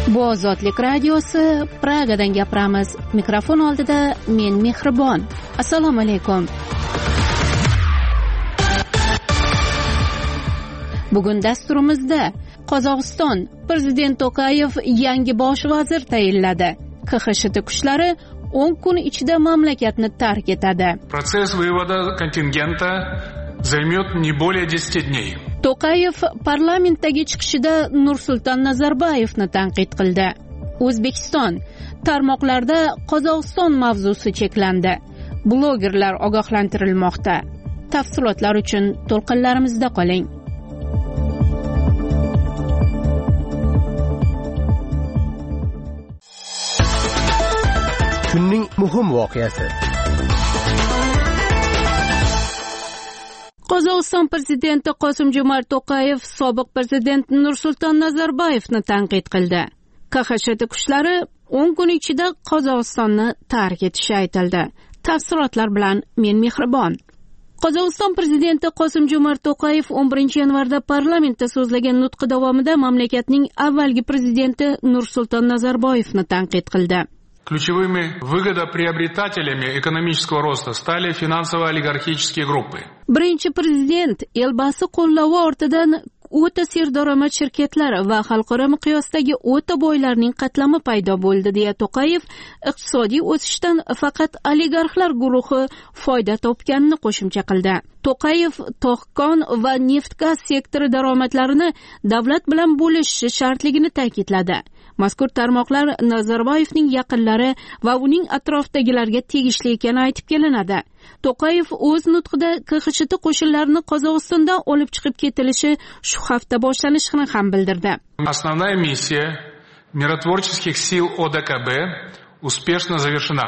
Bu Ozodlik radiosi, Pragadan gapiramiz. Mikrofon oldida men Mehribon. Assalomu alaykum. Bugun dasturimizda Qozog'iston prezident To'qayev yangi bosh vazir tayinladi. KXSHT kuchlari 10 kun ichida mamlakatni tark etadi. Protsess вывода контингента займет не более 10 дней. To'qayev parlamentdagi chiqishida Nursulton Nazarboyevni tanqid qildi. O'zbekiston tarmoqlarda Qozog'iston mavzusi cheklandi. Blogerlar ogohlantirilmoqda. Tafsilotlar uchun to'lqinlarimizda qoling. Kunning muhim voqeasi. Qozog'iston prezidenti Qosim-Jomart To'qayev sobiq prezident Nursulton Nazarboyevni tanqid qildi. KXSHT kuchlari 10 kun ichida Qozog'istonni tark etishi aytildi. Tafsilotlar bilan men Mehribon. Qozog'iston prezidenti Qosim-Jomart To'qayev 11-yanvarda parlamentda so'zlagan nutqi davomida mamlakatning avvalgi prezidenti Nursulton Nazarboyevni tanqid qildi. Ключевыми выгодоприобретателями экономического роста стали финансово-олигархические группы. Birinchi prezident elbasi qo'llavi ortidan o'ta serdaromad shirkatlar va xalqaro miqyosdagi o'ta boylarning qatlami paydo bo'ldi, deya To'qayev iqtisodiy o'sishdan faqat oligarxlar guruhi foyda topganini qo'shimcha qildi. To'qayev tog'-kon va neft-gaz sektori daromadlarini davlat bilan bo'lishi shartligini ta'kidladi. Mazkur tarmoqlar Nazarboyevning yaqinlari va uning atrofidagilarga tegishli ekani aytib kelinadi. To'qayev o'z nutqida KXSHT qo'shinlarini Qozog'istondan olib chiqib ketilishi shu hafta boshlanishini ham bildirdi. Основная миссия миротворческих сил ОДКБ успешно завершена.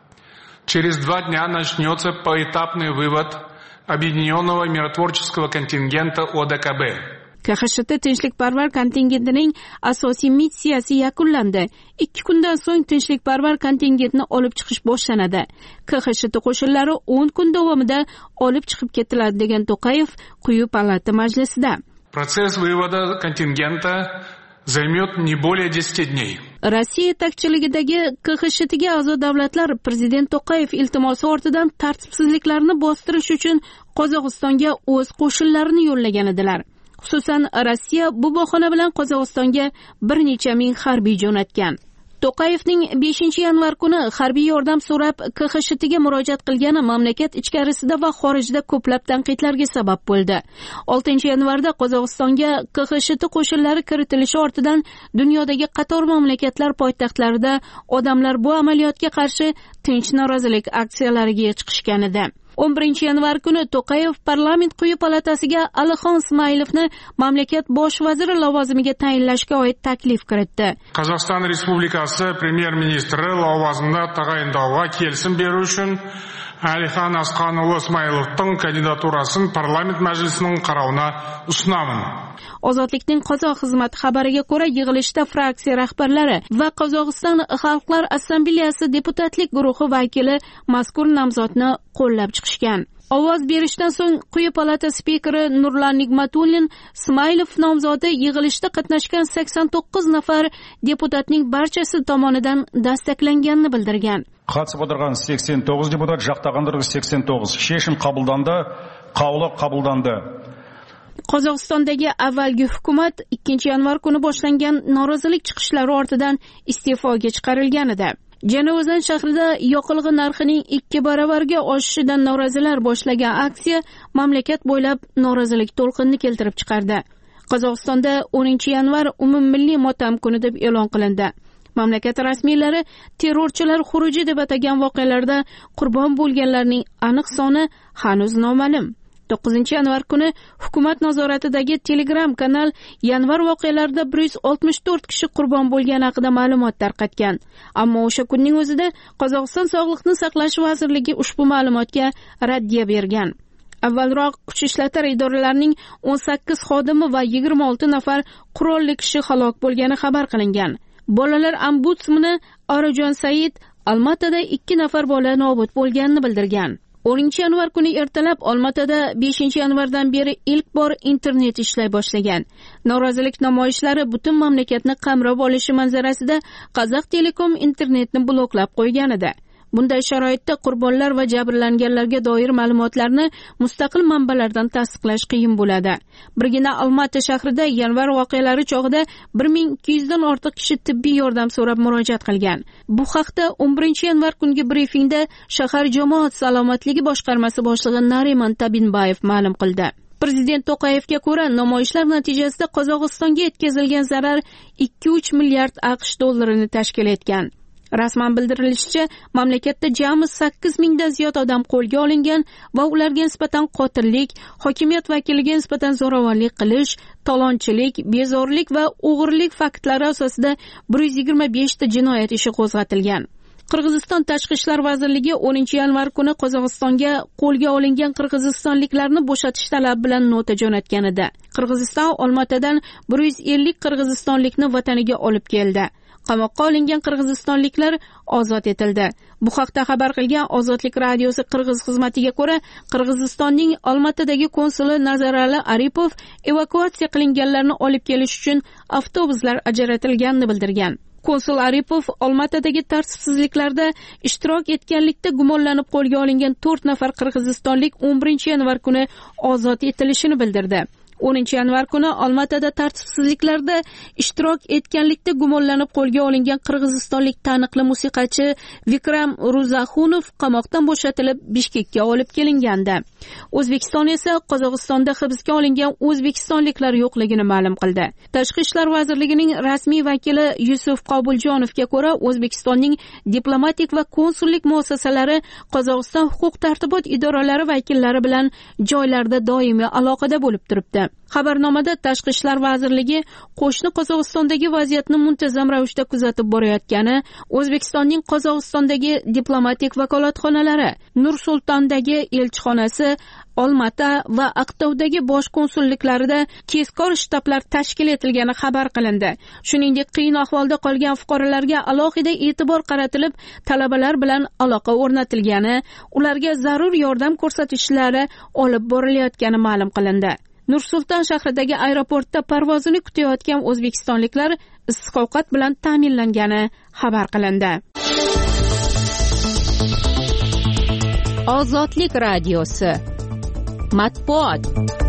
Через 2 дня начнется поэтапный вывод объединенного миротворческого контингента ОДКБ. KXSHT tinchlikparvar kontingentining asosiy missiyasi yakunlandi. 2 kundan so'ng tinchlikparvar kontingentni olib chiqish boshlanadi. KXSHT qo'shinlari 10 kun davomida olib chiqib ketiladi, degan To'qayev quyi palata majlisida. Protsess вывода контингента займет не более 10 дней. Rossiya yetakchiligidagi KXSHTga a'zo davlatlar prezident To'qayev iltimosi ortidan tartibsizliklarni bostirish uchun Qozog'istonga o'z qo'shinlarini yo'llagan edilar. Xususan, Rossiya bu bahona bilan Qozog'istonga bir necha ming harbiy jo'natgan. To'qayevning 5-yanvar kuni harbiy yordam so'rab KXSHTga murojaat qilgani mamlakat ichkarisida va xorijda ko'plab tanqidlarga sabab bo'ldi. 6-yanvarda Qozog'istonga KXSHT qo'shinlari kiritilishi ortidan dunyodagi qator mamlakatlar poytaxtlarida odamlar bu amaliyotga qarshi tinch norozilik aksiyalariga chiqishgan edi. 11-yanvar kuni To'qayev parlament quyi palatasiga Alixon Ismoilovni mamlakat bosh vaziri lavozimiga tayinlashga oid taklif kiritdi. Qozog'iston Respublikasi premyer-ministri lavozimida tayinlashga kelishim berish uchun Alixon Asqanullo Ismoilovning kandidaturasin parlament majlisining qaroruna usunaman. Ozodlikning qozoq xizmati xabariga ko'ra, yig'ilishda fraksiya rahbarlari va Qozog'iston Xalqlar Assambleyasi deputatlik guruhi vakili mazkur nomzodni qo'llab chiqishgan. Ovoz berishdan so'ng quyi palata spikeri Nurlan Nigmatullin Ismoilov nomzodi yig'ilishda qatnashgan 89 nafar deputatning barchasi tomonidan dastaklanganini bildirgan. Қатысып отырған 89 депутат, жақтағандар 89. Шешім қабылданды, қаулы қабылданды. Qozog'istondagi avvalgi hukumat 2-yanvar kuni boshlangan norozilik chiqishlari ortidan iste'foga chiqarilgan edi. Janozan shahrida yoqilg'i narxining 2 baravarga oshishidan norozilar boshlagan aksiya mamlakat bo'ylab norozilik to'lqinini keltirib chiqardi. Qozog'istonda 10-yanvar umummilliy motam kuni deb e'lon qilindi. Mamlakat rasmiylari terrorchilar xuruji deb atagan voqealarda qurbon bo'lganlarning aniq soni hanuz noma'lum. 9-yanvar kuni hukumat nazoratidagi Telegram kanal yanvar voqealarida 164 kishi qurbon bo'lgani haqida ma'lumot tarqatgan. Ammo o'sha kunning o'zida Qozog'iston Sog'liqni saqlash vazirligi ushbu ma'lumotga raddiya bergan. Avvalroq kuch ishlatar idoralarining 18 xodimi va 26 nafar qurolli kishi halok bo'lgani xabar qilingan. Bolalar ombudsmani Orajon Said Almatada 2 nafar bola nobud bo'lganini bildirgan. 10-yanvar kuni ertalab Olmaotada 5-yanvardan beri ilk bor internet ishlay boshlagan. Norozilik namoyishlari butun mamlakatni qamrab olishi manzarasida Qozoq Telekom internetni bloklab qo'ygan edi. Bunday sharoitda qurbonlar va jabrlanganlarga doir ma'lumotlarni mustaqil manbalardan tasdiqlash qiyin bo'ladi. Birgina Olmaota shahrida yanvar voqealari chog'ida 1200 dan ortiq kishi tibbiy yordam so'rab murojaat qilgan. Bu haqda 11-yanvar kungi brifingda shahar jamoat salomatligi boshqarmasi boshlig'i Nariman Tabinbayev ma'lum qildi. Prezident To'qayevga ko'ra, namoyishlar natijasida Qozog'istonga yetkazilgan zarar 2-3 milliard AQSh dollarini tashkil etgan. Rasman bildirilishicha, mamlakatda jami 8 mingdan ziyod odam qo'lga olingan va ularga nisbatan qotillik, hokimiyat vakiliga nisbatan zo'ravonlik qilish, talonchilik, bezorilik va o'g'irlik faktlari asosida 125 ta jinoyat ishi qo'zg'atilgan. Qirg'iziston Tashqi ishlar vazirligi 10-yanvar kuni Qozog'istonga qo'lga olingan qirg'izistonliklarni bo'shatish talabi bilan nota jo'natgan edi. Qirg'iziston Olmaotadan 150 qirg'izistonlikni vataniga olib keldi. Qamoqqa olingan qirg'izistonliklar ozod etildi. Bu haqda xabar qilgan Ozodlik radiosi Qirg'iz xizmatiga ko'ra, Qirg'izistonning Olmaotadagi konsuli Nazarali Aripov evakuatsiya qilinganlarni olib kelish uchun avtobuslar ajratilganini bildirgan. Konsul Aripov Olmaotadagi tartibsizliklarda ishtirok etganlikda gumonlanib qo'lga olingan 4 nafar qirg'izistonlik 11-yanvar kuni ozod etilishini bildirdi. 10-yanvar kuni Olmaotada tartibsizliklarda ishtirok etganlikda gumonlanib qo'lga olingan qirg'izistonlik taniqli musiqachi Vikram Ruzaxunov qamoqdan bo'shatilib Bishkekka olib kelingandi. O'zbekiston esa Qozog'istonda hibsga olingan o'zbekistonliklar yo'qligini ma'lum qildi. Tashqi ishlar vazirligining rasmiy vakili Yusuf Qobuljonovga ko'ra, O'zbekistonning diplomatik va konsullik muassasalari Qozog'iston huquq-tartibot idoralari vakillari bilan joylarda doimiy aloqada bo'lib turibdi. Xabarnomada Tashqi ishlar vazirligi qo'shni Qozog'istondagi vaziyatni muntazam ravishda kuzatib borayotgani, O'zbekistonning Qozog'istondagi diplomatik vakolatxonalari, Nur-Sultondagi elchixonasi, Olmaota va Aqtovdagi bosh konsulliklarida tezkor shtablar tashkil etilgani xabar qilindi. Shuningdek, qiyin ahvolda qolgan fuqarolarga alohida e'tibor qaratilib, talabalar bilan aloqa o'rnatilgani, ularga zarur yordam ko'rsatishlari olib borilayotgani ma'lum qilindi. Nur-Sulton shahridagi aeroportda parvozini kutayotgan o'zbekistonliklar issiq ovqat bilan ta'minlangani xabar qilindi. Ozodlik radiosi matbuot.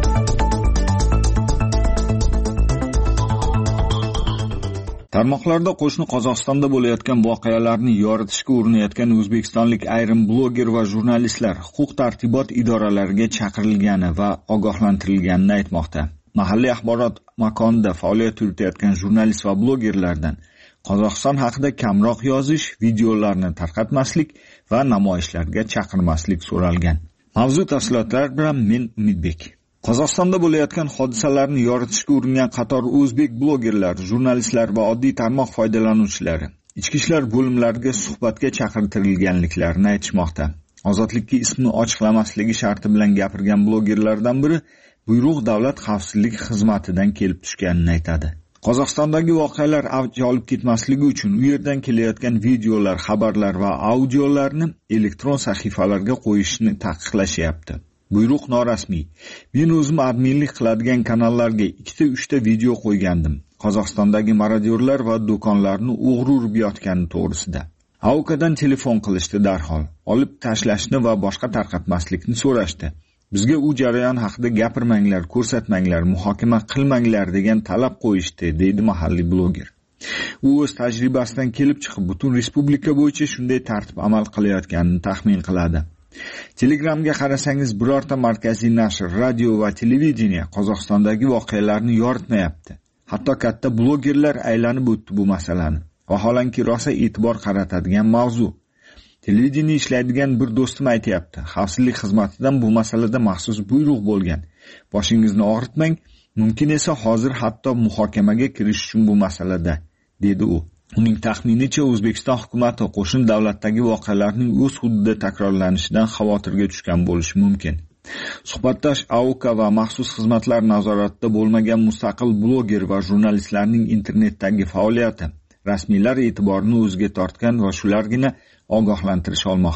Tarmoqlarda qo'shni Qozog'istonda bo'layotgan voqealarni yoritishga urinayotgan o'zbekistonlik ayrim bloger va jurnalistlar huquq-tartibot idoralariga chaqirilgani va ogohlantirilganini aytmoqda. Mahalliy axborot makonida faoliyat yuritayotgan jurnalist va blogerlardan Qozog'iston haqida kamroq yozish, videolarni tarqatmaslik va namoyishlarga chaqirmaslik so'ralgan. Mavzu tafsilotlar bilan men Umidbek. Qozog'istonda bo'layotgan hodisalarni yoritishga uringan qator o'zbek blogerlar, jurnalistlar va oddiy tarmoq foydalanuvchilari ichki ishlar bo'limlariga suhbatga chaqirtirilganliklarini aytishmoqda. Ozodlikka ismini ochiqlamasligi sharti bilan gapirgan blogerlardan biri buyruq davlat xavfsizlik xizmatidan kelib tushganini aytadi. Qozog'istondagi voqealar avj olib ketmasligi uchun u yerdan kelayotgan videolar, xabarlar va audiolarni elektron sahifalarga qo'yishni taqiqlashyapti. Buyruq norasmiy. Men o'zim adminlik qiladigan kanallarga 2-3 ta video qo'ygandim. Qozog'istondagi marodyorlar va do'konlarni o'g'ri urib yotgani to'g'risida. AOKadan telefon qilishdi darhol. Olib tashlashni va boshqa tarqatmaslikni so'rashdi. Bizga u jarayon haqida gapirmanglar, ko'rsatmanglar, muhokama qilmanglar degan talab qo'yishdi, deydi mahalliy bloger. U o'z tajribasidan kelib chiqib, butun respublika bo'yicha shunday tartib amal qilayotganini taxmin qiladi. Telegramga qarasangiz, birorta markaziy nashr, radio va televideniya Qozog'istondagi voqealarni yoritmayapti. Hatto katta blogerlar aylanib o'tdi bu masalani. Vaholanki rosa e'tibor qaratadigan mavzu. Televideniya ishlaydigan bir do'stim aytayapti. Xavfsizlik xizmatidan bu masalada maxsus buyruq bo'lgan. Boshingizni og'ritmang, mumkin esa hozir hatto muhokamaga kirish uchun bu masalada, dedi u. Uning taxminicha O'zbekiston hukumati qo'shni davlatdagi voqealarning o'z hududida takrorlanishidan xavotirga tushgan bo'lishi mumkin. Suhbatdosh AOKa va maxsus xizmatlar nazoratida bo'lmagan mustaqil bloger va jurnalistlarning internetdagi faoliyati rasmiylar e'tiborini o'ziga tortgan va shulargina ogohlantirish olmoqda.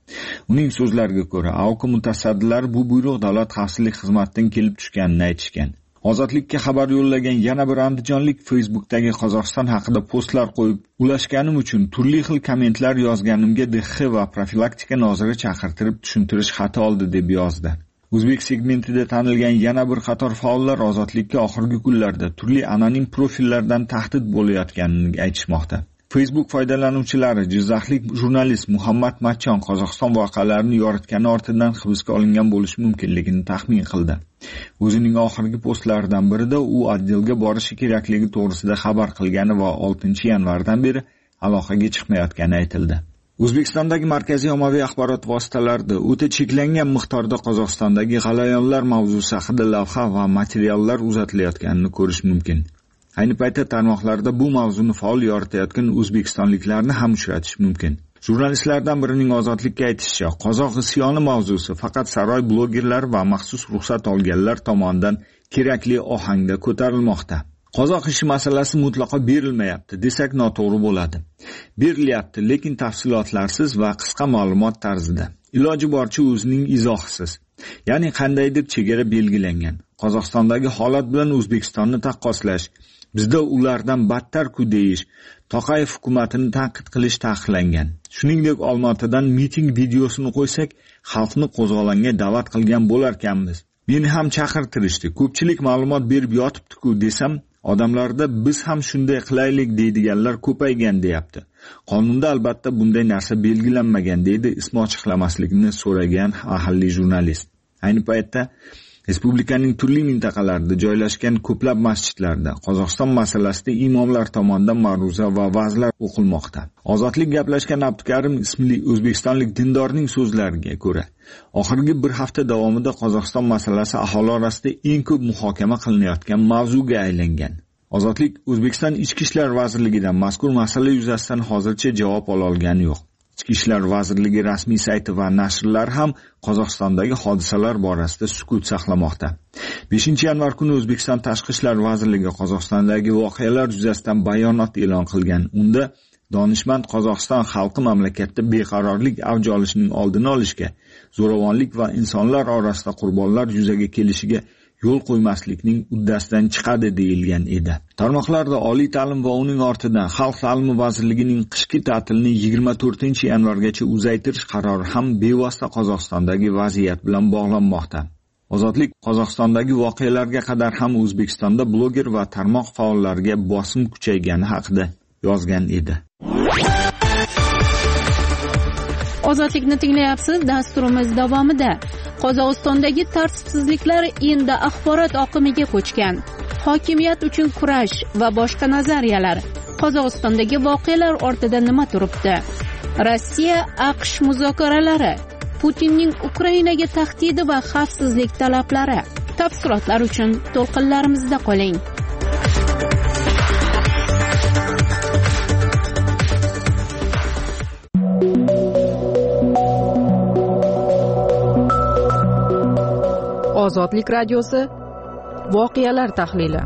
Uning so'zlariga ko'ra, AOK mutasaddilari bu buyruq Davlat xavfsizlik xizmatidan kelib tushganini aytishgan. Ozodlikka xabar yo'llagan yana bir andijonlik Facebook'dagi Qozog'iston haqida postlar qo'yib, ulashganim uchun turli xil kommentlar yozganimga DX va profilaktika noziri chaqirtirib tushuntirish xati oldi deb yozdi. O'zbek segmentida tanilgan yana bir qator faollar ozodlikka oxirgi kunlarda turli anonim profillardan tahdid bo'layotganini aytishmoqda. Facebook foydalanuvchilari jizzaxlik jurnalist Muhammad Matchon Qozog'iston voqealarini yoritgani ortidan hibsga olingan bo'lishi mumkinligini taxmin qildi. O'zining oxirgi postlaridan birida u oddelga borishi kerakligi to'g'risida xabar qilgani va 6-yanvardan beri aloqaga chiqmayotgani aytildi. O'zbekistondagi markaziy ommaviy axborot vositalarida o'ta cheklangan miqdorda Qozog'istondagi g'alayonlar mavzusi haqida lavha va materiallar uzatilayotganini ko'rish mumkin. Ayni paytda tarmoqlarda bu mavzuni faol yoritayotgan o'zbekistonliklarni ham uchratish mumkin. Jurnalistlardan birining ozodlikka aytishicha, qozoq isyoni mavzusi faqat saroy blogerlari va maxsus ruxsat olganlar tomonidan kerakli ohangda ko'tarilmoqda. Qozoq ishi masalasi mutlaqo berilmayapti desak noto'g'ri bo'ladi. Berilyapti, lekin tafsilotlarsiz va qisqa ma'lumot tarzida. Iloji boricha o'zining izohisiz. Ya'ni qandaydir chegara belgilangan. Qozog'istondagi holat bilan O'zbekistonni taqqoslash, bizda ulardan battar-ku deyish, Toqayev hukumatini tanqid qilish taqiqlangan. Shuningdek, Olmaotadan miting videosini qo'ysak, xalqni qo'zg'olonga da'vat qilgan bo'larkanmiz. Meni ham chaqirtirishdi. Ko'pchilik ma'lumot berib yotibdi-ku desam, odamlarda biz ham shunday qilaylik deydiganlar ko'paygan deyapti. Qonunda albatta bunday narsa belgilanmagan deydi ismi ochiqlamaslikni so'ragan mahalliy jurnalist. Ayni paytda respublikaning turli mintaqalarida joylashgan ko'plab masjidlarda Qozog'iston masalasida imomlar tomonidan ma'ruza va va'zlar o'qilmoqda. Ozodlik gaplashgan Abdukarim ismli o'zbekistonlik dindorning so'zlariga ko'ra, oxirgi bir hafta davomida Qozog'iston masalasi aholi orasida eng ko'p muhokama qilinayotgan mavzuga aylangan. Ozodlik O'zbekiston Ichki ishlar vazirligidan mazkur masala yuzasidan hozircha javob ola olgani yo'q. Ichki ishlar vazirligi rasmiy sayti va nashrlar ham Qozog'istondagi hodisalar borasida sukut saqlamoqda. 5-yanvar kuni O'zbekiston Tashqi ishlar vazirligi Qozog'istondagi voqealar yuzasidan bayonot e'lon qilgan. Unda donishmand Qozog'iston xalqi mamlakatda beqarorlik avj olishining oldini olishga, zo'ravonlik va insonlar orasida qurbonlar yuzaga kelishiga yo'l qo'ymaslikning uddasidan chiqadi deyilgan edi. Tarmoqlarda oliy ta'lim va uning ortidan Xalq ta'limi vazirligining qishki ta'tilni 24-yanvargacha uzaytirish qarori ham bevosita Qozog'istondagi vaziyat bilan bog'lanmoqda. Ozodlik Qozog'istondagi voqealarga qadar ham O'zbekistonda bloger va tarmoq faollariga bosim kuchaygani haqida yozgan edi. Ozodlikni tinglayapsiz. Dasturimiz davomida Qozog'istondagi tartibsizliklar endi axborot oqimiga ko'chgan. Hokimiyat uchun kurash va boshqa nazariyalar. Qozog'istondagi voqealar ortida nima turibdi? Rossiya AQSh muzokaralari, Putinning Ukrainaga tahdidi va xavfsizlik talablari. Tafsilotlar uchun to'lqinlarimizda qoling. Ozodlik radiosi voqealar tahlili.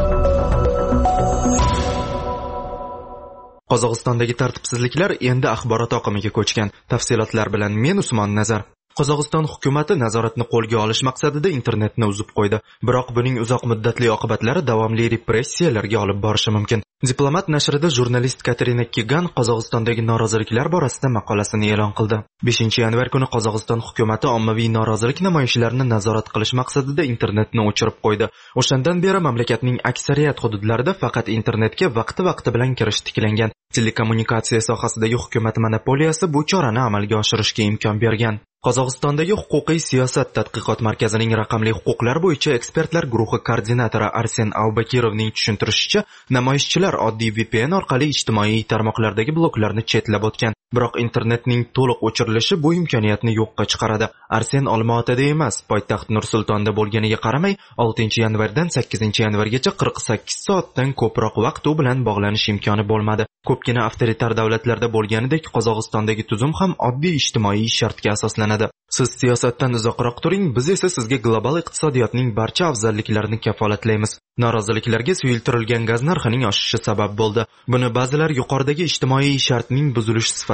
Qozog'istondagi tartibsizliklar endi axborot oqimiga ko'chgan. Tafsilotlar bilan men Usmon Nazar. Qozog'iston hukumati nazoratni qo'lga olish maqsadida internetni uzib qo'ydi. Biroq buning uzoq muddatli oqibatlari davomli repressiyalarga olib borishi mumkin. Diplomat nashrida jurnalist Katerina Kigan Qozog'istondagi noroziliklar borasida maqolasini e'lon qildi. 5-yanvar kuni Qozog'iston hukumati ommaviy norozilik namoyishlarini nazorat qilish maqsadida internetni o'chirib qo'ydi. O'shandan beri mamlakatning aksariyat hududlarida faqat internetga vaqti bilan kirish tiklangan. Telekommunikatsiya sohasidagi hukumat monopoliyasi bu chorani amalga oshirishga imkon bergan. Qozog'istondagi huquqiy siyosat tadqiqot markazining raqamli huquqlar bo'yicha ekspertlar guruhi koordinatori Arsen Aubakirovning tushuntirishicha, namoyishchilar oddiy VPN orqali ijtimoiy tarmoqlardagi bloklarni chetlab o'tgan. Biroq internetning to'liq o'chirilishi bu imkoniyatni yo'qqa chiqaradi. Arsen Olmaotada emas, poytaxt Nur-Sultonda bo'lganiga qaramay, 6-yanvardan 8-yanvargacha 48 soatdan ko'proq vaqt u bilan bog'lanish imkoni bo'lmadi. Ko'pgina avtoritar davlatlarda bo'lganidek Qozog'istondagi tuzum ham oddiy ijtimoiy shartga asoslanadi. Siz siyosatdan uzoqroq turing, biz esa sizga global iqtisodiyotning barcha afzalliklarini kafolatlaymiz. Noroziliklarga suyultirilgan gaz narxining oshishi sabab bo'ldi. Buni ba'zilar yuqoridagi ijtimoiy shartning buzilishi sifatida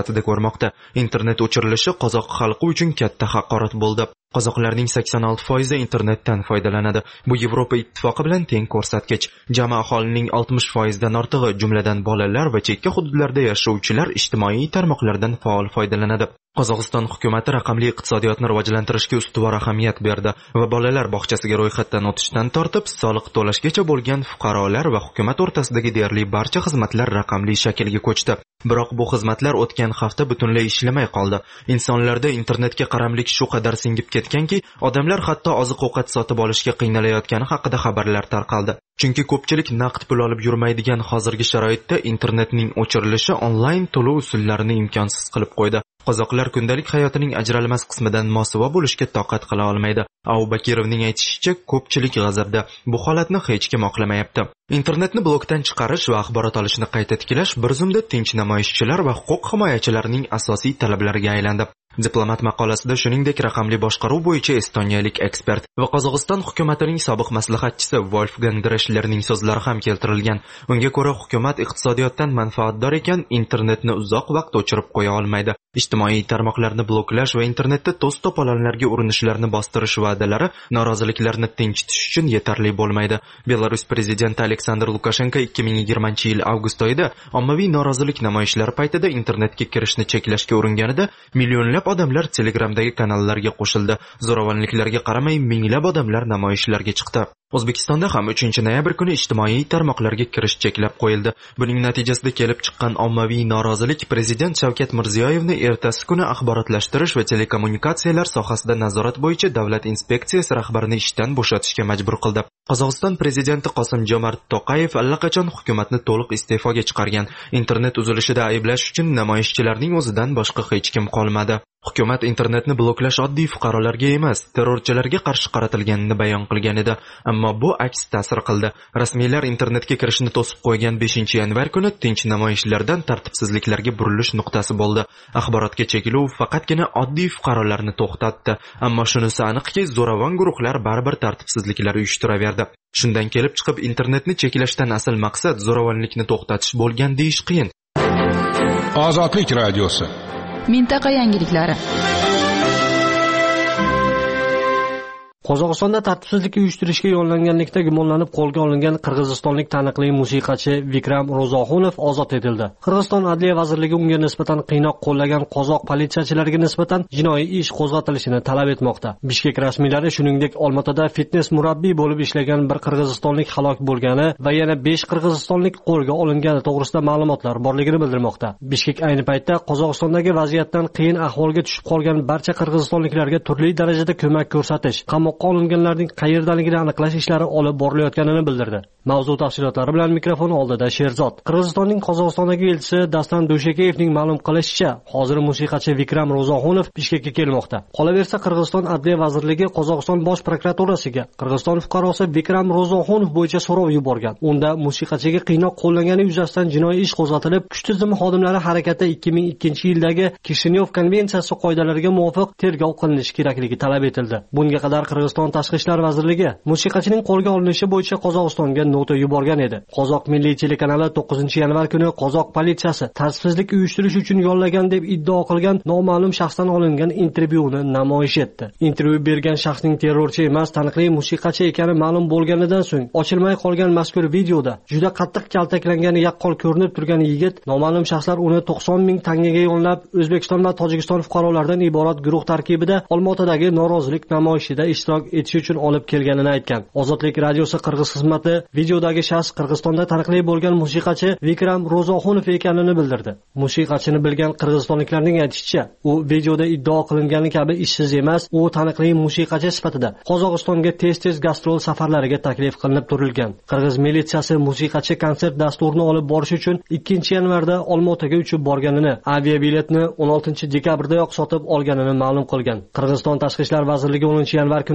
sifatida ko'rmoqda. Internet o'chirilishi qozoq xalqi uchun katta haqorat bo'ldi. Qozoqlarning 86% internetdan foydalanadi. Bu Yevropa ittifoqi bilan teng ko'rsatkich. Jami aholining 60% dan ortig'i, jumladan bolalar va chekka hududlarda yashovchilar ijtimoiy tarmoqlardan faol foydalanadi. Qozog'iston hukumati raqamli iqtisodiyotni rivojlantirishga ustuvor ahamiyat berdi va bolalar bog'chasiga ro'yxatdan o'tishdan tortib soliq to'lashgacha bo'lgan fuqarolar va hukumat o'rtasidagi deyarli barcha xizmatlar raqamli shaklga ko'chdi. Biroq bu xizmatlar o'tgan hafta butunlay ishlamay qoldi. Insonlarda internetga qaramlik shu qadar singib ketganki, odamlar hatto oziq-ovqat sotib olishga qiynalayotgani haqida xabarlar tarqaldi. Chunki ko'pchilik naqd pul olib yurmaydigan hozirgi sharoitda internetning o'chirilishi onlayn to'lov usullarini imkonsiz qilib qo'ydi. Qozoqlar kundalik hayotining ajralmas qismidan mosuvo bo'lishga toqat qila olmaydi. Abubakirovning aytishicha, ko'pchilik g'azabda. Bu holatni hech kim oqlamayapti. Internetni blokdan chiqarish va axborot olishni qayta tiklash bir zumda tinch namoyishchilar va huquq himoyachilarning asosiy talablariga aylandi. Diplomat maqolasida shuningdek raqamli boshqaruv bo'yicha estoniyalik ekspert va Qozog'iston hukumatining sobiq maslahatchisi Wolfgang Dreshlerning so'zlari ham keltirilgan. Unga ko'ra, hukumat iqtisodiyotdan manfaatdor ekan, internetni uzoq vaqt o'chirib qo'ya olmaydi. Ijtimoiy tarmoqlarni bloklash va internetda to's to'polonlarga urinishlarni bostirish va'dalari noroziliklarni tinchitish uchun yetarli bo'lmaydi. Belarus prezidenti Aleksandr Lukashenko 2020-yil avgust oyida ommaviy norozilik namoyishlari paytida internetga kirishni cheklashga uringanida millionlab odamlar Telegramdagi kanallarga qo'shildi. Zo'ravonliklarga qaramay minglab odamlar namoyishlarga chiqdi. O'zbekistonda ham 3-noyabr kuni ijtimoiy tarmoqlarga kirish cheklab qo'yildi. Buning natijasida kelib chiqqan ommaviy norozilik prezident Shavkat Mirziyoyevni ertasi kuni axborotlashtirish va telekommunikatsiyalar sohasida nazorat bo'yicha davlat inspeksiyasi rahbarini ishdan bo'shatishga majbur qildi. Qozog'iston prezidenti Qosim-Jomart To'qayev allaqachon hukumatni to'liq iste'foga chiqargan. Internet uzilishida ayblash uchun namoyishchilarning o'zidan boshqa hech kim qolmadi. Hukumat internetni bloklash oddiy fuqarolarga emas, terrorchilarga qarshi qaratilganini bayon qilgan edi, ammo bu aks ta'sir qildi. Rasmiylar internetga kirishni to'sib qo'ygan 5-yanvar kuni tinch namoyishlardan tartibsizliklarga burilish nuqtasi bo'ldi. Axborotga cheklov faqatgina oddiy fuqarolarni to'xtatdi, ammo shunisi aniqki, zo'ravon guruhlar baribir tartibsizliklar uyushtiraverdi. Shundan kelib chiqib, internetni cheklashdan asl maqsad zo'ravonlikni to'xtatish bo'lgan deyish qiyin. Ozodlik radiosi. Mintaqa yangiliklari. Qozog'istonda tartibsizlik uyushtirishga yo'llanganlikda gumonlanib qo'lga olingan qirg'izistonlik taniqli musiqachi Vikram Ro'zoxunov ozod etildi. Qirg'iziston Adliya vazirligi unga nisbatan qiynoq qo'llagan qozoq politsiyachilariga nisbatan jinoiy ish qo'zg'atilishini talab etmoqda. Bishkek rasmiylari shuningdek Olmaotada fitnes murabbiy bo'lib ishlagan bir qirg'izistonlik halok bo'lgani va yana 5 qirg'izistonlik qo'lga olingani to'g'risida ma'lumotlar borligini bildirmoqda. Bishkek ayni paytda Qozog'istondagi vaziyatdan qiyin ahvolga tushib qolgan barcha qirg'izistonliklarga turli darajada ko'mak ko'rsatish, qamoqqa olinganlarning qayerdaligini aniqlash ishlari olib borilayotganini bildirdi. Mavzu tafsilotlari bilan mikrofon oldida Sherzod. Qirg'izistonning Qozog'istondagi elchisi Dastan Dushakeyevning ma'lum qilishicha, hozir musiqachi Vikram Ro'zoxunov Bishkekka kelmoqda. Qolaversa, Qirg'iziston Adliya vazirligi Qozog'iston bosh prokuraturasiga Qirg'iziston fuqarosi Vikram Ro'zoxunov bo'yicha so'rov yuborgan. Unda musiqachiga qiynoq qo'llangani yuzasidan jinoiy ish qo'zg'atilib, kuch tizimi xodimlari harakati 2002-yildagi Kishinyov konvensiyasi qoidalariga muvofiq tergov qilinishi kerakligi talab etildi. Bunga qadar Qirg'iziston Tashqi ishlar vazirligi musiqachining qo'lga olinishi bo'yicha Qozog'istonga nota yuborgan edi. Qozoq milliy telekanali 9-yanvar kuni qozoq politsiyasi tartibsizlik uyushtirish uchun yollagan deb iddao qilgan noma'lum shaxsdan olingan intervyuni namoyish etdi. Intervyu bergan shaxsning terrorchi emas, taniqli musiqachi ekani ma'lum bo'lganidan so'ng ochilmay qolgan mazkur videoda juda qattiq kaltaklangani yaqqol ko'rinib turgan yigit noma'lum shaxslar uni 90 ming tangaga yo'nlab O'zbekiston va Tojikiston fuqarolaridan iborat guruh tarkibida Olmaotadagi norozilik namoyishida ishtirok etish uchun olib kelganini aytgan. Ozodlik radiosi Qirg'iz xizmati videodagi shaxs Qirg'izistonda taniqli bo'lgan musiqachi Vikram Ro'zoxunov ekanini bildirdi. Musiqachini bilgan qirg'izistonliklarning aytishicha, u videoda iddao qilingani kabi ishsiz emas, u taniqli musiqachi sifatida Qozog'istonga tez-tez gastrol safarlariga taklif qilinib turilgan. Qirg'iz militsiyasi musiqachi konsert dasturini olib borish uchun 2-yanvarda Olmaotaga uchib borganini, aviabiletni 16-dekabrdayoq sotib olganini ma'lum qilgan. Qirg'iziston Tashqi ishlar vazirligi 10-yanvar kuni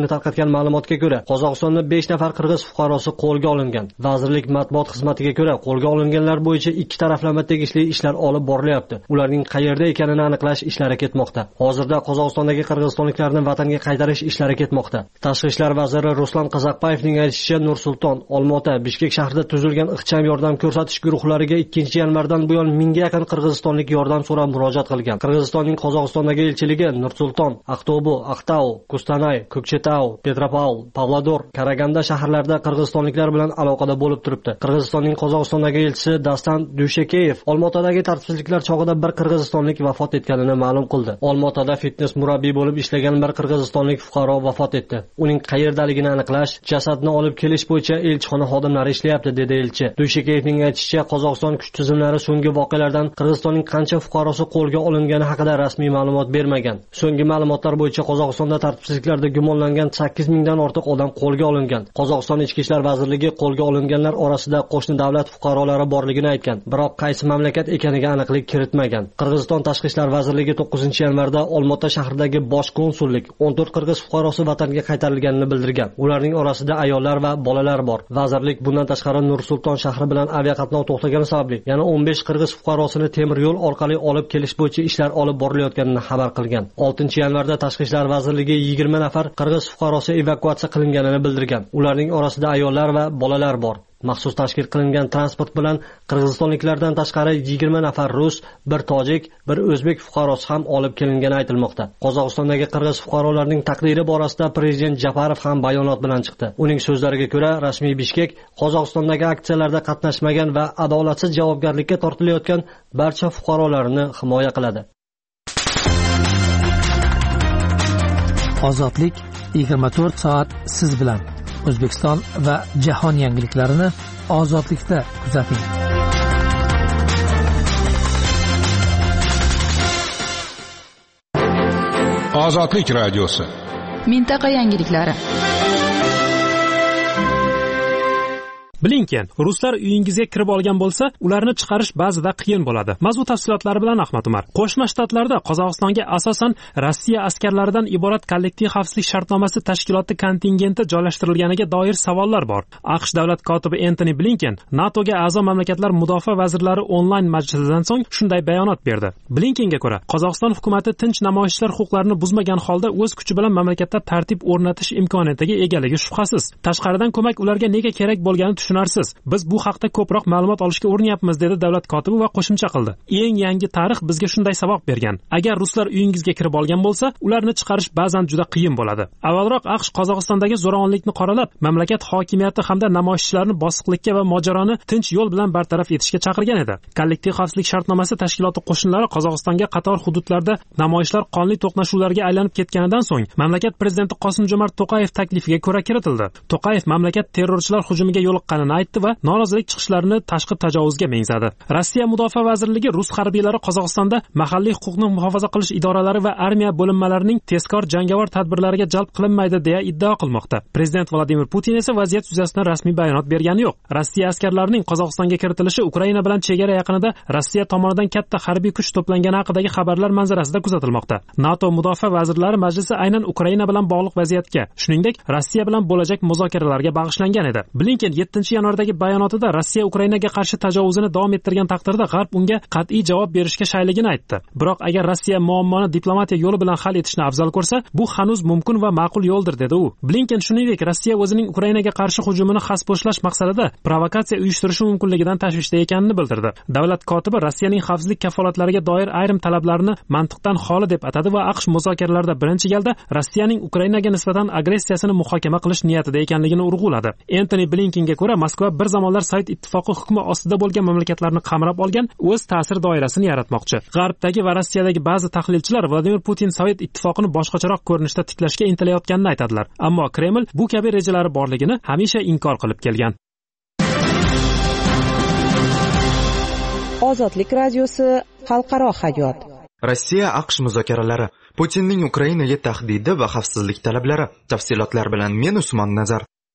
kuni tarqatgan ma'lumotga ko'ra, Qozog'istonda 5 nafar qirg'iz fuqarosi qo'lga olingan. Vazirlik matbuot xizmatiga ko'ra, qo'lga olinganlar bo'yicha ikki taraflama tegishli ishlar olib borilyapti. Ularning qayerda ekanini aniqlash ishlari ketmoqda. Hozirda Qozog'istondagi qirg'izistonliklarni vatanga qaytarish ishlari ketmoqda. Tashqi ishlar vaziri Ruslan Qazaqbayevning aytishicha, Nur-Sulton, Olmaota, Bishkek shahrida tuzilgan ixcham yordam ko'rsatish guruhlariga 2-yanvardan buyon 1000 ga yaqin qirg'izistonlik yordam so'rab murojaat qilgan. Qirg'izistonning Qozog'istondagi elchiligi Nur-Sulton, Aqto'bu, Aqtau, Kostanay, Ko'kchetau, Petropavl, Pavlodor, Karaganda shaharlarida qirg'izistonliklar bilan aloqada bo'lib turibdi. Qirg'izistonning Qozog'istondagi elchisi Dastan Dushekeyev Olmaotadagi tartibsizliklar chog'ida bir qirg'izistonlik vafot etganini ma'lum qildi. Olmaotada fitnes murabbiy bo'lib ishlagan bir qirg'izistonlik fuqaro vafot etdi. Uning qayerdaligini aniqlash, jasadni olib kelish bo'yicha elchixona xodimlari ishlayapti, dedi elchi. Dushekeyevning aytishicha, Qozog'iston kuch tizimlari so'nggi voqealardan Qirg'izistonning qancha fuqarosi qo'lga olingani haqida rasmiy ma'lumot bermagan. So'nggi ma'lumotlar bo'yicha Qozog'istonda tartibsizliklarda gumonlangan 8000 dan ortiq odam qo'lga olingan. Qozog'iston Ichki ishlar vazirligi qo'lga olinganlar orasida qo'shni davlat fuqarolari borligini aytgan, biroq qaysi mamlakat ekaniga aniqlik kiritmagan. Qirg'iziston Tashqi ishlar vazirligi 9-yanvarda Olmaota shahridagi bosh konsullik 14 qirg'iz fuqarosi vatanga qaytarilganini bildirgan. Ularning orasida ayollar va bolalar bor. Vazirlik bundan tashqari Nur-Sulton shahri bilan aviaqatnov to'xtagani sababli yana 15 qirg'iz fuqarosini temir yo'l orqali olib kelish bo'yicha ishlar olib borilayotganini xabar qilgan. 6-yanvarda Tashqi ishlar vazirligi 20 nafar qirg'iz fuqarosi evakuatsiya qilinganini bildirgan. Ularning orasida ayollar va bolalar bor. Maxsus tashkil qilingan transport bilan qirg'izistonliklardan tashqari 20 nafar rus, bir tojik, bir o'zbek fuqarosi ham olib kelingani aytilmoqda. Qozog'istondagi qirg'iz fuqarolarning taqdiri borasida prezident Japarov ham bayonot bilan chiqdi. Uning so'zlariga ko'ra, rasmiy Bishkek Qozog'istondagi aksiyalarda qatnashmagan va adolatsiz javobgarlikka tortilayotgan barcha fuqarolarini himoya qiladi. Ozodlik 24 soat siz bilan. O'zbekiston va jahon yangiliklarini ozodlikda kuzating. Ozodlik radiosi. Mintaqa yangiliklari. Blinken, ruslar uyingizga kirib olgan bo'lsa, ularni chiqarish ba'zida qiyin bo'ladi. Mavzu tafsilotlari bilan Ahmad Umar. Qo'shma Shtatlarda Qozog'istonga asosan Rossiya askarlaridan iborat kollektiv xavfsizlik shartnomasi tashkiloti kontingenti joylashtirilganiga doir savollar bor. AQSh davlat kotibi Antony Blinken NATOga a'zo mamlakatlar mudofaa vazirlari onlayn majlisidan so'ng shunday bayonot berdi. Blinkenga ko'ra, Qozog'iston hukumatı tinch namoyishchilar huquqlarini buzmagan holda o'z kuchi bilan mamlakatda tartib o'rnatish imkoniyatiga egaligi shubhasiz. Tashqaridan ko'mak ularga nega kerak bo'lgani tushunarsiz. Biz bu haqda ko'proq ma'lumot olishga urinyapmiz, dedi davlat kotibi va qo'shimcha qildi. Eng yangi tarix bizga shunday saboq bergan. Agar ruslar uyingizga kirib olgan bo'lsa, ularni chiqarish ba'zan juda qiyin bo'ladi. Avvalroq AQSh Qozog'istondagi zo'ravonlikni qoralab, mamlakat hokimiyati hamda namoyishchilarni bosiqlikka va mojaroni tinch yo'l bilan bartaraf etishga chaqirgan edi. Kollektiv xavfsizlik shartnomasi tashkiloti qo'shinlari Qozog'istonga qator hududlarda namoyishlar qonli to'qnashuvlarga aylanib ketganidan so'ng mamlakat prezidenti Qosim-Jomart To'qayev taklifiga ko'ra kiritildi. To'qayev mamlakat terrorchilar hujumiga yo'liqqanini aytdi va norozilik chiqishlarini tashqi tajovuzga mengzadi. Rossiya mudofaa vazirligi rus harbiylari Qozog'istonda mahalliy huquqni muhofaza qilish idoralari va armiya bo'linmalarining tezkor jangovar tadbirlariga jalb qilinmaydi deya iddao qilmoqda. Prezident Vladimir Putin esa vaziyat yuzasidan rasmiy bayonot bergani yo'q. Rossiya askarlarining Qozog'istonga kiritilishi Ukraina bilan chegara yaqinida Rossiya tomonidan katta harbiy kuch to'plangani haqidagi xabarlar manzarasida kuzatilmoqda. NATO mudofaa vazirlari majlisi aynan Ukraina bilan bog'liq vaziyatga, shuningdek Rossiya bilan bo'lajak muzokaralarga bag'ishlangan edi. Blinken 7-yanvardagi bayonotida Rossiya Ukrainaga qarshi tajovuzini davom ettirgan taqdirda G'arb unga qat'iy javob berishga shayligini aytdi. Biroq agar Rossiya muammoni diplomatiya yo'li bilan hal etishni afzal ko'rsa, bu hanuz mumkin va ma'qul yo'ldir, dedi u. Blinken shuningdek Rossiya o'zining Ukrainaga qarshi hujumini xaspo'shlash maqsadida provokatsiya uyushtirishi mumkinligidan tashvishda ekanini bildirdi. Davlat kotibi Rossiyaning xavfsizlik kafolatlariga doir ayrim talablarni mantiqdan xoli deb atadi va AQSh muzokaralarida birinchi galda Rossiyaning Ukrainaga nisbatan agressiyasini muhokama qilish niyatida ekanligini urg'uladi. Antony Blinkenga ko'ra, Moskva bir zamonlar Sovet ittifoqi hukmi ostida bo'lgan mamlakatlarni qamrab olgan o'z ta'sir doirasini yaratmoqchi. G'arbdagi va Rossiyadagi ba'zi tahlilchilar Vladimir Putin Sovet ittifoqini boshqacharoq ko'rinishda tiklashga intilayotganini aytadilar. Ammo Kreml bu kabi rejalari borligini hamisha inkor qilib kelgan. Ozodlik radiosi xalqaro hayot. Rossiya AQSh muzokaralari, Putinning Ukrainaga tahdidi va xavfsizlik talablari. Tafsilotlar bilan men Usmon Nazar.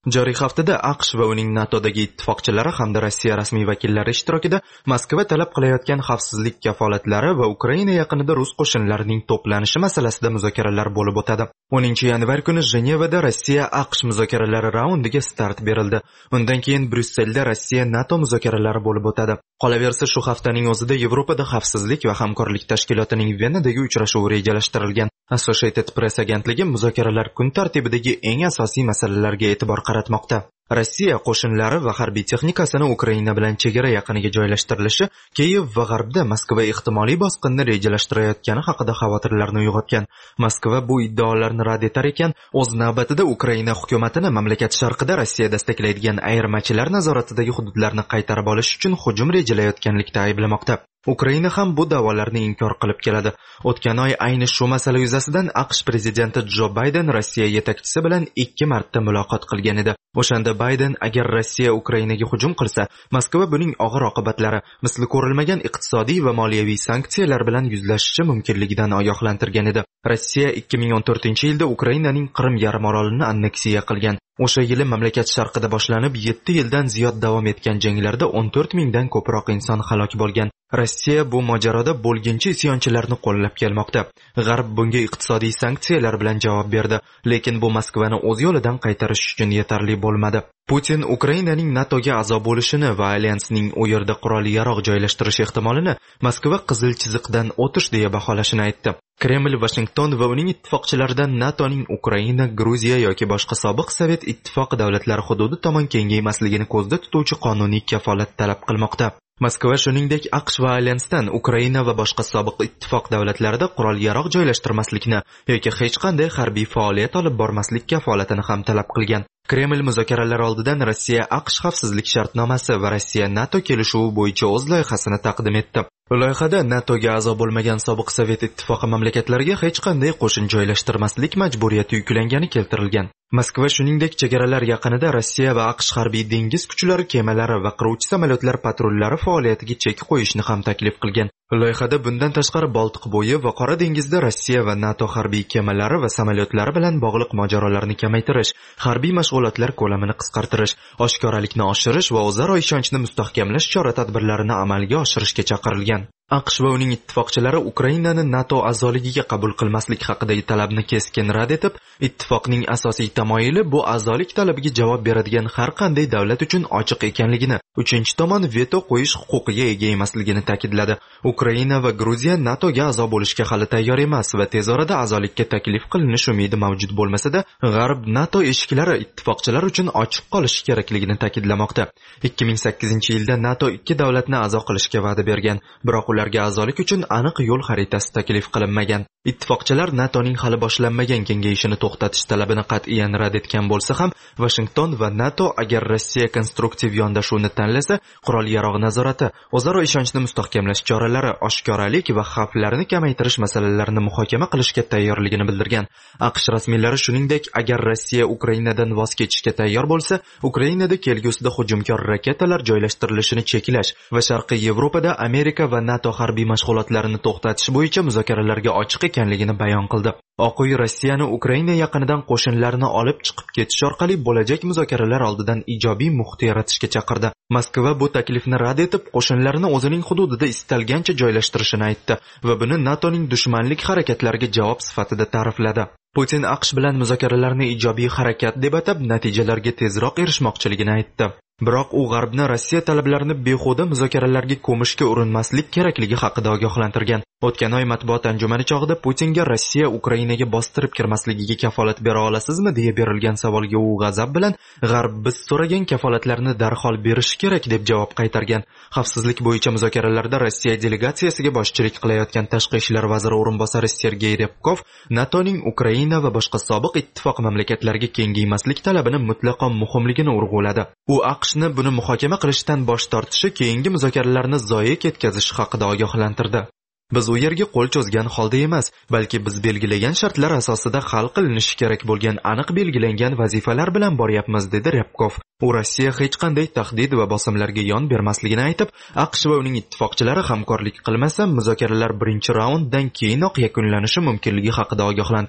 Joriy haftada AQSh va uning NATOdagi ittifoqchilari hamda Rossiya rasmiy vakillari ishtirokida Moskva talab qilayotgan xavfsizlik kafolatlari va Ukraina yaqinida rus qo'shinlarining to'planishi masalasida muzokaralar bo'lib o'tadi. 10-yanvar kuni Jenevada Rossiya AQSh muzokaralari raundiga start berildi. Undan keyin Bryusselda Rossiya NATO muzokaralari bo'lib o'tadi. Qolaversa, shu haftaning o'zida Yevropada xavfsizlik va hamkorlik tashkilotining Venadagi uchrashuvi rejalashtirilgan. Associated Press agentligi muzokaralar kun tartibidagi eng asosiy masalalarga e'tibor qaratmoqda. Rossiya qo'shinlari va harbiy texnikasini Ukraina bilan chegara yaqiniga joylashtirilishi Kiyev va G'arbda Moskva ehtimoliy bosqinni rejalashtirayotgani haqida xavotirlarni uyg'otgan. Moskva bu iddaolarni rad etar ekan, o'z navbatida Ukraina hukumatini mamlakat sharqida Rossiya desteklaydigan ayirmachilar nazoratidagi hududlarni qaytarib olish uchun hujum rejalayotganlikda ayblamoqda. Ukraina ham bu da'volarni inkor qilib keladi. O'tgan oy ayni shu masala yuzasidan AQSh prezidenti Jo Bayden Rossiya yetakchisi bilan 2 marta muloqot qilgan edi. O'shanda Bayden agar Rossiya Ukrainaga hujum qilsa, Moskva buning og'ir oqibatlari, misli ko'rilmagan iqtisodiy va moliyaviy sanksiyalar bilan yuzlashishi mumkinligidan ogohlantirgan edi. Rossiya 2014-yilda Ukrainaning Qrim yarimorolini anneksiya qilgan. O'sha yili mamlakat sharqida boshlanib 7 yildan ziyod davom etgan janglarda 14 mingdan ko'proq inson halok bo'lgan. Rossiya bu mojaroda bo'lginchi isyonchilarni qo'llab kelmoqda. G'arb bunga iqtisodiy sanksiyalar bilan javob berdi, lekin bu Moskvani o'z yo'lidan qaytarish uchun yetarli bo'lmadi. Putin Ukrainaning NATOga a'zo bo'lishini va alyansning u yerda qurol-yarog' joylashtirish ehtimolini Moskva qizil chiziqdan o'tish deya baholashini aytdi. Kreml, Washington va uning ittifoqchilaridan NATOning Ukraina, Gruziya yoki boshqa sobiq Sovet ittifoqi davlatlari hududi tomon kengaymasligini ko'zda tutuvchi qonuniy kafolat talab qilmoqda. Moskva shuningdek AQSh va alyansdan Ukraina va boshqa sobiq ittifoq davlatlarida qurol-yarog' joylashtirmaslikni yoki hech qanday harbiy faoliyat olib bormaslik kafolatini ham talab qilgan. Kreml muzokaralar oldidan Rossiya AQSh xavfsizlik shartnomasi va Rossiya NATO kelishuvi bo'yicha o'z loyihasini taqdim etdi. Loyihada NATOga a'zo bo'lmagan sobiq Sovet ittifoqi mamlakatlariga hech qanday qo'shin joylashtirmaslik majburiyati yuklangani keltirilgan. Moskva shuningdek chegaralar yaqinida Rossiya va AQSh harbiy dengiz kuchlari kemalari va qiruvchi samolyotlar patrullari faoliyatiga chek qo'yishni ham taklif qilgan. Loyihada bundan tashqari Boltiq bo'yi va Qora dengizda Rossiya va NATO harbiy kemalari va samolyotlari bilan bog'liq mojarolarni kamaytirish, harbiy mashg'ulotlar ko'lamini qisqartirish, oshkoralikni oshirish va o'zaro ishonchni mustahkamlash chora-tadbirlarini amalga oshirishga chaqirilgan. AQSh va uning ittifoqchilari Ukrainani NATO a'zoligiga qabul qilmaslik haqidagi talabni keskin rad etib, ittifoqning asosiy tamoyili bu a'zolik talabiga javob beradigan har qanday davlat uchun ochiq ekanligini, uchinchi tomon veto qo'yish huquqiga ega emasligini ta'kidladi. Ukraina va Gruziya NATOga a'zo bo'lishga hali tayyor emas va tez orada a'zolikka taklif qilinish umidi mavjud bo'lmasa-da, G'arb NATO eshiklari ittifoqchilar uchun ochiq qolishi kerakligini ta'kidlamoqda. 2008-yilda NATO 2 davlatni a'zo qilishga va'da bergan, biroq ularga a'zolik uchun aniq yo'l xaritasi taklif qilinmagan. Ittifoqchilar NATOning hali boshlanmagan kengayishini to'xtatish talabini qat'iyan rad etgan bo'lsa ham, Washington va NATO agar Rossiya konstruktiv yondashuvni tanlasa, qurol-yarog' nazorati, o'zaro ishonchni mustahkamlash choralari, oshkoralik va xavflarni kamaytirish masalalarini muhokama qilishga tayyorligini bildirgan. AQSh rasmiylari shuningdek, agar Rossiya Ukrainadan voz kechishga tayyor bo'lsa, Ukrainada kelgusida hujumkor raketalar joylashtirilishini cheklash va Sharqiy Yevropada Amerika va NATO harbiy mashg'ulotlarini to'xtatish bo'yicha muzokaralarga ochiq ekanligini bayon qildi. Oq uy Rossiyani Ukraina yaqinidan qo'shinlarni olib chiqib ketish orqali bo'lajak muzokaralar oldidan ijobiy muhit yaratishga chaqirdi. Moskva bu taklifni rad etib, qo'shinlarni o'zining hududida istalgancha joylashtirishini aytdi va buni NATOning dushmanlik harakatlariga javob sifatida ta'rifladi. Putin AQSh bilan muzokaralarni ijobiy harakat deb atab, natijalarga tezroq erishmoqchiligini aytdi. Biroq u G'arbni Rossiya talablarini behuda muzokaralarga ko'mishga urinmaslik kerakligi haqida ogohlantirgan. O'tgan oy matbuot anjumani chog'ida Putinga Rossiya Ukrainaga bostirib kirmasligiga kafolat bera olasizmi deya berilgan savolga u g'azab bilan G'arb biz so'ragan kafolatlarni darhol berish kerak deb javob qaytargan. Xavfsizlik bo'yicha muzokaralarda Rossiya delegatsiyasiga boshchilik qilayotgan tashqi ishlar vaziri o'rinbosari Sergey Ryabkov NATOning Ukraina va boshqa sobiq ittifoq mamlakatlariga kengaymaslik talabini mutlaqo muhimligini urg'uladi. U AQShni buni muhokama qilishdan bosh tortishi keyingi muzokaralarni zoye ketkazishi haqida ogohlantirdi. Biz u yerga qo'l cho'zgan holda emas, balki biz belgilagan shartlar asosida hal qilinishi kerak bo'lgan aniq belgilangan vazifalar bilan boryapmiz, dedi Ryabkov. U Rossiya hech qanday tahdid va bosimlarga yon bermasligini aytib, AQSh va uning ittifoqchilari hamkorlik qilmasa, muzokaralar birinchi raunddan keyinoq yakunlanishi mumkinligi haqida ogohlantirdi.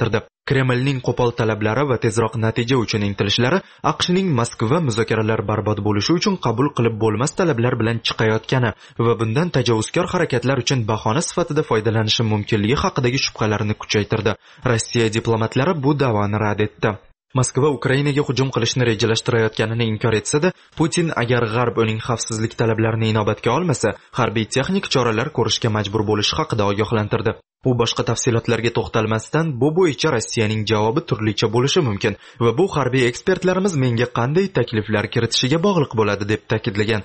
Kremlning qo'pol talablari va tezroq natija uchun intilishlari AQShning Moskva muzokaralar barbod bo'lishi uchun qabul qilib bo'lmas talablar bilan chiqayotgani va bundan tajovuzkor harakatlar uchun bahona sifatida foydalanishi mumkinligi haqidagi shubhalarni kuchaytirdi. Rossiya diplomatlari bu da'voni rad etdi. Moskva Ukrainaga hujum qilishni rejalashtirayotganini inkor etsa-da, Putin agar G'arb uning xavfsizlik talablarini inobatga olmasa, harbiy texnik choralar ko'rishga majbur bo'lishi haqida ogohlantirdi. U boshqa tafsilotlarga to'xtalmasdan, bu bo'yicha Rossiyaning javobi turlicha bo'lishi mumkin va bu harbiy ekspertlarimiz menga qanday takliflar kiritishiga bog'liq bo'ladi deb ta'kidlagan.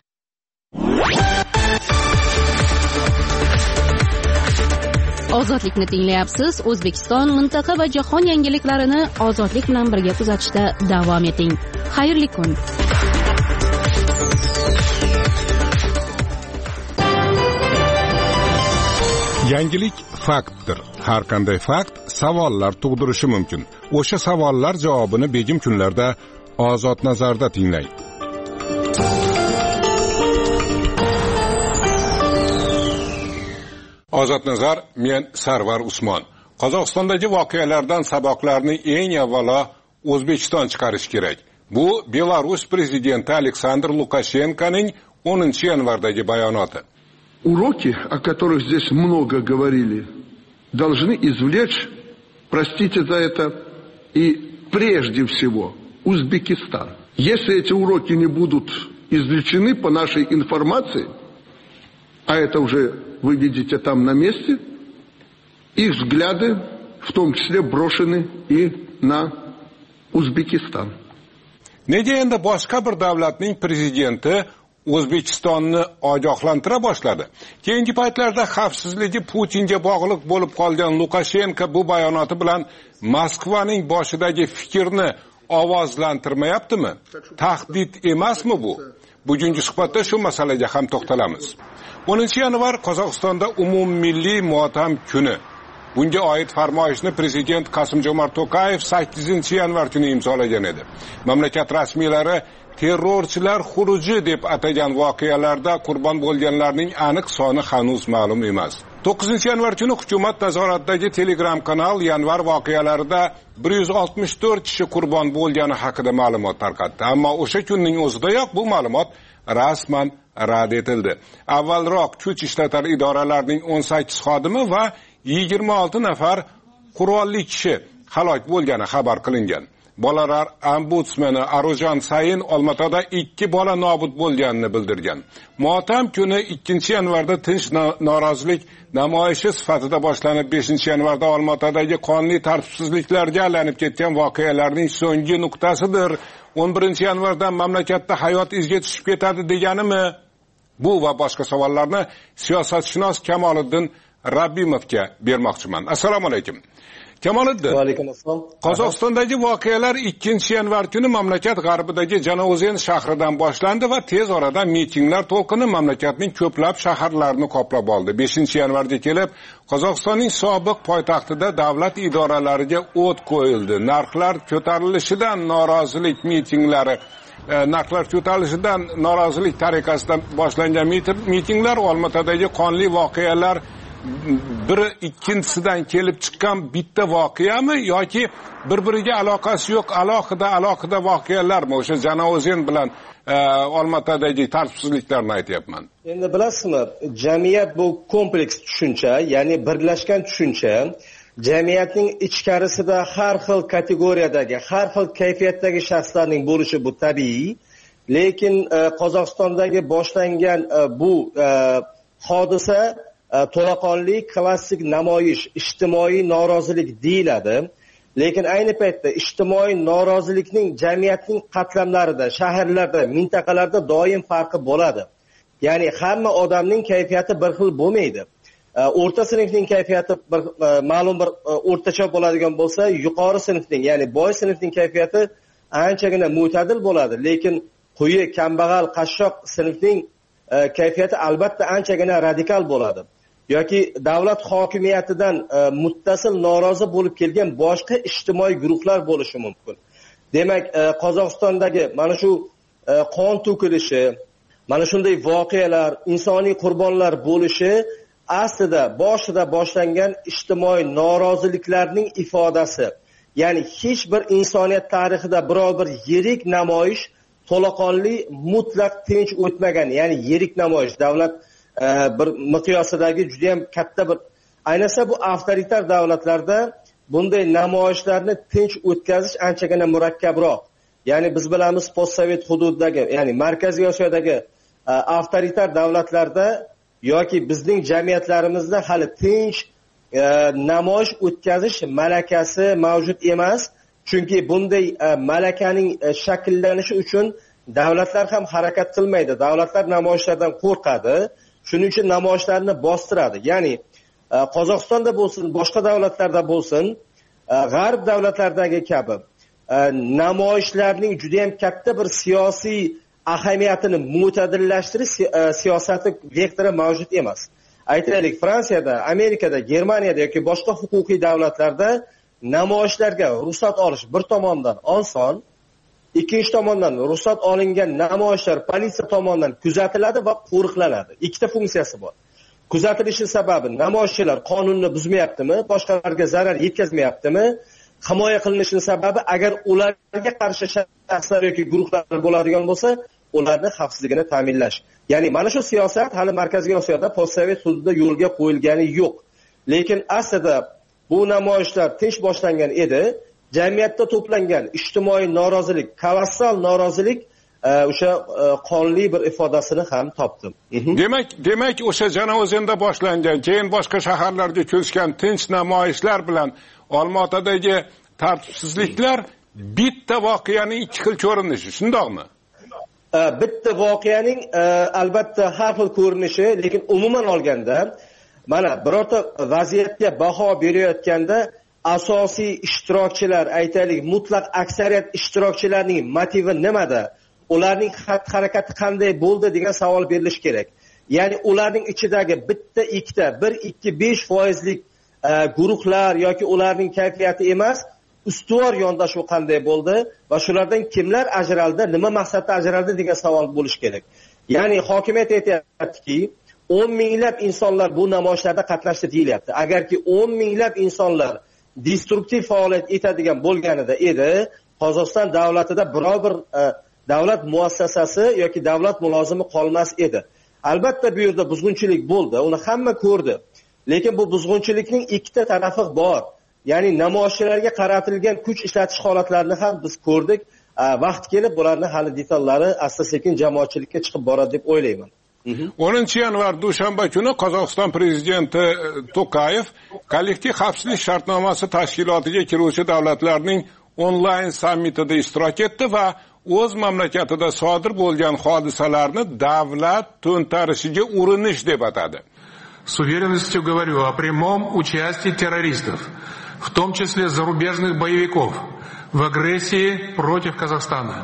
Ozodlikni tinglayapsiz. O'zbekiston, mintaqa va jahon yangiliklarini ozodlik bilan birga kuzatishda davom eting. Xayrli kun. Yangilik faktdir. Har qanday fakt savollar tug'dirishi mumkin. O'sha savollar javobini begim kunlarda Ozod nazarda tinglang. Ozod nazar, men Sarvar Usmon. Qozog'istondagi voqealardan saboqlarni eng avvalo O'zbekiston chiqarish kerak. Bu Belarus prezidenti Aleksandr Lukashenkoning 10-yanvardagi bayonoti. Уроки, о которых здесь много говорили, должны извлечь, простите за это, и прежде всего Узбекистан. Если эти уроки не будут извлечены по нашей информации, а это уже вы видите там на месте, их взгляды в том числе брошены и на Узбекистан. Nega endi boshqa bir davlatning prezidenti O'zbekistonni ogohlantira boshladi? Keyingi paytlarda xavfsizligi Putinga bog'liq bo'lib qolgan Lukashenko bu bayonoti bilan Moskvaning boshidagi fikrni ovozlantirmayaptimi? Tahdid emasmi bu? Bugungi suhbatda shu masalaga ham to'xtalamiz. 10-yanvar Qozog'istonda umummilliy motam kuni. Bunga oid farmoyishni prezident Qosim-Jomart To'qayev 8-yanvar kuni imzolagan edi. Mamlakat rasmiylari terrorchilar xuruji deb atagan voqealarda qurbon bo'lganlarning aniq soni hanuz ma'lum emas. 9-yanvar kuni hukumat nazoratidagi Telegram kanal yanvar voqealarida 164 kishi qurbon bo'lgani haqida ma'lumot tarqatdi. Ammo o'sha kunning o'zidayoq bu ma'lumot rasman rad etildi. Avvalroq kuch ishlatar idoralarining 18 xodimi va 26 nafar qurolli kishi halok bo'lgani xabar qilingan. Bolalar ombudsmani Arujan Sayin Olmaotada 2 bola nobud bo'lganini bildirgan. Motam kuni 2-yanvarda tinch norozilik namoyishi sifatida boshlanib 5-yanvarda Olmaotadagi qonli tartibsizliklarga aylanib ketgan voqealarning so'nggi nuqtasidir. 11-yanvarda mamlakatda hayot izga tushib ketadi deganimi? Bu va boshqa savollarni siyosatshunos Kamoliddin Rabbimovga bermoqchiman. Assalomu alaykum. Kamoliddin. Va alaykum assalom. Qozog'istondagi voqealar 2-yanvar kuni mamlakat g'arbidagi Jano'zen shahridan boshlandi va tez orada mitinglar to'lqini mamlakatning ko'plab shaharlarini qoplab oldi. 5-yanvarga kelib, Qozog'istonning sobiq poytaxtida davlat idoralariga o't qo'yildi. Narxlar ko'tarilishidan norozilik mitinglari narxlar ko'tarilishidan norozilik tariqasidan boshlangan mitinglar Olmaotadagi qonli voqealar biri ikkinchisidan kelib chiqqan bitta voqeami yoki bir-biriga aloqasi yo'q alohida voqealarmi? O'sha Jano'zen bilan Olmaotadagi tartibsizliklarni aytyapman. Endi bilasizmi, jamiyat bu kompleks tushuncha, ya'ni birlashgan tushuncha. Jamiyatning ichkarisida har xil kategoriyadagi, har xil kayfiyatdagi shaxslarning bo'lishi bu tabiiy, lekin Qozog'istondagi boshlangan bu hodisa to'laqonli klassik namoyish, ijtimoiy norozilik deyiladi. Lekin ayni paytda ijtimoiy norozilikning jamiyatning qatlamlarida, shaharlarda, mintaqalarda doim farqi bo'ladi. Ya'ni hamma odamning kayfiyati bir xil bo'lmaydi. O'rta sinfning kayfiyati ma'lum bir o'rtacha bo'ladigan bo'lsa, yuqori sinfning, ya'ni boy sinfning kayfiyati anchagina mo'tadil bo'ladi. Lekin quyi, kambag'al, qashshoq sinfning kayfiyati albatta anchagina radikal bo'ladi. Yoki davlat hokimiyatidan muttasil norozi bo'lib kelgan boshqa ijtimoiy guruhlar bo'lishi mumkin. Demak, Qozog'istondagi mana shu qon to'kilishi, mana shunday voqealar, insoniy qurbonlar bo'lishi aslida boshida boshlangan ijtimoiy noroziliklarning ifodasi. ya'ni hech bir insoniyat tarixida biror bir yirik namoyish to'laqonli mutlaq tinch o'tmagan, ya'ni yirik namoyish davlat bir miqyosidagi juda ham katta bir, ayniqsa bu avtoritar davlatlarda bunday namoyishlarni tinch o'tkazish anchagina murakkabroq. Ya'ni biz bilamiz postsovet hududidagi, ya'ni Markaziy Osiyodagi avtoritar davlatlarda yoki bizning jamiyatlarimizda hali tinch namoyish o'tkazish malakasi mavjud emas. Chunki bunday malakaning shakllanishi uchun davlatlar ham harakat qilmaydi. Davlatlar namoyishlardan qo'rqadi. Shuning uchun namoyishlarni bostiradi. Ya'ni Qozog'istonda bo'lsin, boshqa davlatlarda bo'lsin, g'arb davlatlaridagi kabi namoyishlarning juda ham katta bir siyosiy ahamiyatini mo'tadillashtirish siyosati vektori mavjud emas. Aytaylik, Fransiyada, Amerikada, Germaniyada yoki boshqa huquqiy davlatlarda namoyishlarga ruxsat olish bir tomondan oson, ikkinchi tomondan ruxsat olingan namoyishlar politsiya tomonidan kuzatiladi va qo'riqlanadi. Ikkita funksiyasi bor. Kuzatilishi sababi namoyishchilar qonunni buzmayaptimi, boshqalarga zarar yetkazmayaptimi? Himoya qilinishining sababi agar ularga qarshi shaxslar yoki guruhlar bo'ladigan bo'lsa, ularning xavfsizligini ta'minlash. Ya'ni mana shu siyosat hali Markaziy Osiyoda postsovet hududida yo'lga qo'yilgani yo'q. Lekin aslida bu namoyishlar tinch boshlangan edi. Jamiyatda to'plangan ijtimoiy norozilik, kolossal norozilik o'sha qonli bir ifodasini ham topdi. Demak o'sha Janavozenda boshlangan, keyin boshqa shaharlarga ko'chgan tinch namoyishlar bilan Olmaotadagi tartibsizliklar bitta voqeaning ikki xil ko'rinishi, shundoqmi? Bitta voqeaning albatta har xil ko'rinishi, lekin umuman olganda mana birorta vaziyatga baho berayotganda asosiy ishtirokchilar, aytaylik, mutlaq aksariyat ishtirokchilarning motivi nimada? Ularning harakati qanday bo'ldi degan savol berilishi kerak. Ya'ni ularning ichidagi bitta, ikkita, 1-2-5% guruhlar yoki ularning kayfiyati emas, ustuvor yondashuv qanday bo'ldi va shulardan kimlar ajraldi, nima maqsadda ajraldi degan savol bo'lishi kerak. Ya'ni hokimiyat aytayaptiki, 10 minglab insonlar bu namoyishlarda qatnashdi deyilyapti. Agarki 10 minglab insonlar destruktiv faoliyat etadigan bo'lganida edi, Qozog'iston davlatida biror bir davlat muassasasi yoki davlat mulozimi qolmas edi. Albatta bu yerda buzg'unchilik bo'ldi, uni hamma ko'rdi. Lekin bu buzg'unchilikning ikkita tarafi bor. Ya'ni namoyishchilarga qaratilgan kuch ishlatish holatlarini ham biz ko'rdik. Vaqt kelib bularning hali detallari asta-sekin jamoatchilikka chiqib boradi deb o'ylayman. 10-yanvar dushanba kuni Qozog'iston prezidenti To'qayev kollektiv xavfsizlik shartnomasi tashkilotiga kiruvchi davlatlarning onlayn sammitida ishtirok etdi va o'z mamlakatida sodir bo'lgan hodisalarni davlat to'ntarishiga urinish deb atadi. С уверенностью говорю о прямом участии террористов, в том числе зарубежных боевиков, в агрессии против Казахстана.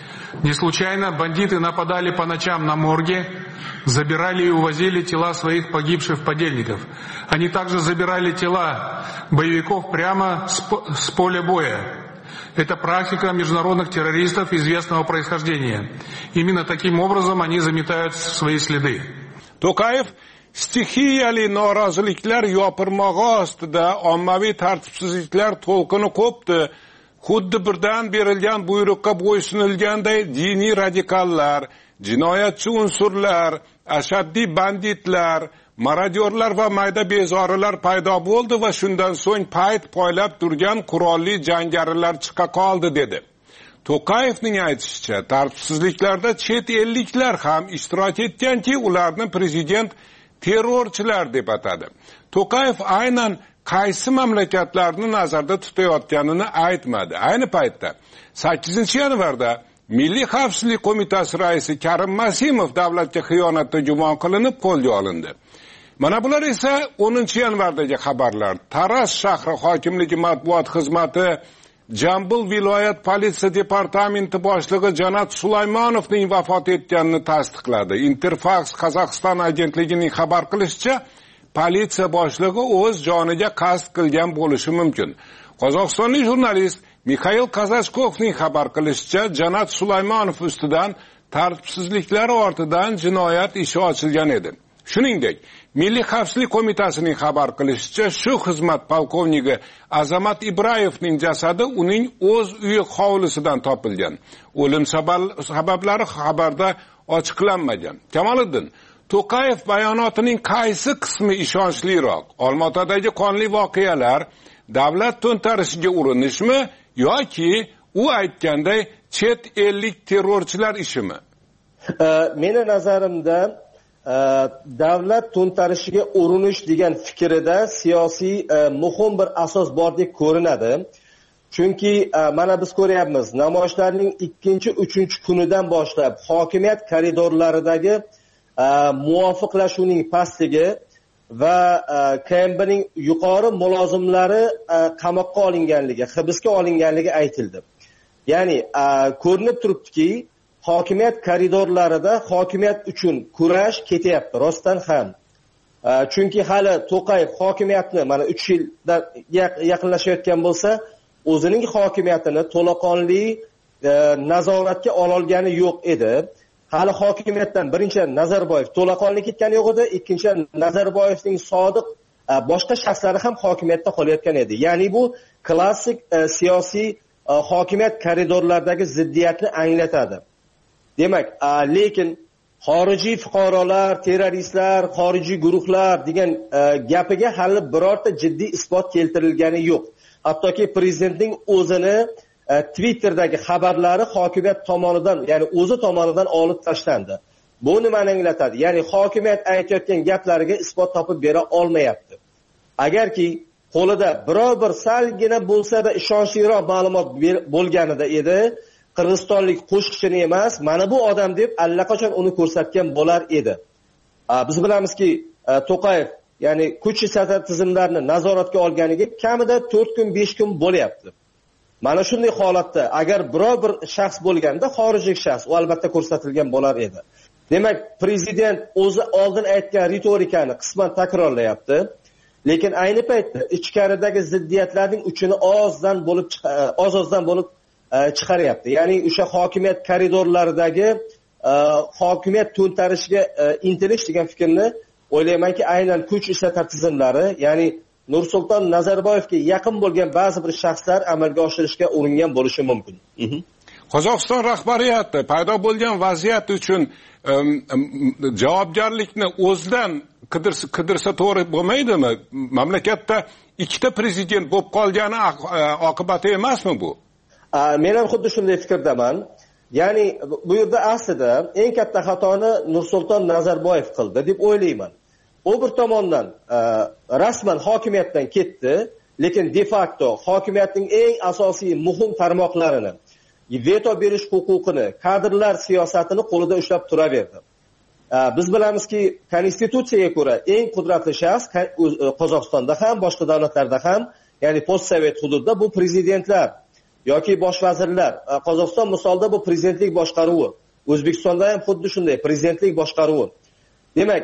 Не случайно бандиты нападали по ночам на морги, забирали и увозили тела своих погибших подельников. Они также забирали тела боевиков прямо с поля боя. Это практика международных террористов известного происхождения. Именно таким образом они заметают свои следы. To'qayev stixiyali noroziliklar yopirmog'i ostida ommaviy tartibsizliklar to'lqini qo'pdi. Xuddi birdan berilgan buyruqqa bo'ysunilganday diniy radikallar, jinoyatchi unsurlar, ashaddiy banditlar, marodyorlar va mayda bezorilar paydo bo'ldi va shundan so'ng payt poylab turgan qurolli jangarilar chiqa qoldi dedi. To'qayevning aytishicha, tartibsizliklarda chet elliklar ham ishtirok etganki, ularni prezident terrorchilar deb atadi. To'qayev aynan qaysi mamlakatlarni nazarda tutayotganini aytmadi. Ayni paytda 8-yanvarda Milliy xavfsizlik qo'mitasi raisi Karim Masimov davlatga xiyonatda gumon qilinib qo'lga olindi. Mana bular esa 10-yanvardagi xabarlar. Taraz shahri hokimligi matbuot xizmati Jambul viloyat politsiya departamenti boshlig'i Janat Sulaymonovning vafot etganini tasdiqladi. Interfax Qozog'iston agentligining xabar qilishicha, politsiya boshlig'i o'z joniga qasd qilgan bo'lishi mumkin. Qozog'istonlik jurnalist Mikhail Kazachkovning xabar qilishicha, Janat Sulaymonov ustidan tartibsizliklar ortidan jinoyat ishi ochilgan edi. Shuningdek, Milliy xavfsizlik qo'mitasining xabar qilishicha, shu xizmat polkovniki Azamat Ibrayevning jasadi uning o'z uyi hovlisidan topilgan. O'lim sabablari xabarda ochiqlanmagan. Kamoliddin, To'qayev bayonotining qaysi qismi ishonchliroq? Olmaotadagi qonli voqealar davlat to'ntarishiga urinishmi yoki u aytganday chet ellik terrorchilar ishimi? Meni nazarimda davlat to'ntarishiga urinish degan fikrida siyosiy muhim bir asos bordek ko'rinadi. Chunki mana biz ko'ryapmiz, namoyishlarning 2-3 kunidan boshlab hokimiyat koridorlaridagi muvofiqlashuvning pastligi va KMBning yuqori mulozimlari qamoqqa olinganligi, hibsga olinganligi aytildi. Ya'ni ko'rinib turibdiki, hokimiyat koridorlarida hokimiyat uchun kurash ketyapti rostdan ham. Chunki hali To'qayev hokimiyatni mana 3 yildan yaqinlashayotgan bo'lsa, o'zining hokimiyatini to'laqonli nazoratga ololgani yo'q edi. Hali hokimiyatdan birinchidan Nazarboyev to'laqonli ketgani yo'q edi, ikkinchidan Nazarboyevning sodiq boshqa shaxslari ham hokimiyatda qolayotgan edi. Ya'ni bu klassik siyosiy hokimiyat koridorlaridagi ziddiyatni anglatadi. Demak, lekin xorijiy fuqarolar, terroristlar, xorijiy guruhlar degan gapiga hali birorta jiddiy isbot keltirilgani yo'q. Hattoki prezidentning o'zini Twitter'dagi xabarlari hokimiyat tomonidan, ya'ni o'zi tomonidan olib tashlandi. Bu nimani anglatadi? Ya'ni hokimiyat aytayotgan gaplariga isbot topib bera olmayapti. Agarki qo'lida biror bir salgina bo'lsa-da ishonchliroq ma'lumot bo'lganida edi, qirg'izistonlik qo'shiqchini emas, mana bu odam deb allaqachon uni ko'rsatgan bo'lar edi. Biz bilamizki, To'qayev, ya'ni kuch tizimlarini nazoratga olganiga kamida 4 kun, 5 kun bo'lyapti. Mana shunday holatda agar biror bir shaxs bo'lganda, xorijiy shaxs, u albatta ko'rsatilgan bo'lar edi. Demak, prezident o'zi oldin aytgan ritorikani qisman takrorlayapti. Lekin ayni paytda ichkaridagi ziddiyatlarning uchini ozdan bo'lib chiqaryapti. Ya'ni o'sha hokimiyat koridorlaridagi hokimiyat to'ntarishiga intilish degan fikrni o'ylaymanki, aynan kuch ishlatar tizimlari, ya'ni Nursulton Nazarboyevga yaqin bo'lgan ba'zi bir shaxslar amalga oshirishga uringan bo'lishi mumkin. Qozog'iston rahbariyati paydo bo'lgan vaziyat uchun javobgarlikni o'zidan qidirsa to'g'ri bo'lmaydimi? Mamlakatda ikkita prezident bo'lib qolgani oqibati emasmi bu? Men ham xuddi shunday fikrdaman. Ya'ni bu yerda aslida eng katta xatoni Nursulton Nazarboyev qildi deb o'ylayman. U bir tomondan rasman hokimiyatdan ketdi, lekin de facto hokimiyatning eng asosiy muhim tarmoqlarini, veto berish huquqini, kadrlar siyosatini qo'lida ushlab turaverdi. Biz bilamizki, konstitutsiyaga ko'ra eng qudratli shaxs Qozog'istonda ham, boshqa davlatlarda ham, ya'ni postsovet hududda bu prezidentlar yoki bosh vazirlar. Qozog'iston misolida bu prezidentlik boshqaruvi. O'zbekistonda ham xuddi shunday prezidentlik boshqaruvi. Demak,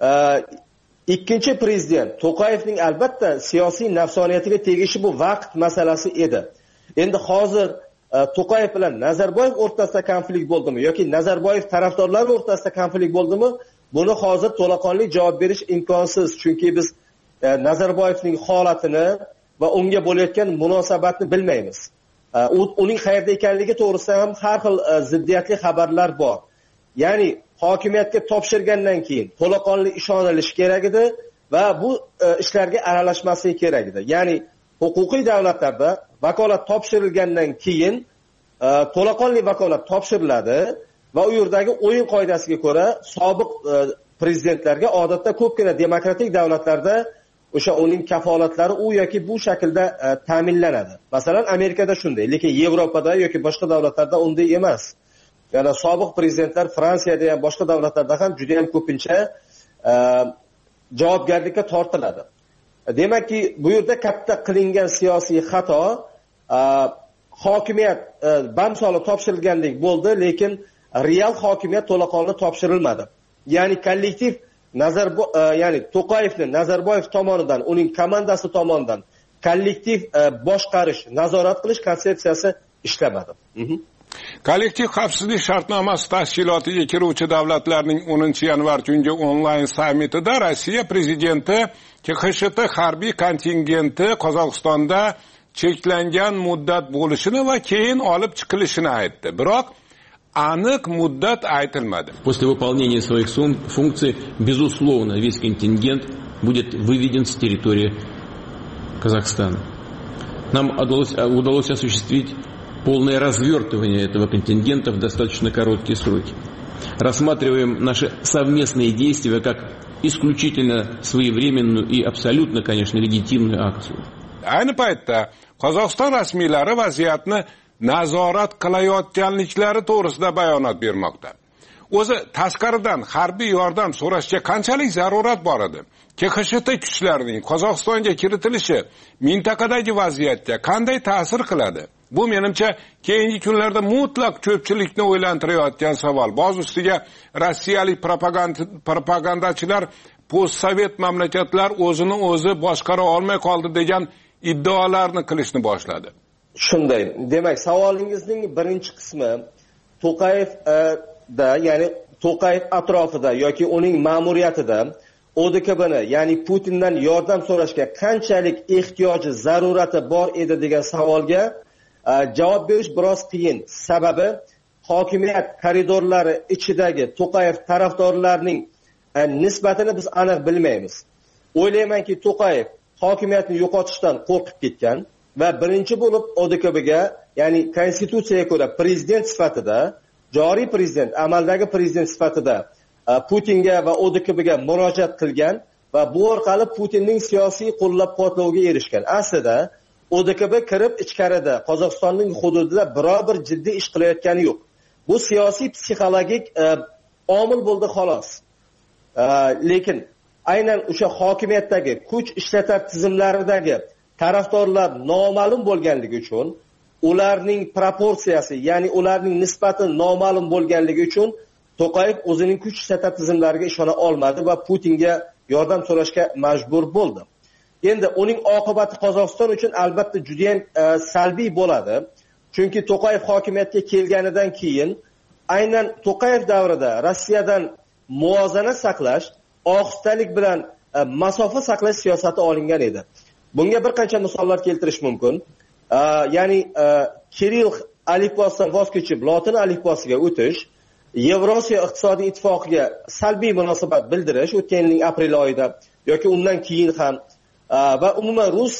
ikkinchi prezident To'qayevning albatta siyosiy nafsoniyatiga tegishi bu vaqt masalasi edi. Endi hozir To'qayev bilan Nazarboyev o'rtasida konflikt bo'ldimi yoki Nazarboyev tarafdorlari o'rtasida konflikt bo'ldimi? Buni hozir to'laqonli javob berish imkonsiz, chunki biz Nazarboyevning holatini va unga bo'layotgan munosabatni bilmaymiz. Uning qayerda ekanligi to'g'risida ham har xil ziddiyatli xabarlar bor. Ya'ni hokimiyatga topshirgandan keyin to'laqonli ishonilishi kerak edi va bu ishlarga aralashmasligi kerak edi. Ya'ni huquqiy davlatlarda vakolat topshirilgandan keyin to'laqonli vakolat topshiriladi va u yerdagi o'yin qoidasiga ko'ra sobiq prezidentlarga odatda ko'pgina demokratik davlatlarda o'sha uning kafolatlari u yoki bu shaklda ta'minlanadi. Masalan, Amerikada shunday, lekin Yevropada yoki boshqa davlatlarda unday emas. Ya'ni sobiq prezidentlar Fransiyada ham boshqa davlatlarda ham juda ham ko'pincha javobgarlikka tortiladi. Demakki, bu yerda katta qilingan siyosiy xato, hokimiyat bamsoli topshirilgandek bo'ldi, lekin real hokimiyat to'laqonli topshirilmadi. Ya'ni kollektiv ya'ni To'qayevni Nazarboyev tomonidan, uning komandasi tomonidan kollektiv boshqarish, nazorat qilish konsepsiyasi ishlamadi. Kollektiv xavfsizlik shartnomasi tashkilotiga kiruvchi davlatlarning 10-yanvar kungi onlayn sammitida Rossiya prezidenti KXSHT harbiy kontingenti Qozog'istonda cheklangan muddat bo'lishini va keyin olib chiqilishini aytdi. Biroq aniq muddat aytilmadi. После выполнения своих функций, безусловно, весь контингент будет выведен с территории Казахстана. Нам удалось осуществить полное развертывание этого контингента в достаточно короткие сроки. Рассматриваем наши совместные действия как исключительно своевременную и абсолютно, конечно, легитимную акцию. Ayni paytda Qozog'iston rasmiylari vaziyatni nazorat qilayotganliklari to'g'risida bayonot bermoqda. O'zi tashqaridan harbiy yordam so'rashga qanchalik zarurat bor edi? KXSHT kuchlarining Qozog'istonga kiritilishi mintaqadagi vaziyatga qanday ta'sir qiladi? Bu menimcha keyingi kunlarda mutlaq ko'pchilikni o'ylantirayotgan savol. Boz ustiga rossiyalik propagandachilar postsovet mamlakatlar o'zini o'zi boshqara olmay qoldi degan iddaolarni qilishni boshladi. Shunday. Demak, savolingizning birinchi qismi To'qayev ya'ni To'qayev atrofida yoki uning ma'muriyatida ODKBni, ya'ni Putindan yordam so'rashga qanchalik ehtiyoji, zarurati bor edi degan savolga javob berish biroz qiyin. Sababi hokimiyat koridorlari ichidagi To'qayev tarafdorlarining nisbatini biz aniq bilmaymiz. O'ylaymanki, To'qayev hokimiyatni yo'qotishdan qo'rqib ketgan va birinchi bo'lib ODKBga, ya'ni konstitutsiyaga ko'ra prezident sifatida, joriy prezident, amaldagi prezident sifatida Putinga va ODKBga murojaat qilgan va bu orqali Putinning siyosiy qo'llab-quvvatloviga erishgan. Aslida ODKB kirib ichkarida Qozog'istonning hududida biror bir jiddiy ish qilayotgani yo'q. Bu siyosiy psixologik omil bo'ldi xolos. Lekin aynan o'sha hokimiyatdagi kuch ishlatar tizimlaridagi tarafdorlar noma'lum bo'lganligi uchun, ularning proporsiyasi, ya'ni ularning nisbati noma'lum bo'lganligi uchun To'qayev o'zining kuch ishlatar tizimlariga ishona olmadi va Putinga yordam so'rashga majbur bo'ldi. Endi uning oqibati Qozog'iston uchun albatta juda ham salbiy bo'ladi. Chunki To'qayev hokimiyatga kelganidan keyin aynan To'qayev davrida Rossiyadan muvozanat saqlash, ohistalik bilan masofa saqlash siyosati olingan edi. Bunga bir qancha misollar keltirish mumkin. Ya'ni Kirill alifbosidan voz kechib lotin alifbosiga o'tish, Yevrosiyo iqtisodiy ittifoqiga salbiy munosabat bildirish o'tgan yilning aprel oyida yoki undan keyin ham va umuman rus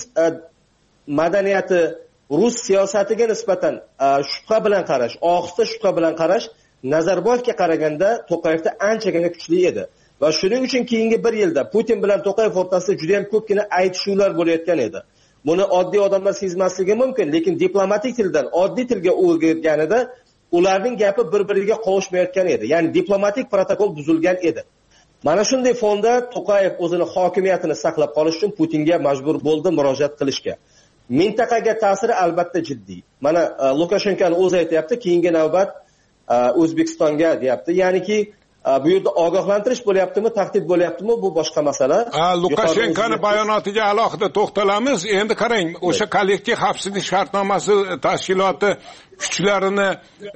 madaniyati, rus siyosatiga nisbatan shubha bilan qarash, ohista shubha bilan qarash Nazarboyevga qaraganda To'qayevda anchagina kuchli edi. Va shuning uchun keyingi bir yilda Putin bilan To'qayev o'rtasida juda ham ko'pgina aytishuvlar bo'layotgan edi. Buni oddiy odamlar sezmasligi mumkin, lekin diplomatik tildan oddiy tilga o'girganida ularning gapi bir-biriga qovushmayotgan edi. Ya'ni diplomatik protokol buzilgan edi. Mana shunday fonda To'qayev o'zini hokimiyatini saqlab qolish uchun Putinga majbur bo'ldi murojaat qilishga. Mintaqaga ta'siri albatta jiddiy. Mana Lukashenkoning o'zi aytayapti, keyingi navbat O'zbekistonga deyapti. Ya'niki bu yerda ogohlantirish bo'lyaptimi, tahdid bo'lyaptimi, bu boshqa masala. Lukashenkoning bayonotiga alohida to'xtalamiz. Endi qarang, o'sha kollektiv xavfsizlik shartnomasi tashkiloti kuchlarini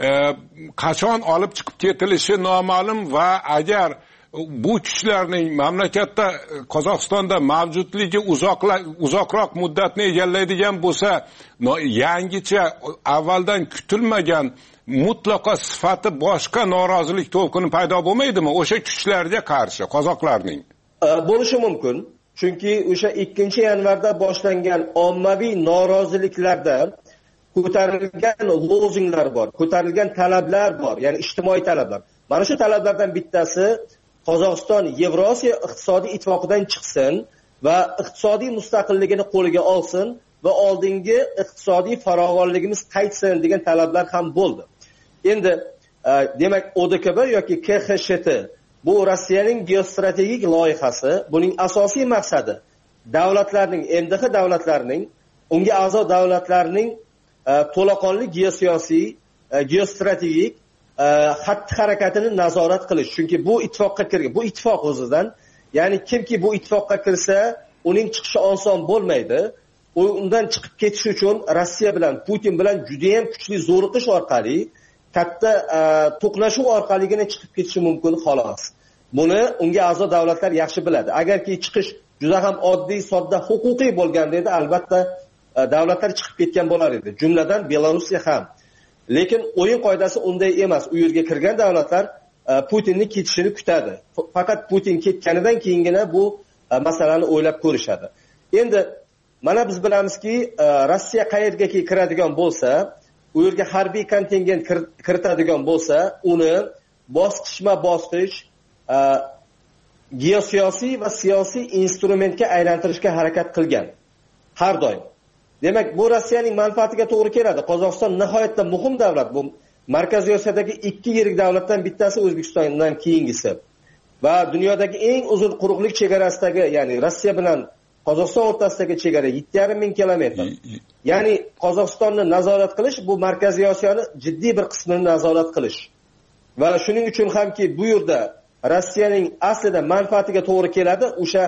qachon olib chiqib ketilishi noma'lum va agar bu kuchlarning mamlakatda Qozog'istonda mavjudligi uzoqroq muddatni egallaydigan bo'lsa, yangicha avvaldan kutilmagan mutlaqo sifati boshqa norozilik to'lqini paydo bo'lmaydimi o'sha kuchlarga qarshi qozoqlarning? Bo'lishi mumkin. Chunki o'sha 2-yanvarda boshlangan ommaviy noroziliklarda ko'tarilgan lozunglar bor, ko'tarilgan talablar bor, ya'ni ijtimoiy talablar. Mana shu talablardan bittasi Qozog'iston Yevrosiyo iqtisodiy ittifoqidan chiqsin va iqtisodiy mustaqilligini qo'liga olsin va oldingi iqtisodiy farovonligimiz qaytsin degan talablar ham bo'ldi. Endi demak ODKB yoki KXSHT bu Rossiyaning geostrategik loyihasi, buning asosiy maqsadi davlatlarning, MDH davlatlarining, unga a'zo davlatlarning to'laqonli geosiyosiy, geostrategik xatti-harakatini nazorat qilish. Chunki bu ittifoqqa kirgan, bu ittifoq o'zidan, ya'ni kimki bu ittifoqqa kirsa, uning chiqishi oson bo'lmaydi. Undan chiqib ketish uchun Rossiya bilan, Putin bilan juda ham kuchli zo'riqish orqali, katta to'qnashuv orqaligina chiqib ketishi mumkin xolos. Buni unga a'zo davlatlar yaxshi biladi. Agarki chiqish juda ham oddiy, sodda, huquqiy bo'lganda edi, albatta davlatlar chiqib ketgan bo'lar edi. Jumladan Belorussiya ham. Lekin o'yin qoidasi unday emas. U yerga kirgan davlatlar Putinning ketishini kutadi. Faqat Putin ketganidan keyingina bu masalani o'ylab ko'rishadi. Endi mana biz bilamizki, Rossiya qayerga kiradigan bo'lsa, u yerga harbiy kontingent kiritadigan bo'lsa, uni bosqichma-bosqich geosiyosiy va siyosiy instrumentga aylantirishga harakat qilgan. Har doim. Demak, bu Rossiyaning manfaatiga to'g'ri keladi. Qozog'iston nihoyatda muhim davlat. Bu Markaziy Osiyodagi ikki yirik davlatdan bittasi, O'zbekistondan keyingisi. Va dunyodagi eng uzun quruqlik chegarasidagi, ya'ni Rossiya bilan Qozog'iston o'rtasidagi chegara 7,5 kilometr. Ya'ni Qozog'istonni nazorat qilish bu Markaziy Osiyoni jiddiy bir qismini nazorat qilish. Va shuning uchun hamki bu yerda Rossiyaning aslida manfaatiga to'g'ri keladi o'sha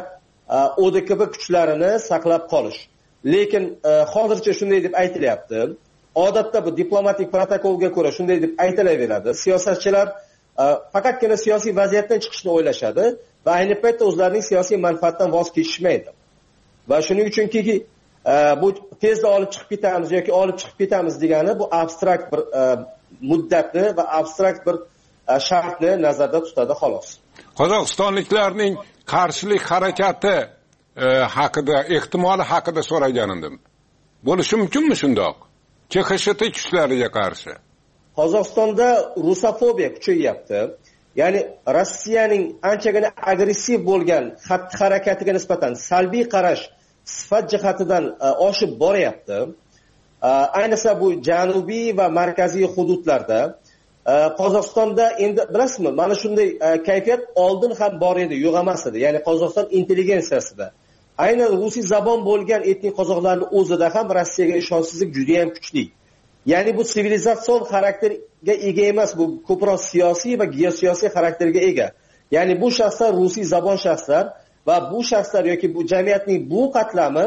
ODKB kuchlarini saqlab qolish. Lekin hozircha shunday deb aytilyapti. Odatda bu diplomatik protokolga ko'ra shunday deb aytilaveradi. Siyosatchilar faqatgina siyosiy vaziyatdan chiqishni o'ylashadi va ayni paytda o'zlarining siyosiy manfaatidan voz kechishmaydi. Va shuning uchunki bu tezda olib chiqib ketamiz yoki olib chiqib ketamiz degani bu abstrakt bir muddatni va abstrakt bir shartni nazarda tutadi xolos. Qozog'istonliklarning qarshilik harakati haqida, ehtimoli haqida so'ragan edim. Bo'lishi mumkinmi shundoq? KXSHT kuchlariga qarshi. Qozog'istonda rusofobiya kuchayyapti. Ya'ni Rossiyaning anchagina agressiv bo'lgan xatti-harakatiga nisbatan salbiy qarash sifat jihatidan oshib boryapti. Ayniqsa bu janubiy va markaziy hududlarda Qozog'istonda endi bilasizmi, mana shunday kayfiyat oldin ham bor edi, yo'q emas edi. Ya'ni Qozog'iston intelligensiyasida aynan rusiy zabon bo'lgan etnik qozoqlarning o'zida ham Rossiyaga ishonchsizlik juda ham kuchli. Ya'ni bu sivilizatsion xarakterga ega emas, bu ko'proq siyosiy va geosiyosiy xarakterga ega. Ya'ni bu shaxslar rusiy zabon shaxslar va bu shaxslar yoki bu jamiyatning bu qatlami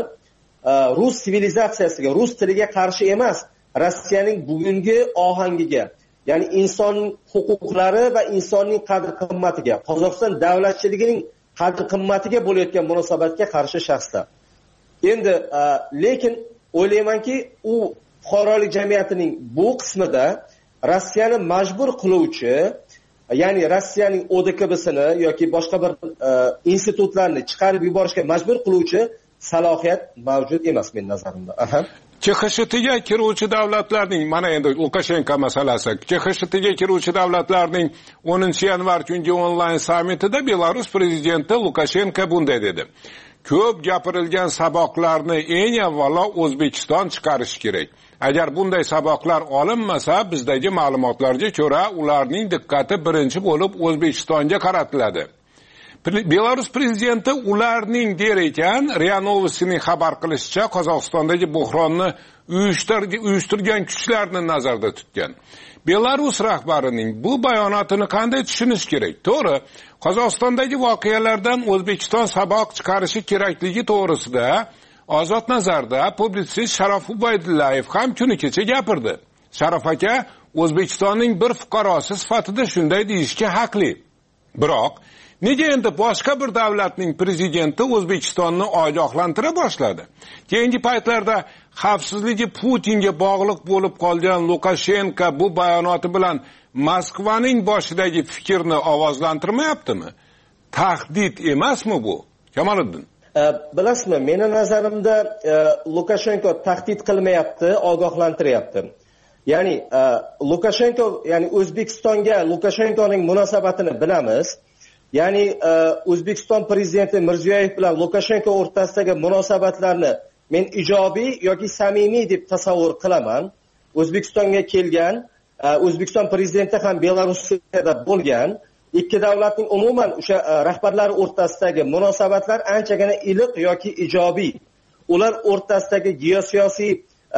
rus sivilizatsiyasiga, rus tiliga qarshi emas, Rossiyaning bugungi ohangiga, ya'ni inson huquqlari va insonning qadr-qimmatiga, Qozog'iston davlatchiligining qadr-qimmatiga bo'layotgan munosabatga qarshi shaxslar. Endi lekin o'ylaymanki, u fuqarolik jamiyatining bu qismida Rossiyani majbur qiluvchi, ya'ni Rossiyaning ODKBsini yoki boshqa bir institutlarni chiqarib yuborishga majbur qiluvchi salohiyat mavjud emas men nazarimda. KXSHTga kiruvchi davlatlarning, mana endi Lukashenko masalasi, KXSHTga kiruvchi davlatlarning 10-yanvar kungi onlayn sammitida Belarus prezidenti Lukashenko bunday dedi: ko'p gapirilgan saboqlarni eng avvalo O'zbekiston chiqarishi kerak. Agar bunday saboqlar olinmasa, bizdagi ma'lumotlarga ko'ra, ularning diqqati birinchi bo'lib O'zbekistonga qaratiladi. Belarus prezidenti ularning der ekan, RIA Novostining xabar qilishicha, Qozog'istondagi buhronni uyushtirgan kuchlarni nazarda tutgan. Belarus rahbarining bu bayonotini qanday tushunish kerak? To'g'ri, Qozog'istondagi voqealardan O'zbekiston saboq chiqarishi kerakligi to'g'risida Ozod nazarda publitsist Sharof Ubaydullayev ham kuni kecha gapirdi. Sharof aka O'zbekistonning bir fuqarosi sifatida shunday deyishga haqli. Biroq nega endi boshqa bir davlatning prezidenti O'zbekistonni ogohlantira boshladi? Keyingi paytlarda xavfsizligi Putinga bog'liq bo'lib qolgan Lukashenko bu bayonoti bilan Moskvaning boshidagi fikrni ovozlantirmayaptimi? Tahdid emasmi bu? Kamoliddin. Bilasizmi, meni nazarimda Lukashenko tahdid qilmayapti, ogohlantiryapti. Ya'ni Lukashenko, ya'ni O'zbekistonga Lukashenkoning munosabatini bilamiz. Ya'ni O'zbekiston prezidenti Mirziyoyev bilan Lukashenko o'rtasidagi munosabatlarni men ijobiy yoki samimiy deb tasavvur qilaman. O'zbekistonga kelgan, O'zbekiston prezidenti ham Belarusda bo'lgan. Ikki davlatning umuman o'sha rahbarlari o'rtasidagi munosabatlar anchagina iliq yoki ijobiy. Ular o'rtasidagi geosiyosiy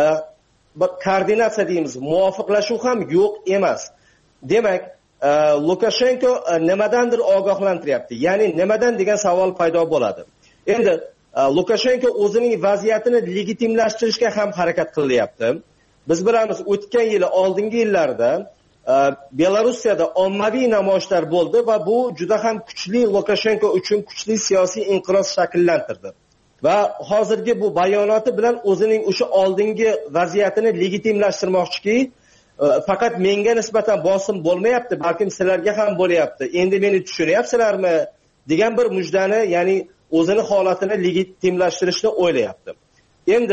koordinatsiya deymiz, muvofiqlashuv ham yo'q emas. Demak, Lukashenko nimadandir ogohlantiryapti. Ya'ni nimadan degan savol paydo bo'ladi. Endi Lukashenko o'zining vaziyatini legitimlashtirishga ham harakat qilyapti. Biz bilamiz, o'tgan yili, oldingi yillarda Belarusiyada ommaviy namoyishlar bo'ldi va bu juda ham kuchli Lukashenko uchun kuchli siyosiy inqiroz shakllantirdi. Va hozirgi bu bayonoti bilan o'zining o'sha oldingi vaziyatini legitimlashtirmoqchiki, faqat menga nisbatan bosim bo'lmayapti, balkim sizlarga ham bo'lyapti. Endi meni tushunyapsizlarmi degan bir mujdani, ya'ni o'zini holatini legitimlashtirishni o'ylayapti. Endi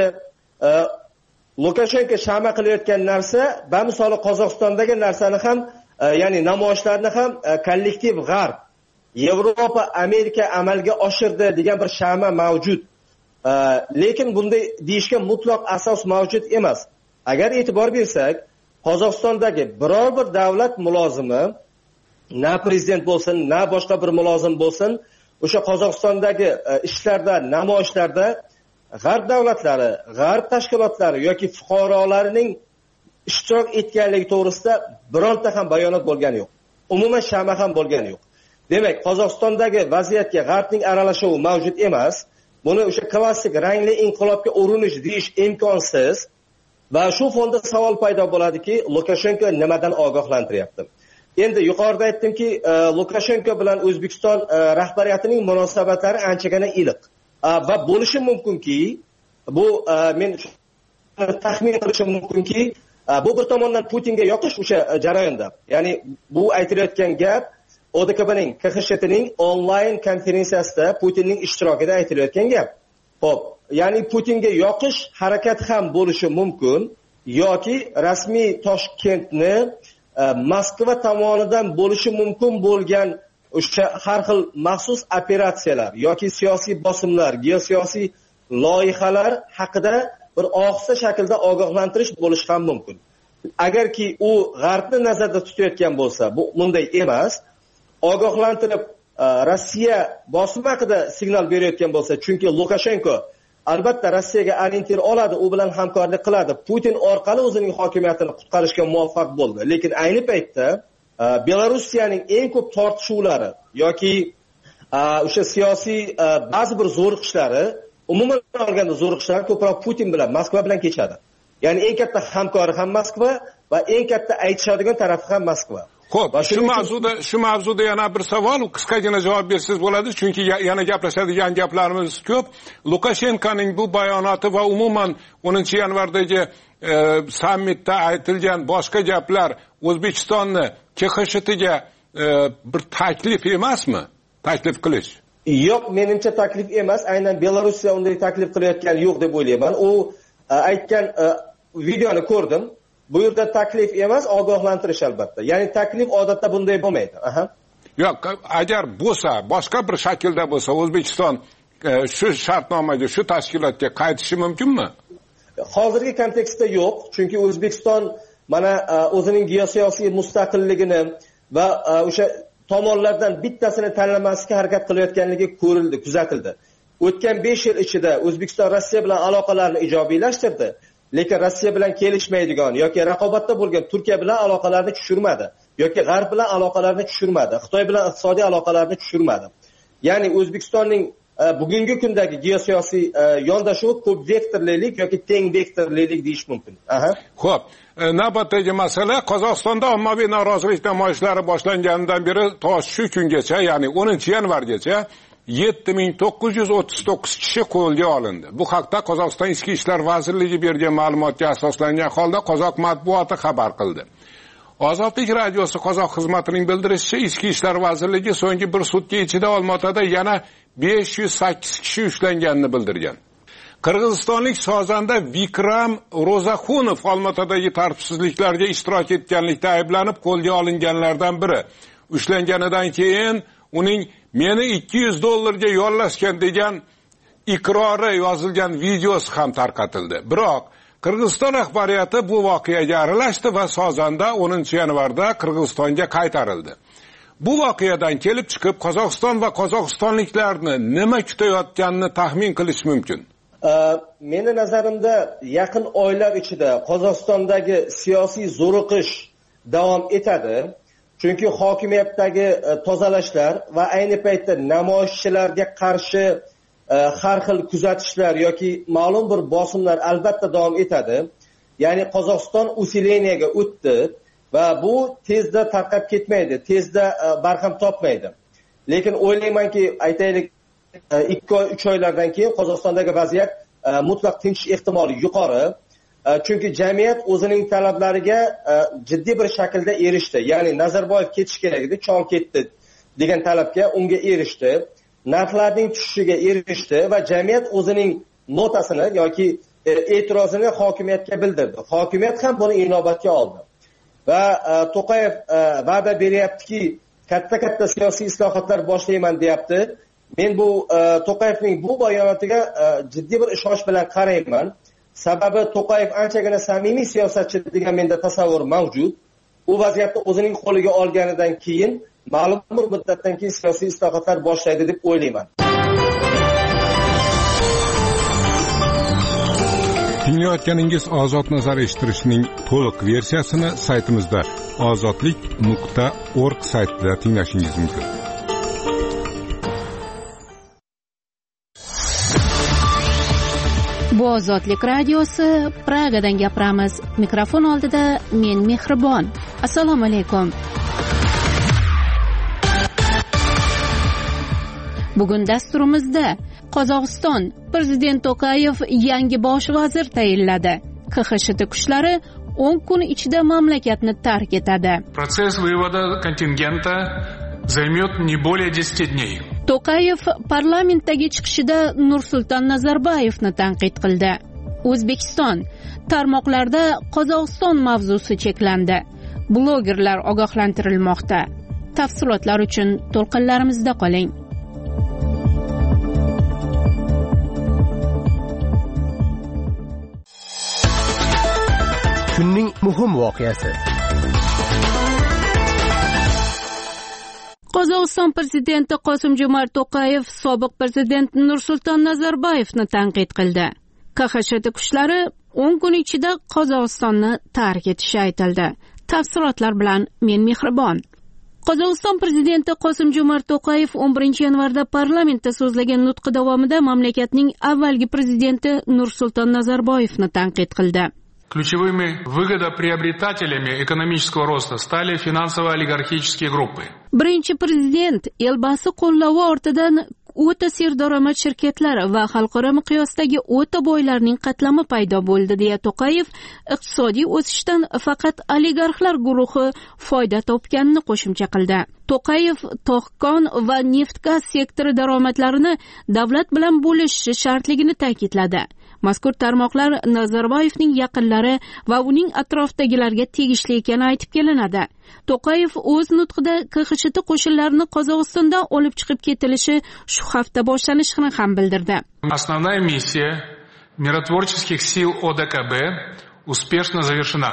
Lukashenko shama qilayotgan narsa, bamisoli Qozog'istondagi narsani ham, ya'ni namoyishlarni ham kollektiv G'arb, Yevropa, Amerika amalga oshirdi degan bir shama mavjud. Lekin bunday deyishga mutlaq asos mavjud emas. Agar e'tibor bersak, Qozog'istondagi biror bir davlat mulozimi, na prezident bo'lsin, na boshqa bir mulozim bo'lsin, o'sha Qozog'istondagi ishlarda, namoyishlarda G'arb davlatlari, G'arb tashkilotlari yoki fuqarolarining ishtirok etganligi to'g'risida bironta ham bayonot bo'lgani yo'q. Umuman shama ham bo'lgani yo'q. Demak, Qozog'istondagi vaziyatga G'arbning aralashuvi mavjud emas. Buni o'sha klassik rangli inqilobga urinish deyish imkonsiz. Va shu fonda savol paydo bo'ladiki, Lukashenko nimadan ogohlantiryapti? Endi yuqorida aytdimki, Lukashenko bilan O'zbekiston rahbariyatining munosabatlari anchagina iliq. Va bo'lishi mumkinki, bu men taxmin qilishim mumkinki, bu bir tomondan Putinga yoqish o'sha jarayonda. Ya'ni bu aytilayotgan gap ODKBning, KXSHTning onlayn konferensiyasida Putinning ishtirokida aytilayotgan gap. Xo'p, ya'ni Putinga yoqish harakat ham bo'lishi mumkin yoki rasmiy Toshkentni Moskva tomonidan bo'lishi mumkin bo'lgan o'sha har xil maxsus operatsiyalar yoki siyosiy bosimlar, geosiyosiy loyihalar haqida bir ohista shaklda ogohlantirish bo'lishi ham mumkin. Agarki u G'arbni nazarda tutayotgan bo'lsa, bu bunday emas. Ogohlantirib Rossiya bosim haqida signal berayotgan bo'lsa, chunki Lukashenko albatta Rossiyaga orientir oladi, u bilan hamkorlik qiladi. Putin orqali o'zining hokimiyatini qutqarishga muvaffaq bo'ldi. Lekin ayni paytda Belorussiyaning eng ko'p tortishuvlari yoki o'sha siyosiy ba'zi bir zo'riqishlari, umuman olganda zo'riqishlar ko'proq Putin bilan, Moskva bilan kechadi. Ya'ni eng katta hamkori ham Moskva va eng katta aytishadigan tarafi ham Moskva. Xo'p, shu mavzuda yana bir savol, qisqagina javob bersangiz bo'ladi, chunki yana gaplashadigan gaplarimiz ko'p. Lukashenkoning bu bayonoti va umuman 10-yanvardagi sammitda aytilgan boshqa gaplar O'zbekistonni KXSHTga bir taklif emasmi? Taklif qilish. Yo'q, menimcha taklif emas. Aynan Belorussiya unday taklif qilayotgani yo'q deb o'ylayman. U aytgan videoni ko'rdim. Bu yerda taklif emas, ogohlantirish albatta. Ya'ni taklif odatda bunday bo'lmaydi. Yo'q, agar bo'lsa, boshqa bir shaklda bo'lsa, O'zbekiston shu shartnomaga, shu tashkilotga qaytishi mumkinmi? Hozirgi kontekstda yo'q, chunki O'zbekiston mana o'zining geosiyosiy mustaqilligini va o'sha tomonlardan bittasini tanlamaslikka harakat qilayotganligi ko'rildi, kuzatildi. O'tgan 5 yil ichida O'zbekiston Rossiya bilan aloqalarni ijobiylashtirdi. Lekin Rossiya bilan kelishmaydigan yoki raqobatda bo'lgan Turkiya bilan aloqalarni tushirmadi yoki G'arb bilan aloqalarni tushirmadi, Xitoy bilan iqtisodiy aloqalarni tushirmadi. Ya'ni O'zbekistonning bugungi kundagi geosiyosiy yondashuvi ko'p vektorlilik yoki teng vektorlilik deyish mumkin. Xo'p, navbatdagi masala Qozog'istonda ommaviy norozilik namoyishlari boshlanganidan beri to shu kungacha, ya'ni 10-yanvargacha 7939 kishi qo'lga olindi. Bu haqda Qozog'iston Ichki ishlar vazirligi bergan ma'lumotga asoslangan holda qozoq matbuoti xabar qildi. Ozodlik radiosi qozoq xizmatining bildirishicha, Ichki ishlar vazirligi so'nggi bir sutka ichida Olmaotada yana 508 kishi ushlanganini bildirgan. Qirg'izistonlik sozanda Vikram Rozaxunov Olmaotadagi tartibsizliklarga ishtirok etganlikda ayblanib qo'lga olinganlardan biri. Ushlanganidan keyin uning meni $200 yollashgan degan iqrori yozilgan videosi ham tarqatildi. Biroq Qirg'iziston rahbariyati bu voqeaga aralashdi va sozanda 10-yanvarda Qirg'izistonga qaytarildi. Bu voqeadan kelib chiqib Qozog'iston va qozog'istonliklarni nima kutayotganini taxmin qilish mumkin. Meni nazarimda yaqin oylar ichida Qozog'istondagi siyosiy zo'riqish davom etadi. Chunki hokimiyatdagi tozalashlar va ayni paytda namoyishchilarga qarshi har xil kuzatishlar yoki ma'lum bir bosimlar albatta davom etadi. Ya'ni Qozog'iston usileniyaga o'tdi. va bu tezda tarqab ketmaydi, tezda barham topmaydi. Lekin o'ylaymanki, aytaylik 2-3 oylardan keyin Qozog'istondagi vaziyat mutlaq tinchish ehtimoli yuqori. Chunki jamiyat o'zining talablariga jiddiy bir shaklda erishdi. Ya'ni Nazarboyev ketish kerak edi, chol ketdi degan talabga unga erishdi. Narxlarning tushishiga erishdi va jamiyat o'zining notasini yoki e'tirozini hokimiyatga bildirdi. Hokimiyat ham buni inobatga oldi. Va To'qayev va'da beryaptiki, katta siyosiy islohotlar boshlayman deyapti. Men bu To'qayevning bu bayonotiga jiddiy bir ishonch bilan qarayman. Sababi To'qayev anchagina samimiy siyosatchi degan menda tasavvur mavjud. U vaziyatni o'zining qo'liga olganidan keyin ma'lum bir muddatdan keyin siyosiy islohotlar boshlaydi deb o'ylayman. Tinglayotganingiz Ozod nazar eshittirishning to'liq versiyasini saytimizda ozodlik.org saytida tinglashingiz mumkin. Bu Ozodlik radiosi, Pragadan gapiramiz. Mikrofon oldida men Mehribon. Assalomu alaykum. Bugun dasturimizda Qozog'iston prezident To'qayev yangi bosh vazir tayinladi. KXSHT kuchlari 10 kun ichida mamlakatni tark etadi. Protsess вывода контингента займет не более 10 дней. To'qayev parlamentdagi chiqishida Nursulton Nazarboyevni tanqid qildi. O'zbekiston tarmoqlarda Qozog'iston mavzusi cheklandi. Blogerlar ogohlantirilmoqda. Tafsilotlar uchun to'lqinlarimizda qoling. Kunning muhim voqeasi. Qozog'iston prezidenti Qosim-Jomart To'qayev sobiq prezident Nursulton Nazarboyevni tanqid qildi. KXSHT kuchlari 10 kun ichida Qozog'istonni tark etishi aytildi. Tafsilotlar bilan men Mehribon. Qozog'iston prezidenti Qosim-Jomart To'qayev 11-yanvarda parlamentda so'zlagan nutqi davomida mamlakatning avvalgi prezidenti Nursulton Nazarboyevni tanqid qildi. Ключевыми выгодоприобретателями экономического роста стали финансово-олигархические группы. Birinchi prezident elbasi qo'llavi ortidan o'ta serdaromad shirkatlar va xalqaro miqyosdagi o'ta boylarning qatlami paydo bo'ldi deya To'qayev iqtisodiy o'sishdan faqat oligarxlar guruhi foyda topganini qo'shimcha qildi. To'qayev tog'-kon va neft-gaz sektori daromadlarini davlat bilan bo'lishi shartligini ta'kidladi. Mazkur tarmoqlar Nazarboyevning yaqinlari va uning atrofidagilarga tegishli ekani aytib kelinadi. To'qayev o'z nutqida KXSHT qo'shinlarini Qozog'istondan olib chiqib ketilishi shu hafta boshlanishini ham bildirdi. Основная миссия миротворческих сил ОДКБ успешно завершена.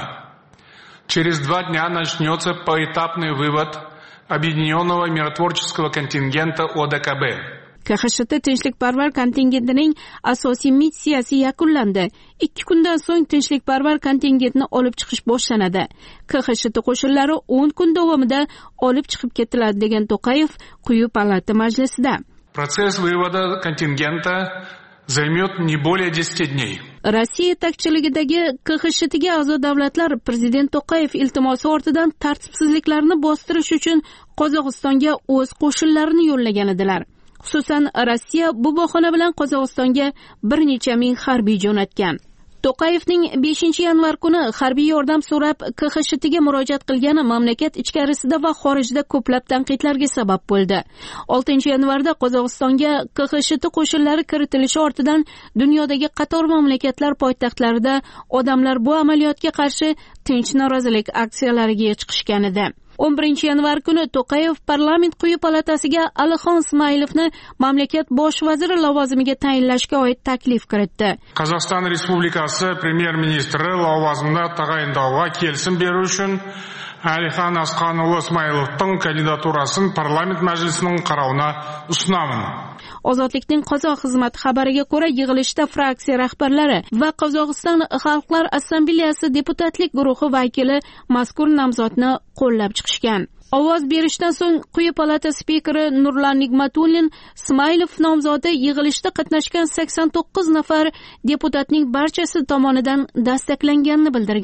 Через 2 дня начнется поэтапный вывод объединенного миротворческого контингента ОДКБ. KXSHT tinchlikparvar kontingentining asosiy missiyasi yakunlandi. 2 kundan so'ng tinchlikparvar kontingentni olib chiqish boshlanadi. KXSHT qo'shinlari 10 kun davomida olib chiqib ketiladi degan To'qayev quyi palata majlisida. Protsess вывода контингента займет не более 10 дней. Rossiya yetakchiligidagi KXSHTga a'zo davlatlar prezident To'qayev iltimosi ortidan tartibsizliklarni bostirish uchun Qozog'istonga o'z qo'shinlarini yo'llagan edilar. Xususan, Rossiya bu bahona bilan Qozog'istonga bir necha ming harbiy jo'natgan. To'qayevning 5-yanvar kuni harbiy yordam so'rab KXSHTga murojaat qilgani mamlakat ichkarisida va xorijda ko'plab tanqidlarga sabab bo'ldi. 6-yanvarda Qozog'istonga KXSHT qo'shinlari kiritilishi ortidan dunyodagi qator mamlakatlar poytaxtlarida odamlar bu amaliyotga qarshi tinch norozilik aksiyalariga chiqishgan edi. 11-yanvar kuni To'qayev parlament quyi palatasiga Alixon Ismoilovni mamlakat bosh vaziri lavozimiga tayinlashga oid taklif kiritdi. Qozog'iston Respublikasi Premyer-ministri lavozimida tayinlashga kelishim berish uchun Alixon Asqanullo Ismoilovning kandidaturasin parlament majlisining qaroruna usunaman. Ozodlikning qozoq xizmati xabariga ko'ra, yig'ilishda fraksiya rahbarlari va Qozog'iston Xalqlar Assambleyasi deputatlik guruhi vakili mazkur nomzodni qo'llab chiqishgan. Ovoz berishdan so'ng quyi palata spikeri Nurlan Nigmatullin Ismoilov nomzodi yig'ilishda qatnashgan 89 nafar deputatning barchasi tomonidan dastaklanganini bildirgan.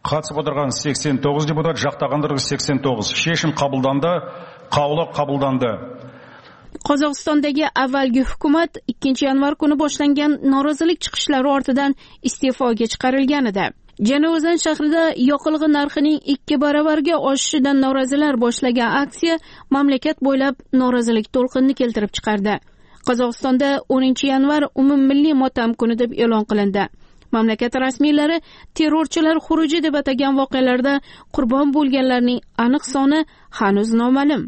Қатысып отырған 89 депутат, жақтағандар 89. Шешім қабылданды, қаулы қабылданды. Qozog'istondagi avvalgi hukumat 2 yanvar kuni boshlangan norozilik chiqishlari ortidan iste'foga chiqarilgan edi. Janozan shahrida yoqilg'i narxining 2 baravarga oshishidan norozilar boshlagan aksiya mamlakat bo'ylab norozilik to'lqinini keltirib chiqardi. Qozog'istonda 10 yanvar umummilliy motam kuni deb e'lon qilindi. Mamlakat rasmiylari terrorchilar xuruji deb atagan voqealarda qurbon bo'lganlarning aniq soni hanuz noma'lum.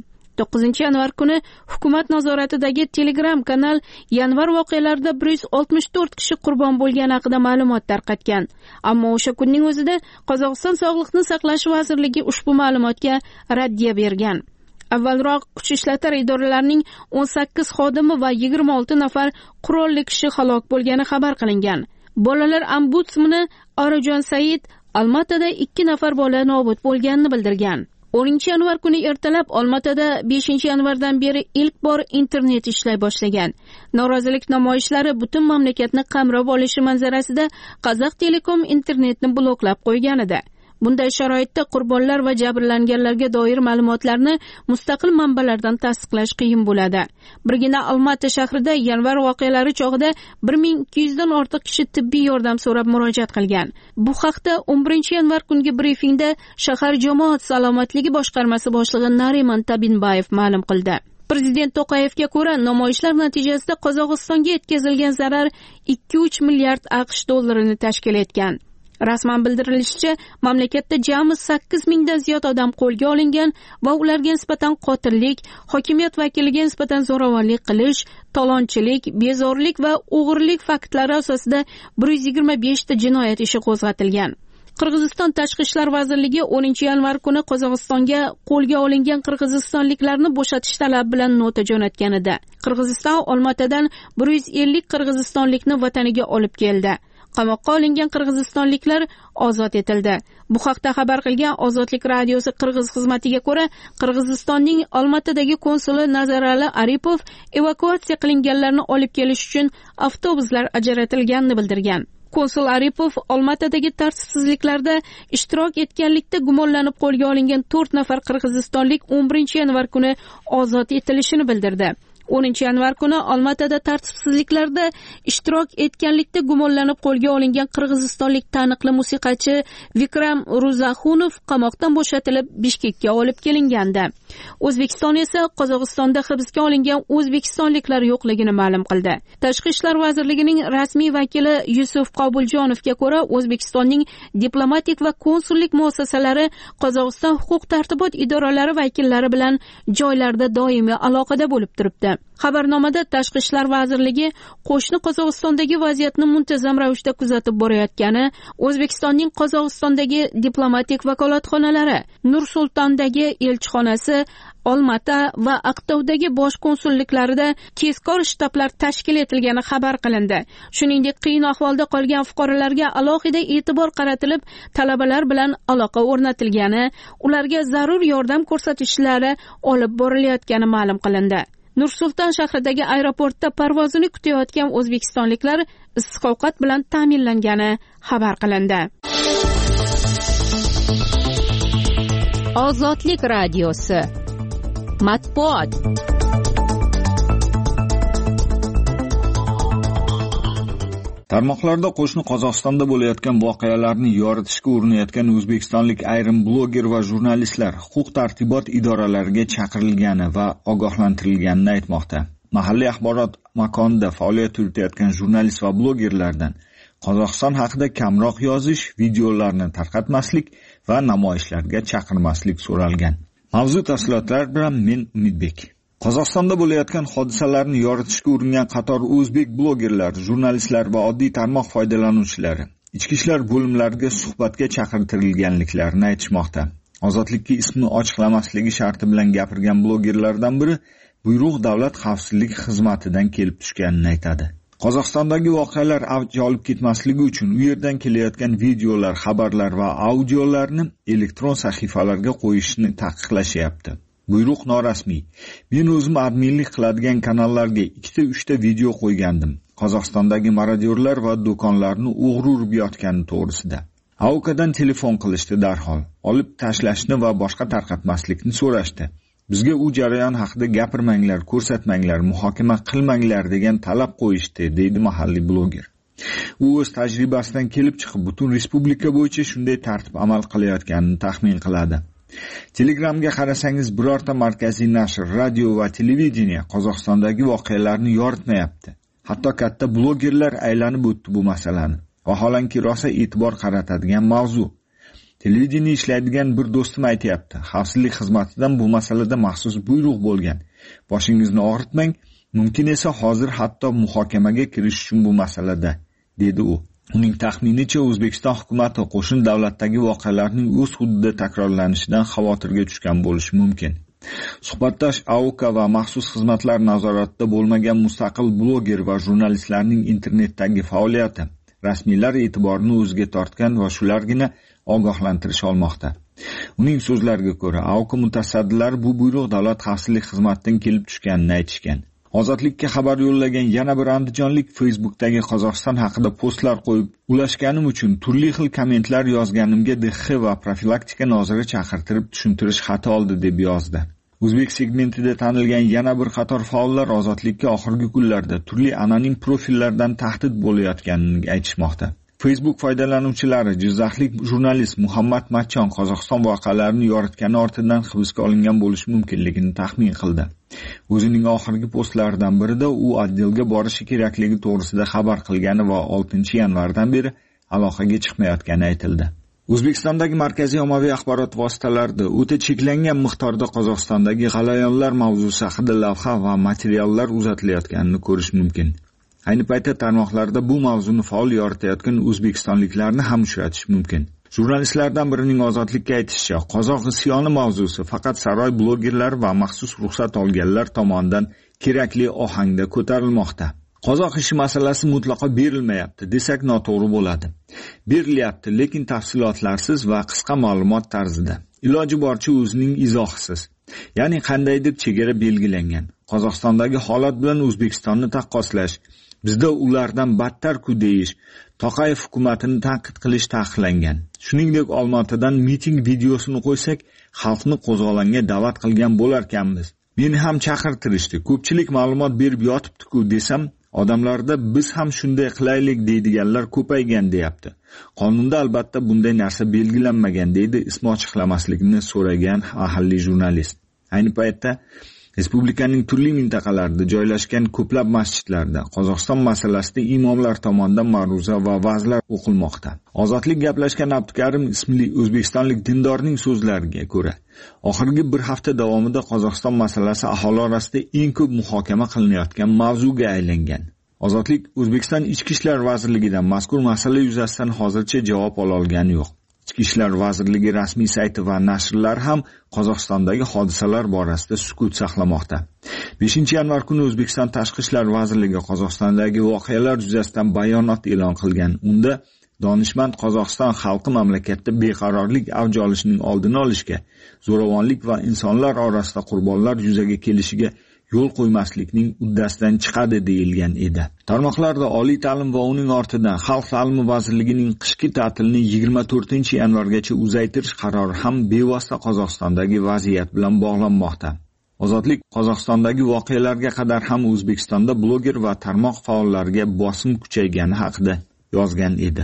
9 yanvar kuni hukumat nazoratidagi Telegram kanal yanvar voqealarida 164 kishi qurbon bo'lgani haqida ma'lumot tarqatgan. Ammo o'sha kunning o'zida Qozog'iston Sog'liqni saqlash vazirligi ushbu ma'lumotga raddiya bergan. Avvalroq kuch ishlatar idoralarining 18 xodimi va 26 nafar qurolli kishi halok bo'lgani xabar qilingan. Bolalar ombudsmani Orajon Said Olmaotada 2 nafar bola nobud bo'lganini bildirgan. 10 yanvar kuni ertalab Olmaotada 5 yanvardan beri ilk bor internet ishlay boshlagan. Norozilik namoyishlari butun mamlakatni qamrab olishi manzarasida Qozoq Telekom internetni bloklab qo'ygan edi. Bunday sharoitda qurbonlar va jabrlanganlarga doir ma'lumotlarni mustaqil manbalardan tasdiqlash qiyin bo'ladi. Birgina Olmaota shahrida yanvar voqealari chog'ida 1200 dan ortiq kishi tibbiy yordam so'rab murojaat qilgan. Bu haqda 11 yanvar kungi brifingda shahar jamoat salomatligi boshqarmasi boshlig'i Nariman Tabinbayev ma'lum qildi. Prezident To'qayevga ko'ra, namoyishlar natijasida Qozog'istonga yetkazilgan zarar 2-3 milliard AQSh dollarini tashkil etgan. Rasman bildirilishicha, mamlakatda jami 8 mingdan ziyod odam qo'lga olingan va ularga nisbatan qotillik, hokimiyat vakiliga nisbatan zo'ravonlik qilish, talonchilik, bezorilik va o'g'irlik faktlari asosida 125 ta jinoyat ishi qo'zg'atilgan. Qirg'iziston Tashqi ishlar vazirligi 10 yanvar kuni Qozog'istonga qo'lga olingan qirg'izistonliklarni bo'shatish talabi bilan nota jo'natgan edi. Qirg'iziston Olmaotadan 150 qirg'izistonlikni vataniga olib keldi. Qamoqqa olingan qirg'izistonliklar ozod etildi. Bu haqda xabar qilgan Ozodlik radiosi Qirg'iz xizmatiga ko'ra, Qirg'izistonning Olmaotadagi konsuli Nazarali Aripov evakuatsiya qilinganlarni olib kelish uchun avtobuslar ajratilganini bildirgan. Konsul Aripov Olmaotadagi tartibsizliklarda ishtirok etganlikda gumonlanib qo'lga olingan 4 nafar qirg'izistonlik 11 yanvar kuni ozod etilishini bildirdi. 10 yanvar kuni Olmaotada tartibsizliklarda ishtirok etganlikda gumonlanib qo'lga olingan qirg'izistonlik taniqli musiqachi Vikram Ro'zaxunov qamoqdan bo'shatilib Bishkekka olib kelingandi. O'zbekiston esa Qozog'istonda hibsga olingan o'zbekistonliklar yo'qligini ma'lum qildi. Tashqi ishlar vazirligining rasmiy vakili Yusuf Qobuljonovga ko'ra, O'zbekistonning diplomatik va konsullik muassasalari Qozog'iston huquq-tartibot idoralari vakillari bilan joylarda doimiy aloqada bo'lib turibdi. Xabarnomada Tashqi ishlar vazirligi qo'shni Qozog'istondagi vaziyatni muntazam ravishda kuzatib borayotgani, O'zbekistonning Qozog'istondagi diplomatik vakolatxonalari, Nur-Sultondagi elchixonasi, Olmaota va Aqtovdagi bosh konsulliklarida tezkor shtablar tashkil etilgani xabar qilindi. Shuningdek, qiyin ahvolda qolgan fuqarolarga alohida e'tibor qaratilib, talabalar bilan aloqa o'rnatilgani, ularga zarur yordam ko'rsatishlari olib borilayotgani ma'lum qilindi. Nur-Sulton shahridagi aeroportda parvozini kutayotgan o'zbekistonliklar issiq ovqat bilan ta'minlangani xabar qilindi. Ozodlik radiosi matbuot. Tarmoqlarda qo'shni Qozog'istonda bo'layotgan voqealarni yoritishga urinayotgan o'zbekistonlik ayrim bloger va jurnalistlar huquq-tartibot idoralariga chaqirilgani va ogohlantirilganini aytmoqda. Mahalliy axborot makonida faoliyat yuritayotgan jurnalist va blogerlardan Qozog'iston haqida kamroq yozish, videolarni tarqatmaslik va namoyishlarga chaqirmaslik so'ralgan. Mavzu tafsilotlar bilan men Umidbek. Qozog'istonda bo'layotgan hodisalarni yoritishga uringan qator o'zbek blogerlar, jurnalistlar va oddiy tarmoq foydalanuvchilari ichki ishlar bo'limlariga suhbatga chaqirtirilganliklarini aytishmoqda. Ozodlikka ismini ochiqlamasligi sharti bilan gapirgan blogerlardan biri buyruq davlat xavfsizlik xizmatidan kelib tushganini aytadi. Qozog'istondagi voqealar avj olib ketmasligi uchun u yerdan kelayotgan videolar, xabarlar va audiolarni elektron sahifalarga qo'yishni taqiqlashyapti. Buyruq norasmiy. Men o'zim adminlik qiladigan kanallarga 2-3 ta video qo'ygandim. Qozog'istondagi marodyorlar va do'konlarni o'g'ri urib yotgani to'g'risida. AOKdan telefon qilishdi darhol. Olib tashlashni va boshqa tarqatmaslikni so'rashdi. Bizga u jarayon haqida gapirmanglar, ko'rsatmanglar, muhokama qilmanglar degan talab qo'yishdi, deydi mahalliy bloger. U o'z tajribasidan kelib chiqib, butun respublika bo'yicha shunday tartib amal qilayotganini taxmin qiladi. Telegramga qarasangiz, birorta markaziy nashr, radio va televideniya Qozog'istondagi voqealarni yoritmayapti. Hatto katta blogerlar aylanib o'tdi bu masalani. Vaholanki rosa e'tibor qaratadigan mavzu. Televideniya ishlaydigan bir do'stim aytayapti. Xavfsizlik xizmatidan bu masalada maxsus buyruq bo'lgan. Boshingizni og'ritmang, mumkin esa hozir hatto muhokamaga kirish uchun bu masalada, dedi u. Uning taxminicha O'zbekiston hukumati qo'shni davlatdagi voqealarning o'z hududida takrorlanishidan xavotirga tushgan bo'lishi mumkin. Suhbatdosh AOK va maxsus xizmatlar nazoratida bo'lmagan mustaqil bloger va jurnalistlarning internetdagi faoliyati rasmiylar e'tiborini o'ziga tortgan va shulargina ogohlantirish olmoqda. Uning so'zlariga ko'ra, AOK mutasaddilari bu buyruq davlat xavfsizlik xizmatidan kelib tushganini aytishgan. Ozodlikka xabar yo'llagan yana bir andijonlik Facebookdagi Qozog'iston haqida postlar qo'yib, ulashganim uchun turli xil kommentlar yozganimga DX va profilaktika noziri chaqirtirib tushuntirish xati oldi deb yozdi. O'zbek segmentida tanilgan yana bir qator faollar ozodlikka oxirgi kunlarda turli anonim profillardan tahdid bo'layotganini aytishmoqda. Facebook foydalanuvchilari jizzaxlik jurnalist Muhammad Matchon Qozog'iston voqealarini yoritgani ortidan hibsga olingan bo'lishi mumkinligini taxmin qildi. O'zining oxirgi postlaridan birida u oddelga borishi kerakligi to'g'risida xabar qilgani va 6-yanvardan beri aloqaga chiqmayotgani aytildi. O'zbekistondagi markaziy ommaviy axborot vositalarida o'ta cheklangan miqdorda Qozog'istondagi g'alayonlar mavzusi haqida lavha va materiallar uzatilayotganini ko'rish mumkin. Ayni paytda tarmoqlarda bu mavzuni faol yoritayotgan o'zbekistonliklarni ham uchratish mumkin. Jurnalistlardan birining ozodlikka aytishicha, qozoq isyoni mavzusi faqat saroy blogerlari va maxsus ruxsat olganlar tomonidan kerakli ohangda ko'tarilmoqda. Qozoq ishi masalasi mutlaqo berilmayapti desak noto'g'ri bo'ladi. Berilyapti, lekin tafsilotlarsiz va qisqa ma'lumot tarzida. Iloji boricha o'zining izohisiz. Ya'ni qandaydir chegara belgilangan. Qozog'istondagi holat bilan O'zbekistonni taqqoslash, bizda ulardan battar-ku deyish, Toqayev hukumatini tanqid qilish taqiqlangan. Shuningdek, Olmaotadan miting videosini qo'ysak, xalqni qo'zg'olonga da'vat qilgan bo'larkanmiz. Meni ham chaqirtirishdi. Ko'pchilik ma'lumot berib yotibdi-ku desam, odamlarda biz ham shunday qilaylik deydiganlar ko'paygan deyapti. Qonunda albatta bunday narsa belgilanmagan, deydi ismi ochiqlamaslikni so'ragan mahalliy jurnalist. Ayni paytda respublikaning turli mintaqalarida joylashgan ko'plab masjidlarda Qozog'iston masalasida imomlar tomonidan ma'ruza va va'zlar o'qilmoqda. Ozodlik gaplashgan Abdukarim ismli o'zbekistonlik dindorning so'zlariga ko'ra, oxirgi bir hafta davomida Qozog'iston masalasi aholi orasida eng ko'p muhokama qilinayotgan mavzuga aylangan. Ozodlik O'zbekiston Ichki ishlar vazirligidan mazkur masala yuzasidan hozircha javob ola olgani yo'q. Ichki ishlar vazirligi rasmiy sayti va nashrlar ham Qozog'istondagi hodisalar borasida sukut saqlamoqda. 5-yanvar kuni O'zbekiston Tashqi ishlar vazirligi Qozog'istondagi voqealar yuzasidan bayonot e'lon qilgan. Unda donishmand Qozog'iston xalqi mamlakatda beqarorlik avj olishining oldini olishga, zo'ravonlik va insonlar orasida qurbonlar yuzaga kelishiga yo'l qo'ymaslikning uddasidan chiqadi deyilgan edi. Tarmoqlarda oliy ta'lim va uning ortidan Xalq ta'limi vazirligining qishki ta'tilni 24-yanvargacha uzaytirish qarori ham bevosita Qozog'istondagi vaziyat bilan bog'lanmoqda. Ozodlik Qozog'istondagi voqealarga qadar ham O'zbekistonda bloger va tarmoq faollariga bosim kuchaygani haqida yozgan edi.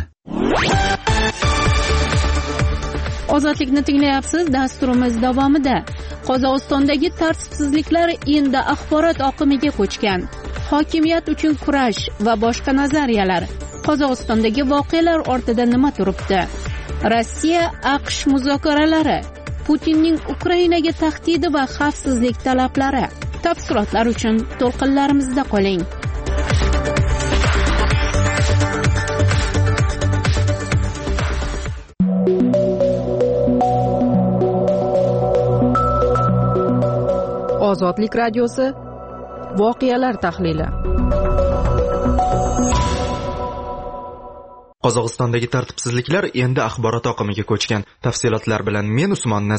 Ozodlikni tinglayapsiz. Dasturimiz davomida Qozog'istondagi tartibsizliklar endi axborot oqimiga ko'chgan. Hokimiyat uchun kurash va boshqa nazariyalar. Qozog'istondagi voqealar ortida nima turibdi? Rossiya AQSh muzokaralari, Putinning Ukrainaga tahdidi va xavfsizlik talablari. Tafsilotlar uchun to'lqinlarimizda qoling. Ozodlik radiosi voqealar tahlili. Qozog'istondagi tartibsizliklar endi axborot oqimiga ko'chgan. Tafsilotlar bilan men Usmon Nazar.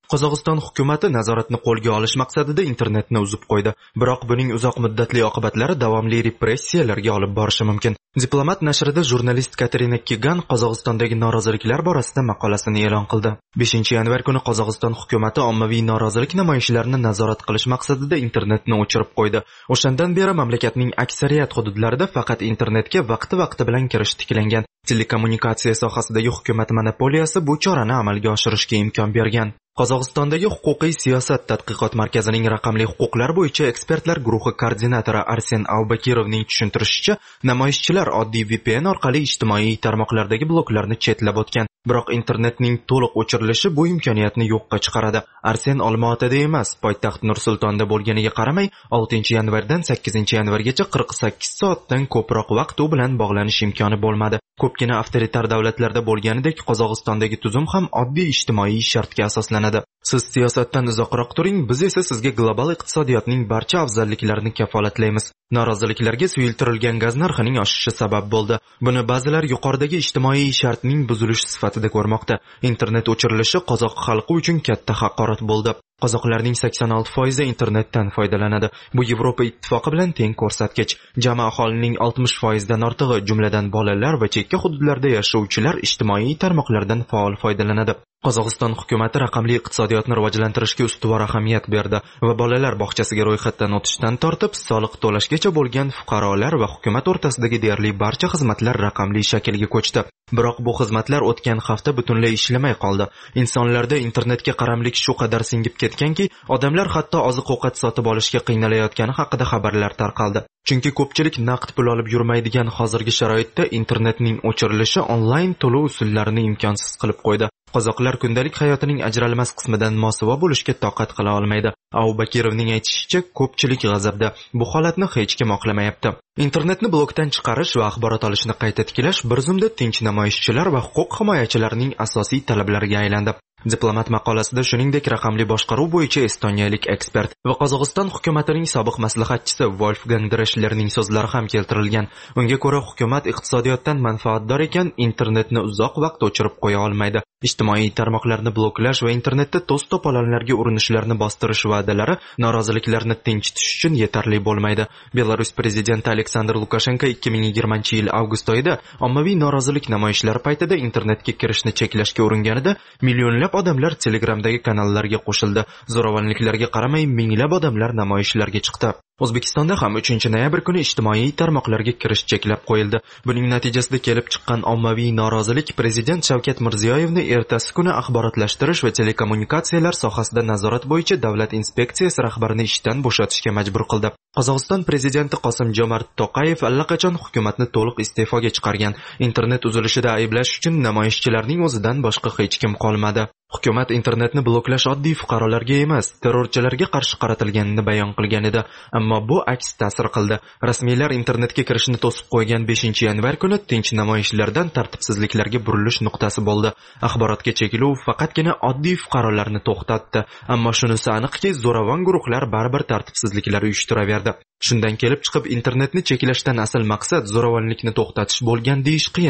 Qozog'iston hukumati nazoratni qo'lga olish maqsadida internetni uzib qo'ydi. Biroq buning uzoq muddatli oqibatlari davomli repressiyalarga olib borishi mumkin. Diplomat nashrida jurnalist Katerina Kigan Qozog'istondagi noroziliklar borasida maqolasini e'lon qildi. 5-yanvar kuni Qozog'iston hukumati ommaviy norozilik namoyishlarini nazorat qilish maqsadida internetni o'chirib qo'ydi. O'shandan beri mamlakatning aksariyat hududlarida faqat internetga vaqti bilan kirish tiklangan. Telekommunikatsiya sohasidagi hukumat monopoliyasi bu chorani amalga oshirishga imkon bergan. Qozog'istondagi huquqiy siyosat tadqiqot markazining raqamli huquqlar bo'yicha ekspertlar guruhi koordinatori Arsen Albakirovning tushuntirishicha, namoyishchilar oddiy VPN orqali ijtimoiy tarmoqlardagi bloklarni chetlab o'tgan. Biroq internetning to'liq o'chirilishi bu imkoniyatni yo'qqa chiqaradi. Arsen Olmaotada emas, poytaxt Nur-Sultonda bo'lganiga qaramay, 6-yanvardan 8-yanvargacha 48 soatdan ko'proq vaqt u bilan bog'lanish imkoni bo'lmadi. Ko'pgina avtoritar davlatlarda bo'lganidek, Qozog'istondagi tuzum ham oddiy ijtimoiy shartga asoslanadi. Siz siyosatdan uzoqroq turing, biz esa sizga global iqtisodiyotning barcha afzalliklarini kafolatlaymiz. Noroziliklarga suyultirilgan gaz narxining oshishi sabab bo'ldi. Buni ba'zilar yuqoridagi ijtimoiy shartning buzilishi sifatida ko'rmoqda. Internet o'chirilishi qozoq xalqi uchun katta haqorat bo'ldi. Qozoqlarning 86% internetdan foydalanadi. Bu Yevropa ittifoqi bilan teng ko'rsatkich. Jami aholining 60% dan ortig'i, jumladan bolalar va chekka hududlarda yashovchilar ijtimoiy tarmoqlardan faol foydalanadi. Qozog'iston hukumati raqamli iqtisodiyotni rivojlantirishga ustuvor ahamiyat berdi va bolalar bog'chasiga ro'yxatdan o'tishdan tortib soliq to'lashgacha bo'lgan fuqarolar va hukumat o'rtasidagi deyarli barcha xizmatlar raqamli shaklga ko'chdi. Biroq bu xizmatlar o'tgan hafta butunlay ishlamay qoldi. Insonlarda internetga qaramlik shu qadar singib ketganki, odamlar hatto oziq-ovqat sotib olishga qiynalayotgani haqida xabarlar tarqaldi. Chunki ko'pchilik naqd pul olib yurmaydigan hozirgi sharoitda internetning o'chirilishi onlayn to'lov usullarini imkonsiz qilib qo'ydi. Qozoqlar kundalik hayotining ajralmas qismidan mosuvo bo'lishga toqat qila olmaydi. Abubakirovning aytishicha, ko'pchilik g'azabda. Bu holatni hech kim oqlamayapti. Internetni blokdan chiqarish va axborot olishni qayta tiklash bir zumda tinch namoyishchilar va huquq himoyachilarning asosiy talablariga aylandi. Diplomat maqolasida shuningdek raqamli boshqaruv bo'yicha estoniyalik ekspert va Qozog'iston hukumatining sobiq maslahatchisi Wolfgang Dreshlerning so'zlari ham keltirilgan. Unga ko'ra, hukumat iqtisodiyotdan manfaatdor ekan, internetni uzoq vaqt o'chirib qo'ya olmaydi. Ijtimoiy tarmoqlarni bloklash va internetda to's-to'polonlarga urinishlarni bostirish va'dalari noroziliklarni tinchitish uchun yetarli bo'lmaydi. Belarus prezidenti Aleksandr Lukashenko 2020-yil avgust oyida ommaviy norozilik namoyishlari paytida internetga kirishni cheklashga uringanida millionlab odamlar Telegramdagi kanallarga qo'shildi. Zo'ravonliklarga qaramay minglab odamlar namoyishlarga chiqdi. O'zbekistonda ham 3-noyabr kuni ijtimoiy tarmoqlarga kirish cheklab qo'yildi. Buning natijasida kelib chiqqan ommaviy norozilik prezident Shavkat Mirziyoyevni ertasi kuni axborotlashtirish va telekommunikatsiyalar sohasida nazorat bo'yicha davlat inspeksiyasi rahbarini ishdan bo'shatishga majbur qildi. Qozog'iston prezidenti Qosim-Jomart To'qayev allaqachon hukumatni to'liq iste'foga chiqargan. Internet uzilishida ayblash uchun namoyishchilarning o'zidan boshqa hech kim qolmadi. Hukumat internetni bloklash oddiy fuqarolarga emas, terrorchilarga qarshi qaratilganini bayon qilgan edi, ammo bu aks ta'sir qildi. Rasmiylar internetga kirishni to'sib qo'ygan 5-yanvar kuni tinch namoyishlardan tartibsizliklarga burilish nuqtasi bo'ldi. Axborotga cheklov faqatgina oddiy fuqarolarni to'xtatdi, ammo shunisi aniqki, zo'ravon guruhlar baribir tartibsizliklar uyushtiraverdi. Shundan kelib chiqib, internetni cheklashdan asl maqsad zo'ravonlikni to'xtatish bo'lgan deyish qiyin.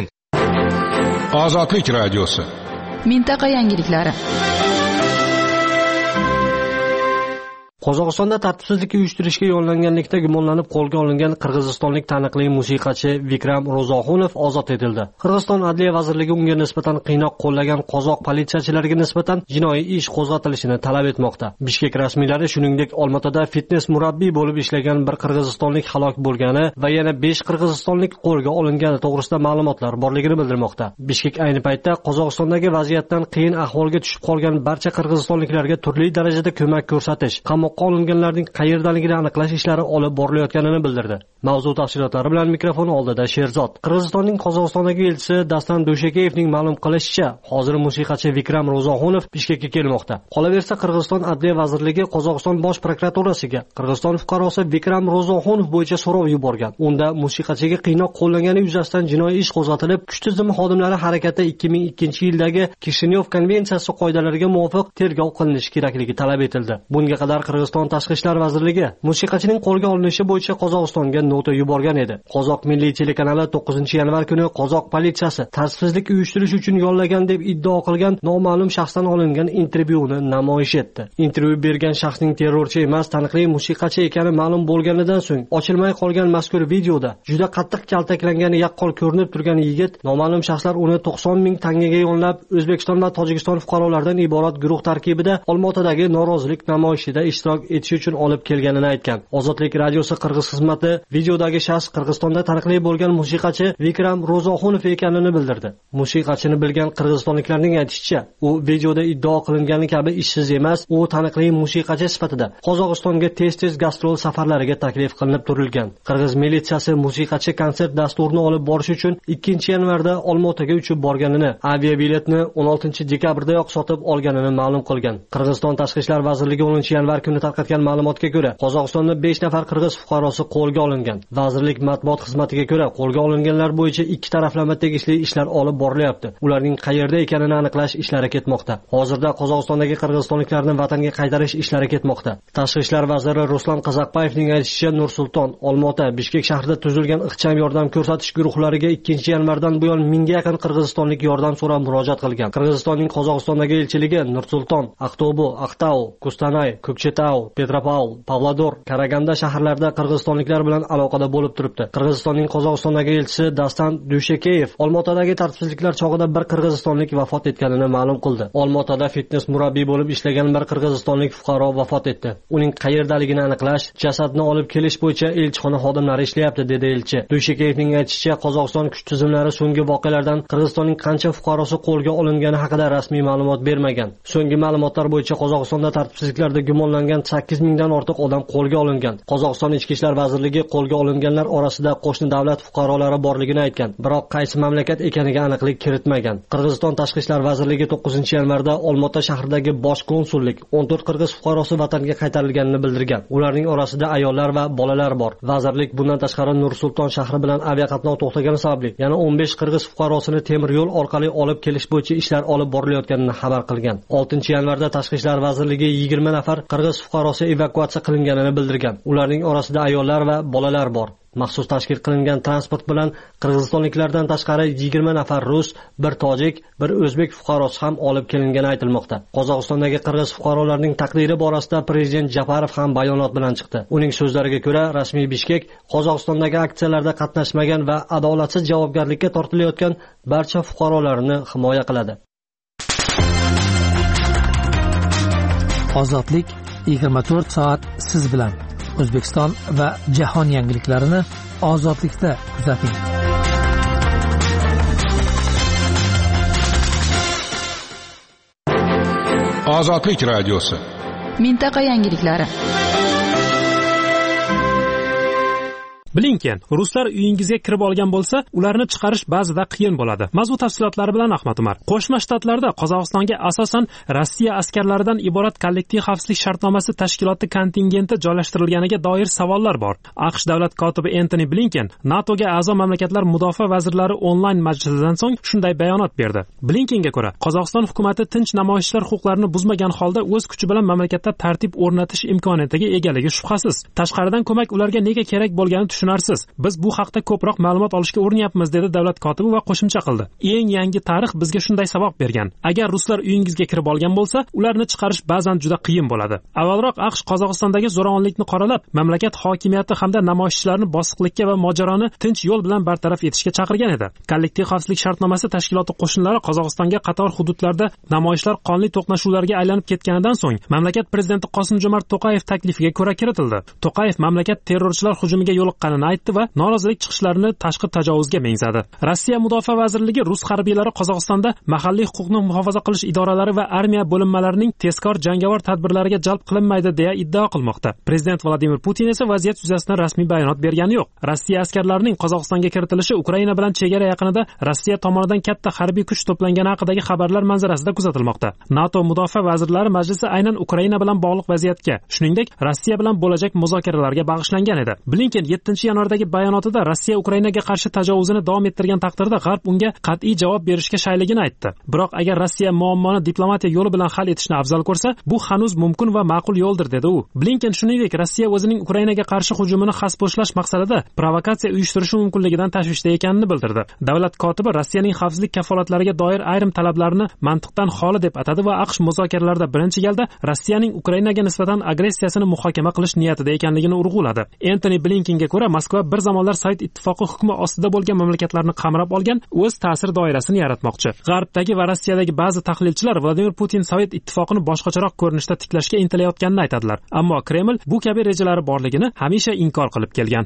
Ozodlik radiosi. Mintaqa yangiliklari. Qozog'istonda tartibsizlikni uyushtirishga yo'llanganlikda gumonlanib qo'lga olingan qirg'izistonlik taniqli musiqachi Vikram Ro'zoxunov ozod etildi. Qirg'iziston Adliya vazirligi unga nisbatan qiynoq qo'llagan qozoq politsiyachilariga nisbatan jinoiy ish qo'zg'atilishini talab etmoqda. Bishkek rasmiylari shuningdek Olmaotada fitnes murabbiy bo'lib ishlagan bir qirg'izistonlik halok bo'lgani va yana 5 qirg'izistonlik qo'lga olingani to'g'risida ma'lumotlar borligini bildirmoqda. Bishkek ayni paytda Qozog'istondagi vaziyatdan qiyin ahvolga tushib qolgan barcha qirg'izistonliklarga turli darajada ko'mak ko'rsatish, qamoqqa olinganlarning qayerdaligini aniqlash ishlari olib borilayotganini bildirdi. Mavzu tafsilotlari bilan mikrofon oldida Sherzod. Qirg'izistonning Qozog'istondagi elchisi Dastan Do'shakeyevning ma'lum qilishicha, hozir musiqachi Vikram Ro'zoxunov Bishkekka kelmoqda. Qolaversa, Qirg'iziston Adliya vazirligi Qozog'iston bosh prokuraturasiga Qirg'iziston fuqarosi Vikram Ro'zoxunov bo'yicha so'rov yuborgan. Unda musiqachiga qiynoq qo'llangani yuzasidan jinoiy ish qo'zg'atilib, kuch tizimi xodimlari harakati 2002-yildagi Kishinyov konvensiyasi qoidalariga muvofiq tergov qilinishi kerakligi talab etildi. Bunga qadar Qirg'iziston Tashqi ishlar vazirligi musiqachining qo'lga olinishi bo'yicha Qozog'istonga nota yuborgan edi. Qozoq milliy telekanali 9-yanvar kuni qozoq politsiyasi tartibsizlik uyushtirish uchun yollagan deb iddao qilgan noma'lum shaxsdan olingan intervyuni namoyish etdi. Intervyu bergan shaxsning terrorchi emas, taniqli musiqachi ekani ma'lum bo'lganidan so'ng ochilmay qolgan mazkur videoda juda qattiq kaltaklangani yaqqol ko'rinib turgan yigit noma'lum shaxslar uni 90 ming tangaga yo'llab O'zbekiston va Tojikiston fuqarolaridan iborat guruh tarkibida Olmaotadagi norozilik namoyishida ishtirok etish uchun olib kelganini aytgan. Ozodlik radiosi Qirg'iz xizmati videodagi shaxs Qirg'izistonda taniqli bo'lgan musiqachi Vikram Ro'zoxunov ekanini bildirdi. Musiqachini bilgan qirg'izistonliklarning aytishicha, u videoda iddao qilingani kabi ishsiz emas, u taniqli musiqachi sifatida Qozog'istonga tez-tez gastrol safarlariga taklif qilinib turilgan. Qirg'iz militsiyasi musiqachi konsert dasturini olib borish uchun 2-yanvarda Olmaotaga uchib borganini, aviabiletni 16-dekabrdayoq sotib olganini ma'lum qilgan. Qirg'iziston Tashqi ishlar vazirligi 10-yanvar kuni tarqatgan ma'lumotga ko'ra, Qozog'istonda 5 nafar qirg'iz fuqarosi qo'lga olingan. Vazirlik matbuot xizmatiga ko'ra, qo'lga olinganlar bo'yicha ikki taraflama tegishli ishlar olib borilyapti. Ularning qayerda ekanini aniqlash ishlari ketmoqda. Hozirda Qozog'istondagi qirg'izistonliklarni vatanga qaytarish ishlari ketmoqda. Tashqi ishlar vaziri Ruslan Qazaqbayevning aytishicha, Nur-Sulton, Olmaota, Bishkek shahrida tuzilgan ixcham yordam ko'rsatish guruhlariga 2-yanvardan buyon mingga yaqin qirg'izistonlik yordam so'rab murojaat qilgan. Qirg'izistonning Qozog'istondagi elchiligi Nur-Sulton, Aqto'bu, Aqtau, Kostanay, Ko'kchetau, Petropavl, Pavlodor, Karaganda shaharlarida qirg'izistonliklar bilan aloqada bo'lib turibdi. Qirg'izistonning Qozog'istondagi elchisi Dastan Dushekeyev Olmaotadagi tartibsizliklar chog'ida bir qirg'izistonlik vafot etganini ma'lum qildi. Olmaotada fitnes murabbiy bo'lib ishlagan bir qirg'izistonlik fuqaro vafot etdi. Uning qayerdaligini aniqlash, jasadni olib kelish bo'yicha elchixona xodimlari ishlayapti, dedi elchi. Dushekeyevning aytishicha, Qozog'iston kuch tizimlari so'nggi voqealardan Qirg'izistonning qancha fuqarosi qo'lga olingani haqida rasmiy ma'lumot bermagan. So'nggi ma'lumotlar bo'yicha Qozog'istonda tartibsizliklarda gumonlangan 8 mingdan ortiq odam qo'lga olingan. Qozog'iston Ichki ishlar vazirligi qo'lga olinganlar orasida qo'shni davlat fuqarolari borligini aytgan, biroq qaysi mamlakat ekaniga aniqlik kiritmagan. Qirg'iziston Tashqi ishlar vazirligi 9-yanvarda Olmaota shahridagi bosh konsullik 14 qirg'iz fuqarosi vatanga qaytarilganini bildirgan. Ularning orasida ayollar va bolalar bor. Vazirlik bundan tashqari Nur-Sulton shahri bilan aviaqatnov to'xtagani sababli yana 15 qirg'iz fuqarosini temir yo'l orqali olib kelish bo'yicha ishlar olib borilayotganini xabar qilgan. 6-yanvarda Tashqi ishlar vazirligi 20 nafar qirg'iz fuqarosi evakuatsiya qilinganini bildirgan. Ularning orasida ayollar va bolalar bor. Maxsus tashkil qilingan transport bilan qirg'izistonliklardan tashqari 20 nafar rus, bir tojik, bir o'zbek fuqarosi ham olib kelingani aytilmoqda. Qozog'istondagi qirg'iz fuqarolarning taqdiri borasida prezident Japarov ham bayonot bilan chiqdi. Uning so'zlariga ko'ra, rasmiy Bishkek Qozog'istondagi aksiyalarda qatnashmagan va adolatsiz javobgarlikka tortilayotgan barcha fuqarolarini himoya qiladi. Ozodlik 24 soat siz bilan. O'zbekiston va jahon yangiliklarini ozodlikda kuzating. Ozodlik radiosi. Mintaqa yangiliklari. Blinken, ruslar uyingizga kirib olgan bo'lsa, ularni chiqarish ba'zida qiyin bo'ladi. Mazmun tafsilotlari bilan Ahmad Umar. Qo'shma Shtatlarda Qozog'istonga asosan Rossiya askarlaridan iborat kollektiv xavfsizlik shartnomasi tashkiloti kontingenti joylashtirilganiga doir savollar bor. AQSh davlat kotibi Antony Blinken NATOga a'zo mamlakatlar mudofaa vazirlari onlayn majlisidan so'ng shunday bayonot berdi. Blinkenga ko'ra, Qozog'iston hukumatı tinch namoyishchilar huquqlarini buzmagan holda o'z kuchi bilan mamlakatda tartib o'rnatish imkoniyatiga egaligi shubhasiz. Tashqaridan ko'mak ularga nega kerak bo'lgani tushunarsiz. Biz bu haqda ko'proq ma'lumot olishga urinyapmiz, dedi davlat kotibi va qo'shimcha qildi. Eng yangi tarix bizga shunday saboq bergan. Agar ruslar uyingizga kirib olgan bo'lsa, ularni chiqarish ba'zan juda qiyin bo'ladi. Avvalroq AQSh Qozog'istondagi zo'ravonlikni qoralab, mamlakat hokimiyati hamda namoyishchilarni bosiqlikka va mojaroni tinch yo'l bilan bartaraf etishga chaqirgan edi. Kollektiv xavfsizlik shartnomasi tashkiloti qo'shinlari Qozog'istonga qator hududlarda namoyishlar qonli to'qnashuvlarga aylanib ketganidan so'ng mamlakat prezidenti Qosim-Jomart To'qayev taklifiga ko'ra kiritildi. To'qayev mamlakat terrorchilar hujumiga yo'liqqanini aytdi va norozilik chiqishlarini tashqi tajovuzga mengzadi. Rossiya mudofaa vazirligi rus harbiylari Qozog'istonda mahalliy huquqni muhofaza qilish idoralari va armiya bo'linmalarining tezkor jangovar tadbirlariga jalb qilinmaydi deya iddao qilmoqda. Prezident Vladimir Putin esa vaziyat yuzasidan rasmiy bayonot bergani yo'q. Rossiya askarlarining Qozog'istonga kiritilishi Ukraina bilan chegara yaqinida Rossiya tomonidan katta harbiy kuch to'plangani haqidagi xabarlar manzarasida kuzatilmoqda. NATO mudofaa vazirlari majlisi aynan Ukraina bilan bog'liq vaziyatga, shuningdek, Rossiya bilan bo'lajak muzokaralarga bag'ishlangan edi. Blinken yanvardagi bayonotida Rossiya Ukrainaga qarshi tajovuzini davom ettirgan taqdirda G'arb unga qat'iy javob berishga shayligini aytdi. Biroq agar Rossiya muammoni diplomatiya yo'li bilan hal etishni afzal ko'rsa, bu hanuz mumkin va ma'qul yo'ldir, dedi u. Blinken shuningdek, Rossiya o'zining Ukrainaga qarshi hujumini xaspo'shlash maqsadida provokatsiya uyushtirishi mumkinligidan tashvishda ekanini bildirdi. Davlat kotibi Rossiyaning xavfsizlik kafolatlariga doir ayrim talablarni mantiqdan xoli deb atadi va AQSh muzokaralarida birinchi galda Rossiyaning Ukrainaga nisbatan agressiyasini muhokama qilish niyatida ekanligini urg'uladi. Antony Blinkenga ko'ra, Moskva bir zamonlar Sovet ittifoqi hukmi ostida bo'lgan mamlakatlarni qamrab olgan o'z ta'sir doirasini yaratmoqchi. G'arbdagi va Rossiyadagi ba'zi tahlilchilar Vladimir Putin Sovet ittifoqini boshqacharoq ko'rinishda tiklashga intilayotganini aytadilar. Ammo Kreml bu kabi rejalari borligini hamisha inkor qilib kelgan.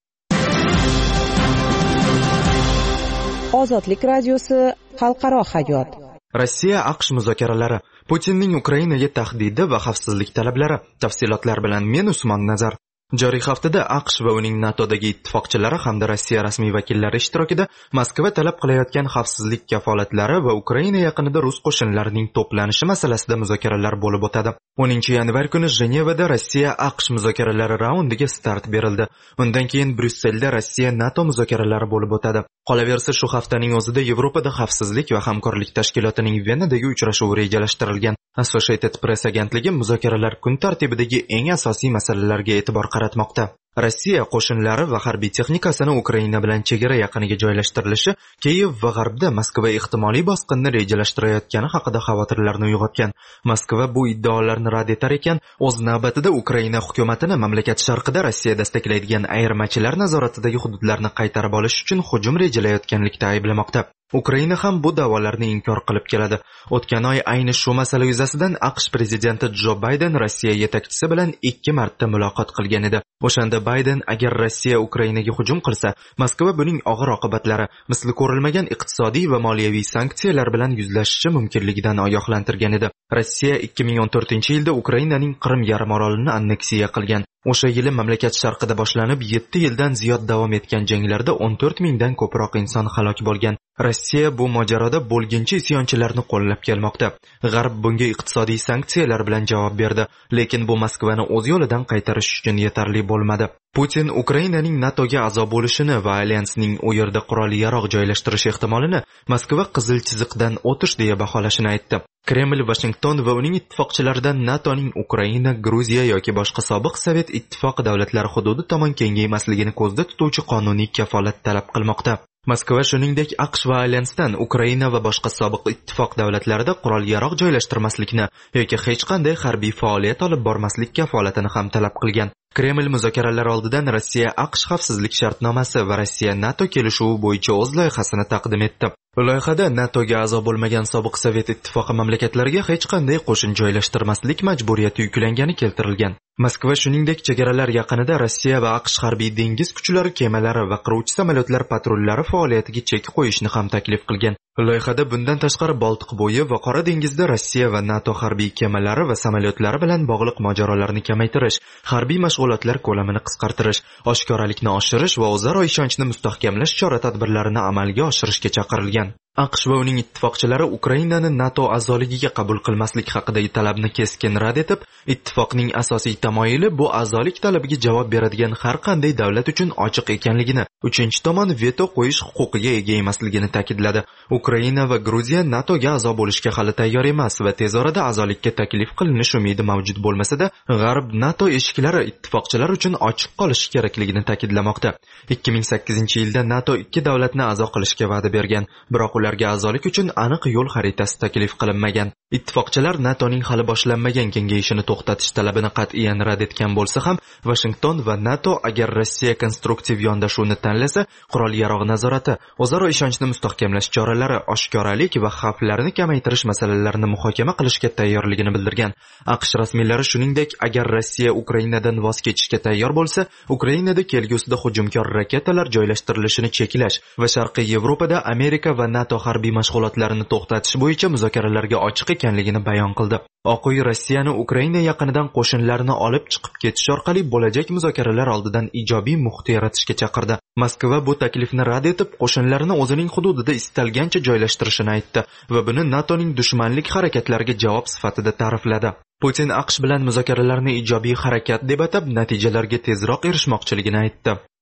Ozodlik radiosi xalqaro hayot. Rossiya AQSh muzokaralari, Putinning Ukrainaga tahdidi va xavfsizlik talablari. Tafsilotlar bilan men Usmon Nazar. Joriy haftada AQSh va uning NATOdagi ittifoqchilari hamda Rossiya rasmiy vakillari ishtirokida Moskva talab qilayotgan xavfsizlik kafolatlari va Ukraina yaqinida rus qo'shinlarining to'planishi masalasida muzokaralar bo'lib o'tadi. 10-yanvar kuni Jenevada Rossiya AQSh muzokaralari raundiga start berildi. Undan keyin Bryusselda Rossiya NATO muzokaralari bo'lib o'tadi. Qolaversa, shu haftaning o'zida Yevropada xavfsizlik va hamkorlik tashkilotining Venadagi uchrashuvi rejalashtirilgan. Associated Press agentligi muzokaralar kun tartibidagi eng asosiy masalalarga e'tibor qaratmoqda. Rossiya qo'shinlari va harbiy texnikasini Ukraina bilan chegara yaqiniga joylashtirilishi Kiyev va G'arbda Moskva ehtimoliy bosqinni rejalashtirayotgani haqida xavotirlarni uyg'otgan. Moskva bu iddaolarni rad etar ekan, o'z navbatida Ukraina hukumatini mamlakat sharqida Rossiya desteklaydigan ayirmachilar nazoratidagi hududlarni qaytarib olish uchun hujum rejalayotganlikda ayblamoqda. Ukraina ham bu da'volarni inkor qilib keladi. O'tgan oy ayni shu masala yuzasidan AQSh prezidenti Jo Bayden Rossiya yetakchisi bilan 2 marta muloqot qilgan edi. O'shanda Bayden agar Rossiya Ukrainaga hujum qilsa, Moskva buning og'ir oqibatlari, misli ko'rilmagan iqtisodiy va moliyaviy sanksiyalar bilan yuzlashishi mumkinligidan ogohlantirgan edi. Rossiya 2014-yilda Ukrainaning Qrim yarimorolini anneksiya qilgan. O'sha yili mamlakat sharqida boshlanib 7 yildan ziyod davom etgan janglarda 14 mingdan ko'proq inson halok bo'lgan. Rossiya bu mojaroda bo'lginchi isyonchilarni qo'llab kelmoqda. G'arb bunga iqtisodiy sanksiyalar bilan javob berdi, lekin bu Moskvani o'z yo'lidan qaytarish uchun yetarli bo'lmadi. Putin Ukrainaning NATOga a'zo bo'lishini va alyansning u yerda qurol-yarog' joylashtirish ehtimolini Moskva qizil chiziqdan o'tish deya baholashini aytdi. Kreml Washington va uning ittifoqchilaridan NATOning Ukraina, Gruziya yoki boshqa sobiq Sovet ittifoqi davlatlari hududi tomon kengaymasligini ko'zda tutuvchi qonuniy kafolat talab qilmoqda. Moskva shuningdek AQSh va alyansdan Ukraina va boshqa sobiq ittifoq davlatlarida qurol-yarog' joylashtirmaslikni yoki hech qanday harbiy faoliyat olib bormaslik kafolatini ham talab qilgan. Kreml muzokaralar oldidan Rossiya AQSh xavfsizlik shartnomasi va Rossiya NATO kelishuvi bo'yicha o'z loyihasini taqdim etdi. Loyihada NATOga a'zo bo'lmagan sobiq Sovet ittifoqi mamlakatlariga hech qanday qo'shin joylashtirmaslik majburiyati yuklangani keltirilgan. Moskva shuningdek chegaralar yaqinida Rossiya va AQSh harbiy dengiz kuchlari kemalari va qiruvchi samolyotlar patrullari faoliyatiga chek qo'yishni ham taklif qilgan. Loyihada bundan tashqari Boltiq bo'yi va Qora dengizda Rossiya va NATO harbiy kemalari va samolyotlari bilan bog'liq mojarolarni kamaytirish, harbiy mashg'ulotlar ko'lamini qisqartirish, oshkoralikni oshirish va o'zaro ishonchni mustahkamlash chora-tadbirlarini amalga oshirishga chaqirilgan. AQSh va uning ittifoqchilari Ukrainani NATO a'zoligiga qabul qilmaslik haqidagi talabni keskin rad etib, ittifoqning asosiy tamoyili bu a'zolik talabiga javob beradigan har qanday davlat uchun ochiq ekanligini, uchinchi tomon veto qo'yish huquqiga ega emasligini ta'kidladi. Ukraina va Gruziya NATOga a'zo bo'lishga hali tayyor emas va tez orada a'zolikka taklif qilinish umidi mavjud bo'lmasa-da, G'arb NATO eshiklari ittifoqchilar uchun ochiq qolishi kerakligini ta'kidlamoqda. 2008-yilda NATO 2 davlatni a'zo qilishga va'da bergan, biroq ularga a'zolik uchun aniq yo'l xaritasi taklif qilinmagan. Ittifoqchilar NATOning hali boshlanmagan kengayishini to'xtatish talabini qat'iyan rad etgan bo'lsa ham, Washington va NATO agar Rossiya konstruktiv yondashuvni tanlasa, qurol-yarog' nazorati, o'zaro ishonchni mustahkamlash choralari, oshkoralik va xavflarni kamaytirish masalalarini muhokama qilishga tayyorligini bildirgan. AQSh rasmiylari shuningdek, agar Rossiya Ukrainadan voz kechishga tayyor bo'lsa, Ukrainada kelgusida hujumkor raketalar joylashtirilishini cheklash va Sharqiy Yevropada Amerika va NATO harbiy mashg'ulotlarini to'xtatish bo'yicha muzokaralarga ochiq ekanligini bayon qildi. Oq uy Rossiyani Ukraina yaqinidan qo'shinlarni olib chiqib ketish orqali bo'lajak muzokaralar oldidan ijobiy muhit yaratishga chaqirdi. Moskva bu taklifni rad etib, qo'shinlarni o'zining hududida istalgancha joylashtirishini aytdi va buni NATOning dushmanlik harakatlariga javob sifatida ta'rifladi. Putin AQSh bilan muzokaralarni ijobiy harakat deb atab, natijalarga tezroq erishmoqchiligini aytdi.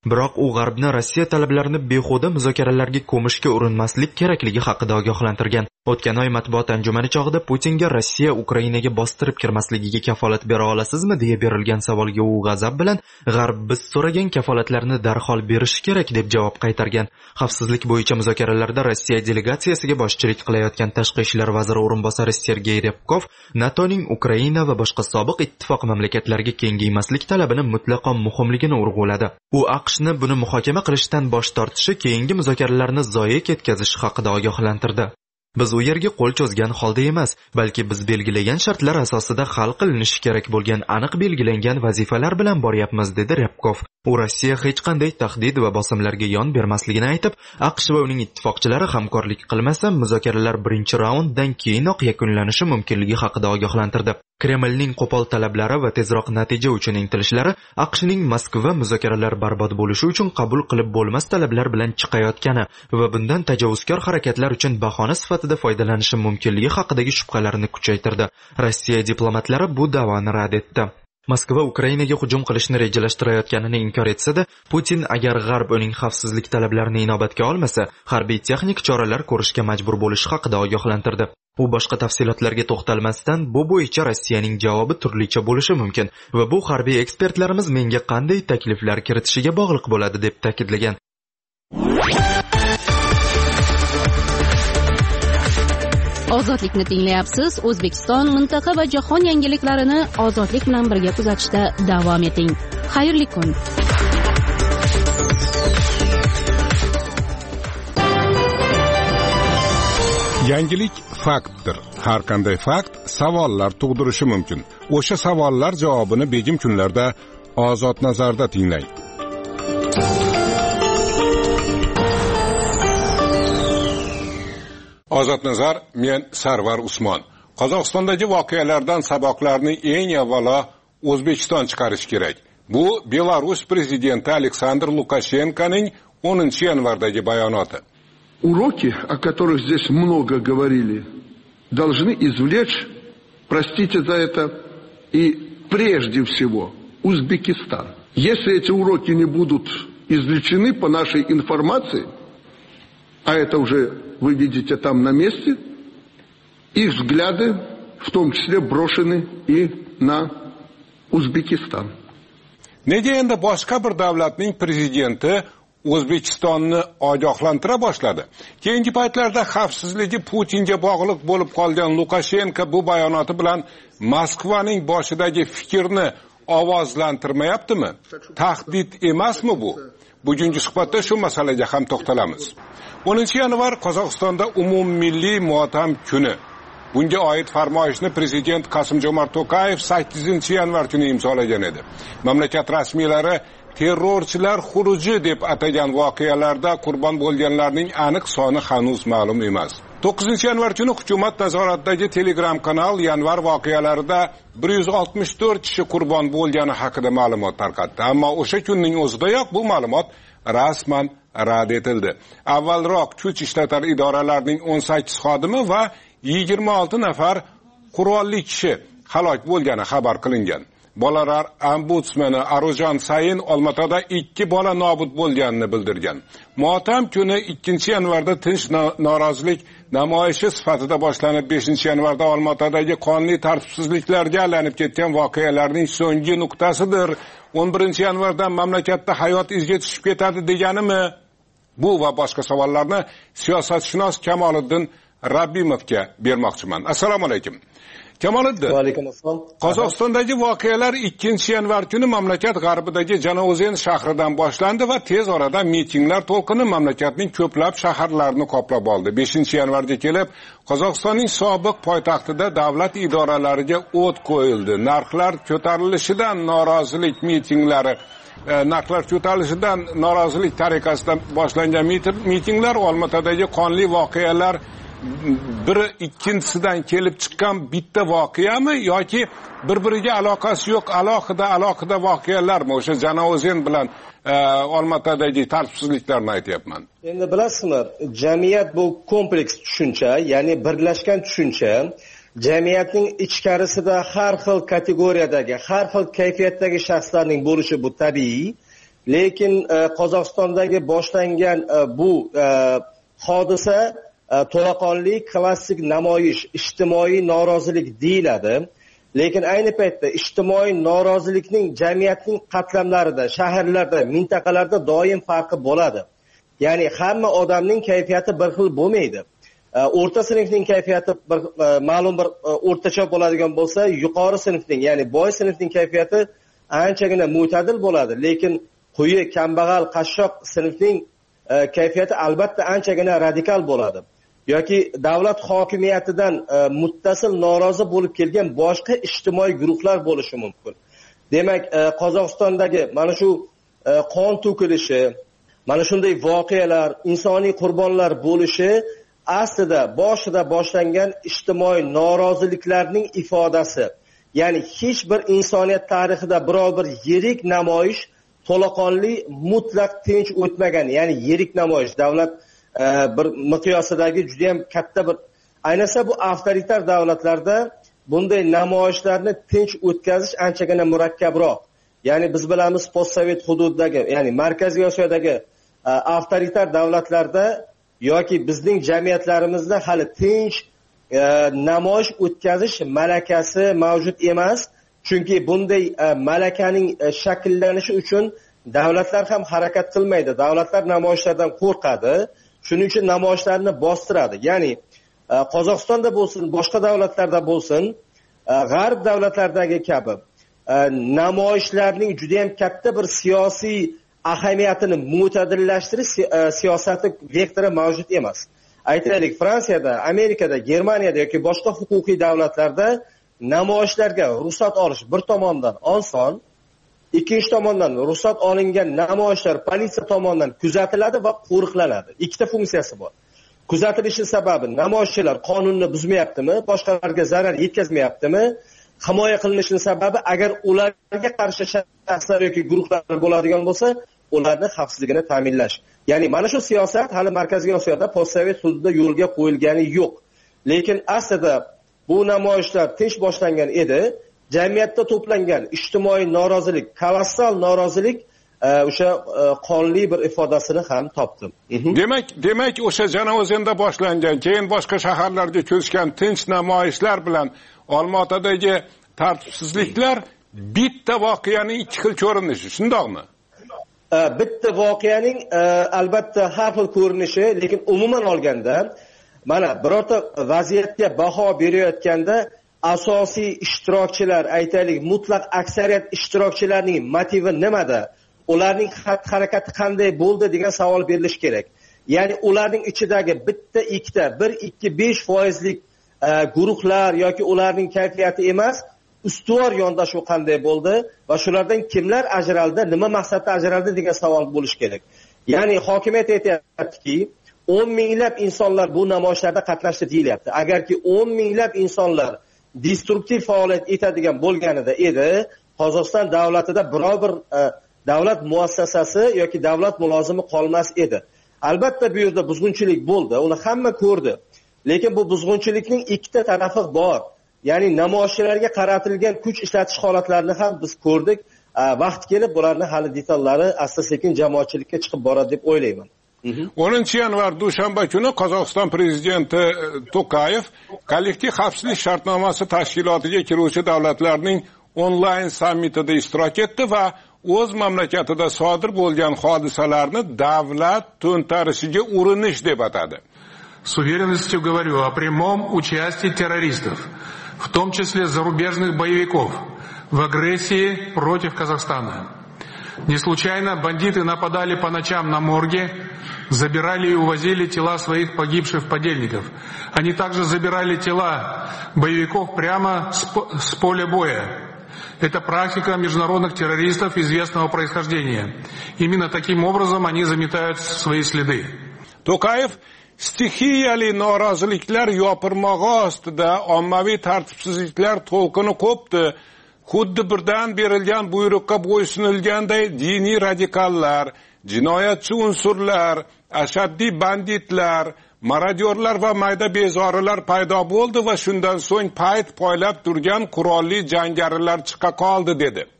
Biroq u G'arbni Rossiya talablarini behuda muzokaralarga ko'mishga urinmaslik kerakligi haqida ogohlantirgan. O'tgan oy matbuot anjumani chog'ida Putinga Rossiya Ukrainaga bostirib kirmasligiga kafolat bera olasizmi deya berilgan savolga u g'azab bilan G'arb biz so'ragan kafolatlarni darhol berish kerak deb javob qaytargan. Xavfsizlik bo'yicha muzokaralarda Rossiya delegatsiyasiga boshchilik qilayotgan tashqi ishlar vaziri o'rinbosari Sergey Ryabkov NATOning Ukraina va boshqa sobiq ittifoq mamlakatlarga kengaymaslik talabini mutlaqo muhimligini urg'uladi. U AQShni buni muhokama qilishdan bosh tortishi keyingi muzokaralarni zoye ketkazishi haqida ogohlantirdi. Biz u yerga qo'l cho'zgan holda emas, balki biz belgilagan shartlar asosida hal qilinishi kerak bo'lgan aniq belgilangan vazifalar bilan boryapmiz, dedi Ryabkov. U Rossiya hech qanday tahdid va bosimlarga yon bermasligini aytib, AQSh va uning ittifoqchilari hamkorlik qilmasa, muzokaralar birinchi raunddan keyinoq yakunlanishi mumkinligi haqida ogohlantirdi. Kremlning qo'pol talablari va tezroq natija uchun intilishlari AQShning Moskva muzokaralar barbod bo'lishi uchun qabul qilib bo'lmas talablar bilan chiqayotgani va bundan tajovuzkor harakatlar uchun bahona sifatida foydalanishi mumkinligi haqidagi shubhalarni kuchaytirdi. Rossiya diplomatlari bu da'voni rad etdi. Moskva Ukrainaga hujum qilishni rejalashtirayotganini inkor etsa-da, Putin agar G'arb uning xavfsizlik talablarini inobatga olmasa, harbiy texnik choralar ko'rishga majbur bo'lishi haqida ogohlantirdi. U boshqa tafsilotlarga to'xtalmasdan, bu bo'yicha Rossiyaning javobi turlicha bo'lishi mumkin va bu harbiy ekspertlarimiz menga qanday takliflar kiritishiga bog'liq bo'ladi deb ta'kidlagan. Ozodlikni tinglayapsiz. O'zbekiston, mintaqa va jahon yangiliklarini ozodlik bilan birga kuzatishda davom eting. Xayrli kun. Yangilik faktdir. Har qanday fakt savollar tug'dirishi mumkin. O'sha savollar javobini begim kunlarda Ozod nazarda tinglang. Ozod nazar, men Sarvar Usmon. Qozog'istondagi voqealardan saboqlarni eng avvalo O'zbekiston chiqarish kerak. Bu Belarus prezidenti Aleksandr Lukashenkoning 10-yanvardagi bayonoti. Уроки, о которых здесь много говорили, должны извлечь, простите за это, и прежде всего Узбекистан. Если эти уроки не будут извлечены по нашей информации, а это уже вы видите там на месте, их взгляды в том числе брошены и на Узбекистан. Nega endi boshqa bir davlatning prezidenti O'zbekistonni ogohlantira boshladi? Keyingi paytlarda xavfsizligi Putinga bog'liq bo'lib qolgan Lukashenko bu bayonoti bilan Moskvaning boshidagi fikrni ovozlantirmayaptimi? Tahdid emasmi bu? Bugungi suhbatda shu masalaga ham to'xtalamiz. 10-yanvar Qozog'istonda umummilliy motam kuni. Bunga oid farmoyishni prezident Qosim-Jomart To'qayev 8-yanvar kuni imzolagan edi. Mamlakat rasmiylari terrorchilar xuruji deb atagan voqealarda qurbon bo'lganlarning aniq soni hanuz ma'lum emas. 9-yanvar kuni hukumat nazoratidagi Telegram kanal yanvar voqealarida 164 kishi qurbon bo'lgani haqida ma'lumot tarqatdi. Ammo o'sha kunning o'zidayoq bu ma'lumot rasman rad etildi. Avvalroq kuch ishlatar idoralarining 18 xodimi va 26 nafar qurolli kishi halok bo'lgani xabar qilingan. Bolalar ombudsmani Arojan Sayin Olmaotada 2 bola nobud bo'lganini bildirgan. Motam kuni 2-yanvarda tinch norozilik namoyishi sifatida boshlanib 5-yanvarda Olmaotadagi qonli tartibsizliklarga aylanib ketgan voqealarning so'nggi nuqtasidir. 11-yanvarda mamlakatda hayot izga tushib ketadi deganimi? Bu va boshqa savollarni siyosatshunos Kamoliddin Rabbimovga bermoqchiman. Assalomu alaykum. Kamoliddin. Va alaykum assalom. Qozog'istondagi voqealar 2-yanvar kuni mamlakat g'arbidagi Jano'zen shahridan boshlandi va tez orada mitinglar to'lqini mamlakatning ko'plab shaharlarini qoplab oldi. 5-yanvarga kelib, Qozog'istonning sobiq poytaxtida davlat idoralariga o't qo'yildi. Narxlar ko'tarilishidan norozilik mitinglari narxlar ko'tarilishidan norozilik tariqasidan boshlangan mitinglar Olmaotadagi qonli voqealar biri ikkinchisidan kelib chiqqan bitta voqeami yoki bir-biriga aloqasi yo'q alohida voqealarmi? O'sha Jano'zen bilan Olmaotadagi tartibsizliklarni aytyapman. Endi bilasizmi, jamiyat bu kompleks tushuncha, ya'ni birlashgan tushuncha. Jamiyatning ichkarisida har xil kategoriyadagi, har xil kayfiyatdagi shaxslarning bo'lishi bu tabiiy. lekin Qozog'istondagi boshlangan bu hodisa to'laqonli klassik namoyish, ijtimoiy norozilik deyiladi. Lekin ayni paytda ijtimoiy norozilikning jamiyatning qatlamlarida, shaharlarda, mintaqalarda doim farqi bo'ladi. Ya'ni hamma odamning kayfiyati bir xil bo'lmaydi. O'rta sinfning kayfiyati ma'lum bir o'rtacha bo'ladigan bo'lsa, yuqori sinfning, ya'ni boy sinfning kayfiyati anchagina mo'tadil bo'ladi. Lekin quyi, kambag'al, qashshoq sinfning kayfiyati albatta anchagina radikal bo'ladi. Yoki davlat hokimiyatidan muttasil norozi bo'lib kelgan boshqa ijtimoiy guruhlar bo'lishi mumkin. Demak, Qozog'istondagi mana shu qon to'kilishi, mana shunday voqealar, insoniy qurbonlar bo'lishi aslida boshida boshlangan ijtimoiy noroziliklarning ifodasi. Ya'ni hech bir insoniyat tarixida biror bir yirik namoyish to'laqonli mutlaq tinch o'tmagan, ya'ni yirik namoyish davlat bir miqyosidagi juda ham katta bir, ayniqsa bu avtoritar davlatlarda bunday namoyishlarni tinch o'tkazish anchagina murakkabroq. Ya'ni biz bilamiz postsovet hududdagi, ya'ni Markaziy Osiyodagi avtoritar davlatlarda yoki bizning jamiyatlarimizda hali tinch namoyish o'tkazish malakasi mavjud emas. Chunki bunday malakaning shakllanishi uchun davlatlar ham harakat qilmaydi. Davlatlar namoyishlardan qo'rqadi. Shuning uchun namoyishlarni bostiradi. Ya'ni Qozog'istonda bo'lsin, boshqa davlatlarda bo'lsin, g'arb davlatlaridagi kabi namoyishlarning juda ham katta bir siyosiy ahamiyatini mo'tadillashtirish siyosati vektori mavjud emas. Aytaylik, Fransiyada, Amerikada, Germaniyada yoki boshqa huquqiy davlatlarda namoyishlarga ruxsat olish bir tomondan oson, ikkinchi tomondan ruxsat olingan namoyishlar politsiya tomonidan kuzatiladi va qo'riqlanadi. Ikkita funksiyasi bor. Kuzatilishi sababi namoyishchilar qonunni buzmayaptimi, boshqalarga zarar yetkazmayaptimi? Himoya qilinishining sababi agar ularga qarshi shaxslar yoki guruhlar bo'ladigan bo'lsa, ularning xavfsizligini ta'minlash. Ya'ni mana shu siyosat hali Markaziy Osiyoda postsovet hududida yo'lga qo'yilgani yo'q. Lekin aslida bu namoyishlar tinch boshlangan edi. Jamiyatda to'plangan ijtimoiy norozilik, kolossal norozilik o'sha qonli bir ifodasini ham topdi. Demak o'sha Janavozenda boshlangan, keyin boshqa shaharlarga ko'chgan tinch namoyishlar bilan Olmaotadagi tartibsizliklar bitta voqeaning ikki xil ko'rinishi, shundoqmi? Bitta voqeaning albatta har xil ko'rinishi, lekin umuman olganda mana birorta vaziyatga baho berayotganda asosiy ishtirokchilar, aytaylik, mutlaq aksariyat ishtirokchilarning motivi nimada? Ularning harakati qanday bo'ldi degan savol berilishi kerak. Ya'ni ularning ichidagi bitta, ikkita, 1-2-5% guruhlar yoki ularning kayfiyati emas, ustuvor yondashuv qanday bo'ldi va shulardan kimlar ajraldi, nima maqsadda ajraldi degan savol bo'lishi kerak. Ya'ni hokimiyat aytayaptiki, 10 minglab insonlar bu namoyishlarda qatnashdi deyilyapti. Agarki 10 minglab insonlar destruktiv faoliyat etadigan bo'lganida edi, Qozog'iston davlatida biror bir davlat muassasasi yoki davlat mulozimi qolmas edi. Albatta bu yerda buzg'unchilik bo'ldi, uni hamma ko'rdi. Lekin bu buzg'unchilikning ikkita tarafi bor. Ya'ni namoyishchilarga qaratilgan kuch ishlatish holatlarini ham biz ko'rdik. Vaqt kelib bularning hali detallari asta-sekin jamoatchilikka chiqib boradi deb o'ylayman. 10-yanvar dushanba kuni Qozog'iston prezidenti To'qayev kollektiv xavfsizlik shartnomasi tashkilotiga kiruvchi davlatlarning onlayn sammitida ishtirok etdi va o'z mamlakatida sodir bo'lgan hodisalarni davlat to'ntarishiga urinish deb atadi. С уверенностью говорю о прямом участии террористов, в том числе зарубежных боевиков, в агрессии против Казахстана. Не случайно бандиты нападали по ночам на морги, забирали и увозили тела своих погибших подельников. Они также забирали тела боевиков прямо с поля боя. Это практика международных террористов известного происхождения. Именно таким образом они заметают свои следы. To'qayev stixiyali noroziliklar yopirmog'i ostida ommaviy tartibsizliklar to'lqini qo'pdi. Xuddi birdan berilgan buyruqqa bo'ysunilganday diniy radikallar, jinoyatchi unsurlar, ashaddiy banditlar, marodyorlar va mayda bezorilar paydo bo'ldi va shundan so'ng payt poylab turgan qurolli jangarilar chiqa qoldi dedi.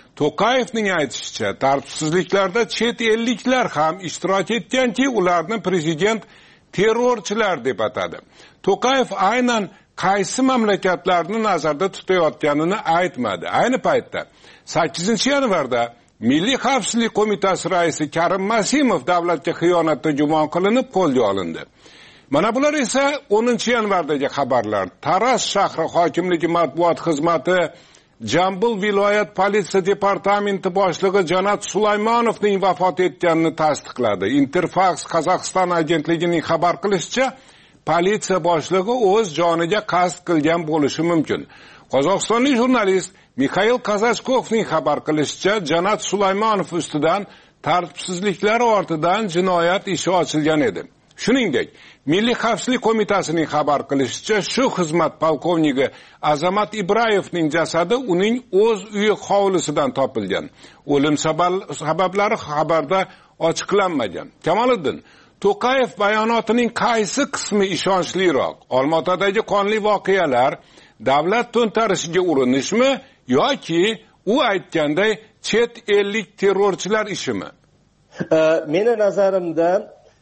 To'qayevning aytishicha, tartibsizliklarda chet elliklar ham ishtirok etganki, ularni prezident terrorchilar deb atadi. To'qayev aynan qaysi mamlakatlarni nazarda tutayotganini aytmadi. Ayni paytda 8-yanvarda Milliy xavfsizlik qo'mitasi raisi Karim Masimov davlatga xiyonatda gumon qilinib qo'lga olindi. Mana bular esa 10-yanvardagi xabarlar. Taraz shahri hokimligi matbuot xizmati Jambul viloyat politsiya departamenti boshlig'i Janat Sulaymonovning vafot etganini tasdiqladi. Interfax Qozog'iston agentligining xabar qilishicha, politsiya boshlig'i o'z joniga qasd qilgan bo'lishi mumkin. Qozog'istonlik jurnalist Mikhail Kazachkovning xabar qilishicha, Janat Sulaymonov ustidan tartibsizliklar ortidan jinoyat ishi ochilgan edi. Shuningdek, Milliy xavfsizlik qo'mitasining xabar qilishicha, shu xizmat polkovnigi Azamat Ibrayevning jasadi uning o'z uyi hovlisidan topilgan. O'lim sabablari xabarda ochiqlanmagan. Kamoliddin, To'qayev bayonotining qaysi qismi ishonchliroq? Olmaotadagi qonli voqealar davlat to'ntarishiga urinishmi yoki u aytganday chet ellik terrorchilar ishimi? Meni nazarimda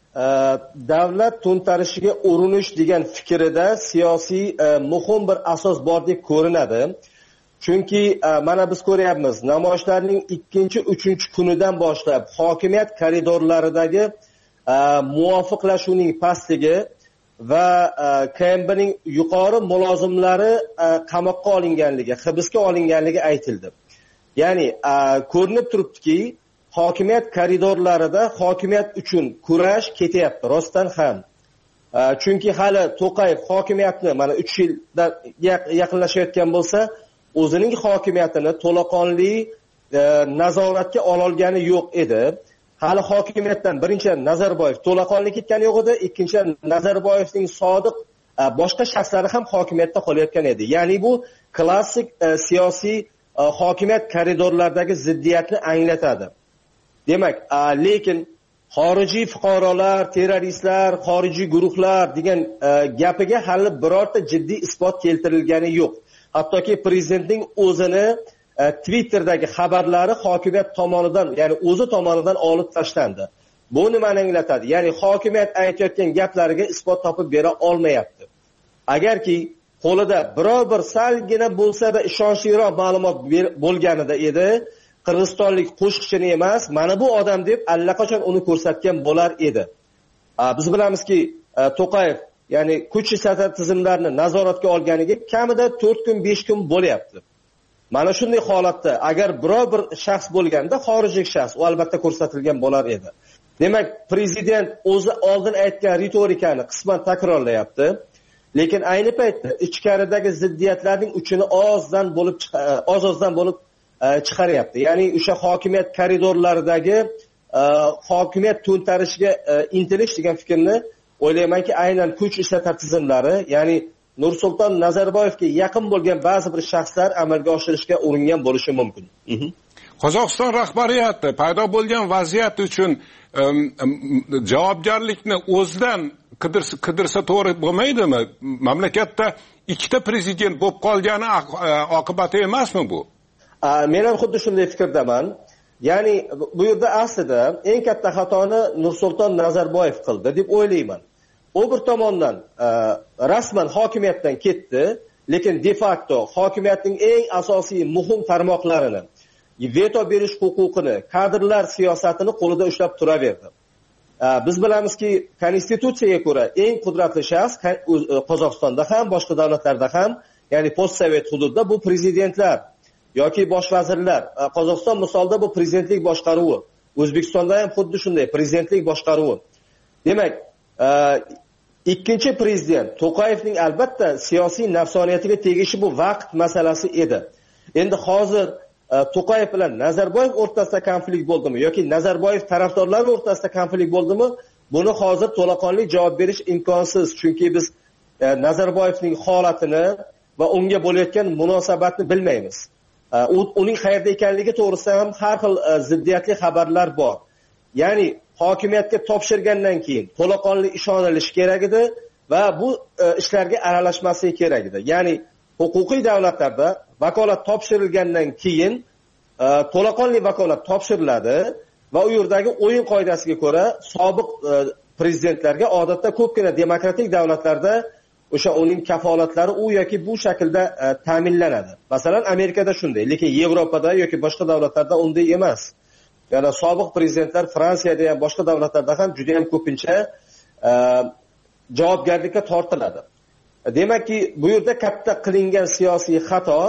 davlat to'ntarishiga urinish degan fikrida siyosiy muhim bir asos bordek ko'rinadi. Chunki mana biz ko'ryapmiz, namoyishlarning 2-3 kunidan boshlab hokimiyat koridorlaridagi muvofiqlashuvning pastligi va KMBning yuqori mulozimlari qamoqqa olinganligi, hibsga olinganligi aytildi. Ya'ni ko'rinib turibdiki, hokimiyat koridorlarida hokimiyat uchun kurash ketyapti rostdan ham. Chunki hali To'qayev hokimiyatni mana 3 yildan yaqinlashayotgan bo'lsa, o'zining hokimiyatini to'laqonli nazoratga ololgani yo'q edi. Hali hokimiyatdan birinchidan Nazarboyev to'laqonli ketgani yo'q edi, ikkinchidan Nazarboyevning sodiq boshqa shaxslari ham hokimiyatda qolayotgan edi. Ya'ni bu klassik siyosiy hokimiyat koridorlaridagi ziddiyatni anglatadi. Demak, lekin xorijiy fuqarolar, terroristlar, xorijiy guruhlar degan gapiga hali birorta jiddiy isbot keltirilgani yo'q. Hattoki prezidentning o'zini Twitter'dagi xabarlari hokimiyat tomonidan, ya'ni o'zi tomonidan olib tashlandi. Bu nimani anglatadi? Ya'ni hokimiyat aytayotgan gaplariga isbot topib bera olmayapti. Agarki qo'lida biror bir salgina bo'lsa-da ishonchliroq ma'lumot bo'lganida edi, qirg'izistonlik qo'shiqchini emas, mana bu odam deb allaqachon uni ko'rsatgan bo'lar edi. Biz bilamizki, To'qayev, ya'ni kuch satar tizimlarini nazoratga olganiga kamida 4 kun, 5 kun bo'lyapti. Mana shunday holatda agar biror bir shaxs bo'lganda, xorijiy shaxs, u albatta ko'rsatilgan bo'lar edi. Demak, prezident o'zi oldin aytgan ritorikani qisman takrorlayapti, lekin ayni paytda ichkaridagi ziddiyatlarning uchini ozdan bo'lib chiqaryapti. Ya'ni o'sha hokimiyat koridorlaridagi hokimiyat to'ntarishiga intilish degan fikrni o'ylaymanki, aynan kuch ishlatar tizimlari, ya'ni Nursulton Nazarboyevga yaqin bo'lgan ba'zi bir shaxslar amalga oshirishga uringan bo'lishi mumkin. Qozog'iston rahbariyati paydo bo'lgan vaziyat uchun javobgarlikni o'zidan qidirsa to'g'ri bo'lmaydimi? Mamlakatda ikkita prezident bo'lib qolgani oqibati emasmi bu? Men ham xuddi shunday fikrdaman. Ya'ni bu yerda aslida eng katta xatoni Nursulton Nazarboyev qildi deb o'ylayman. U bir tomondan rasman hokimiyatdan ketdi, lekin de facto hokimiyatning eng asosiy muhim tarmoqlarini, veto berish huquqini, kadrlar siyosatini qo'lida ushlab turaverdi. Biz bilamizki, konstitutsiyaga ko'ra eng qudratli shaxs Qozog'istonda ham, boshqa davlatlarda ham, ya'ni postsovet hududda bu prezidentlar yoki bosh vazirlar. Qozog'iston misolida bu prezidentlik boshqaruvi. O'zbekistonda ham xuddi shunday prezidentlik boshqaruvi. Demak, ikkinchi prezident To'qayevning albatta siyosiy nafsoniyatiga tegishi bu vaqt masalasi edi. Endi hozir To'qayev bilan Nazarboyev o'rtasida konflikt bo'ldimi yoki Nazarboyev tarafdorlari o'rtasida konflikt bo'ldimi? Buni hozir to'laqonli javob berish imkonsiz, chunki biz Nazarboyevning holatini va unga bo'layotgan munosabatni bilmaymiz. Uning qayerda ekanligi to'g'risida ham har xil ziddiyatli xabarlar bor. Ya'ni hokimiyatga topshirgandan keyin to'laqonli ishonilishi kerak edi va bu ishlarga aralashmasligi kerak edi. Ya'ni huquqiy davlatlarda vakolat topshirilgandan keyin to'laqonli vakolat topshiriladi va u yerdagi o'yin qoidasiga ko'ra sobiq prezidentlarga odatda ko'pgina demokratik davlatlarda o'sha uning kafolatlari u yoki bu shaklda ta'minlanadi. Masalan, Amerikada shunday, lekin Yevropada yoki boshqa davlatlarda unday emas. Ya'ni sobiq prezidentlar Fransiyada ham boshqa davlatlarda ham juda ham ko'pincha javobgarlikka tortiladi. Demakki, bu yerda katta qilingan siyosiy xato,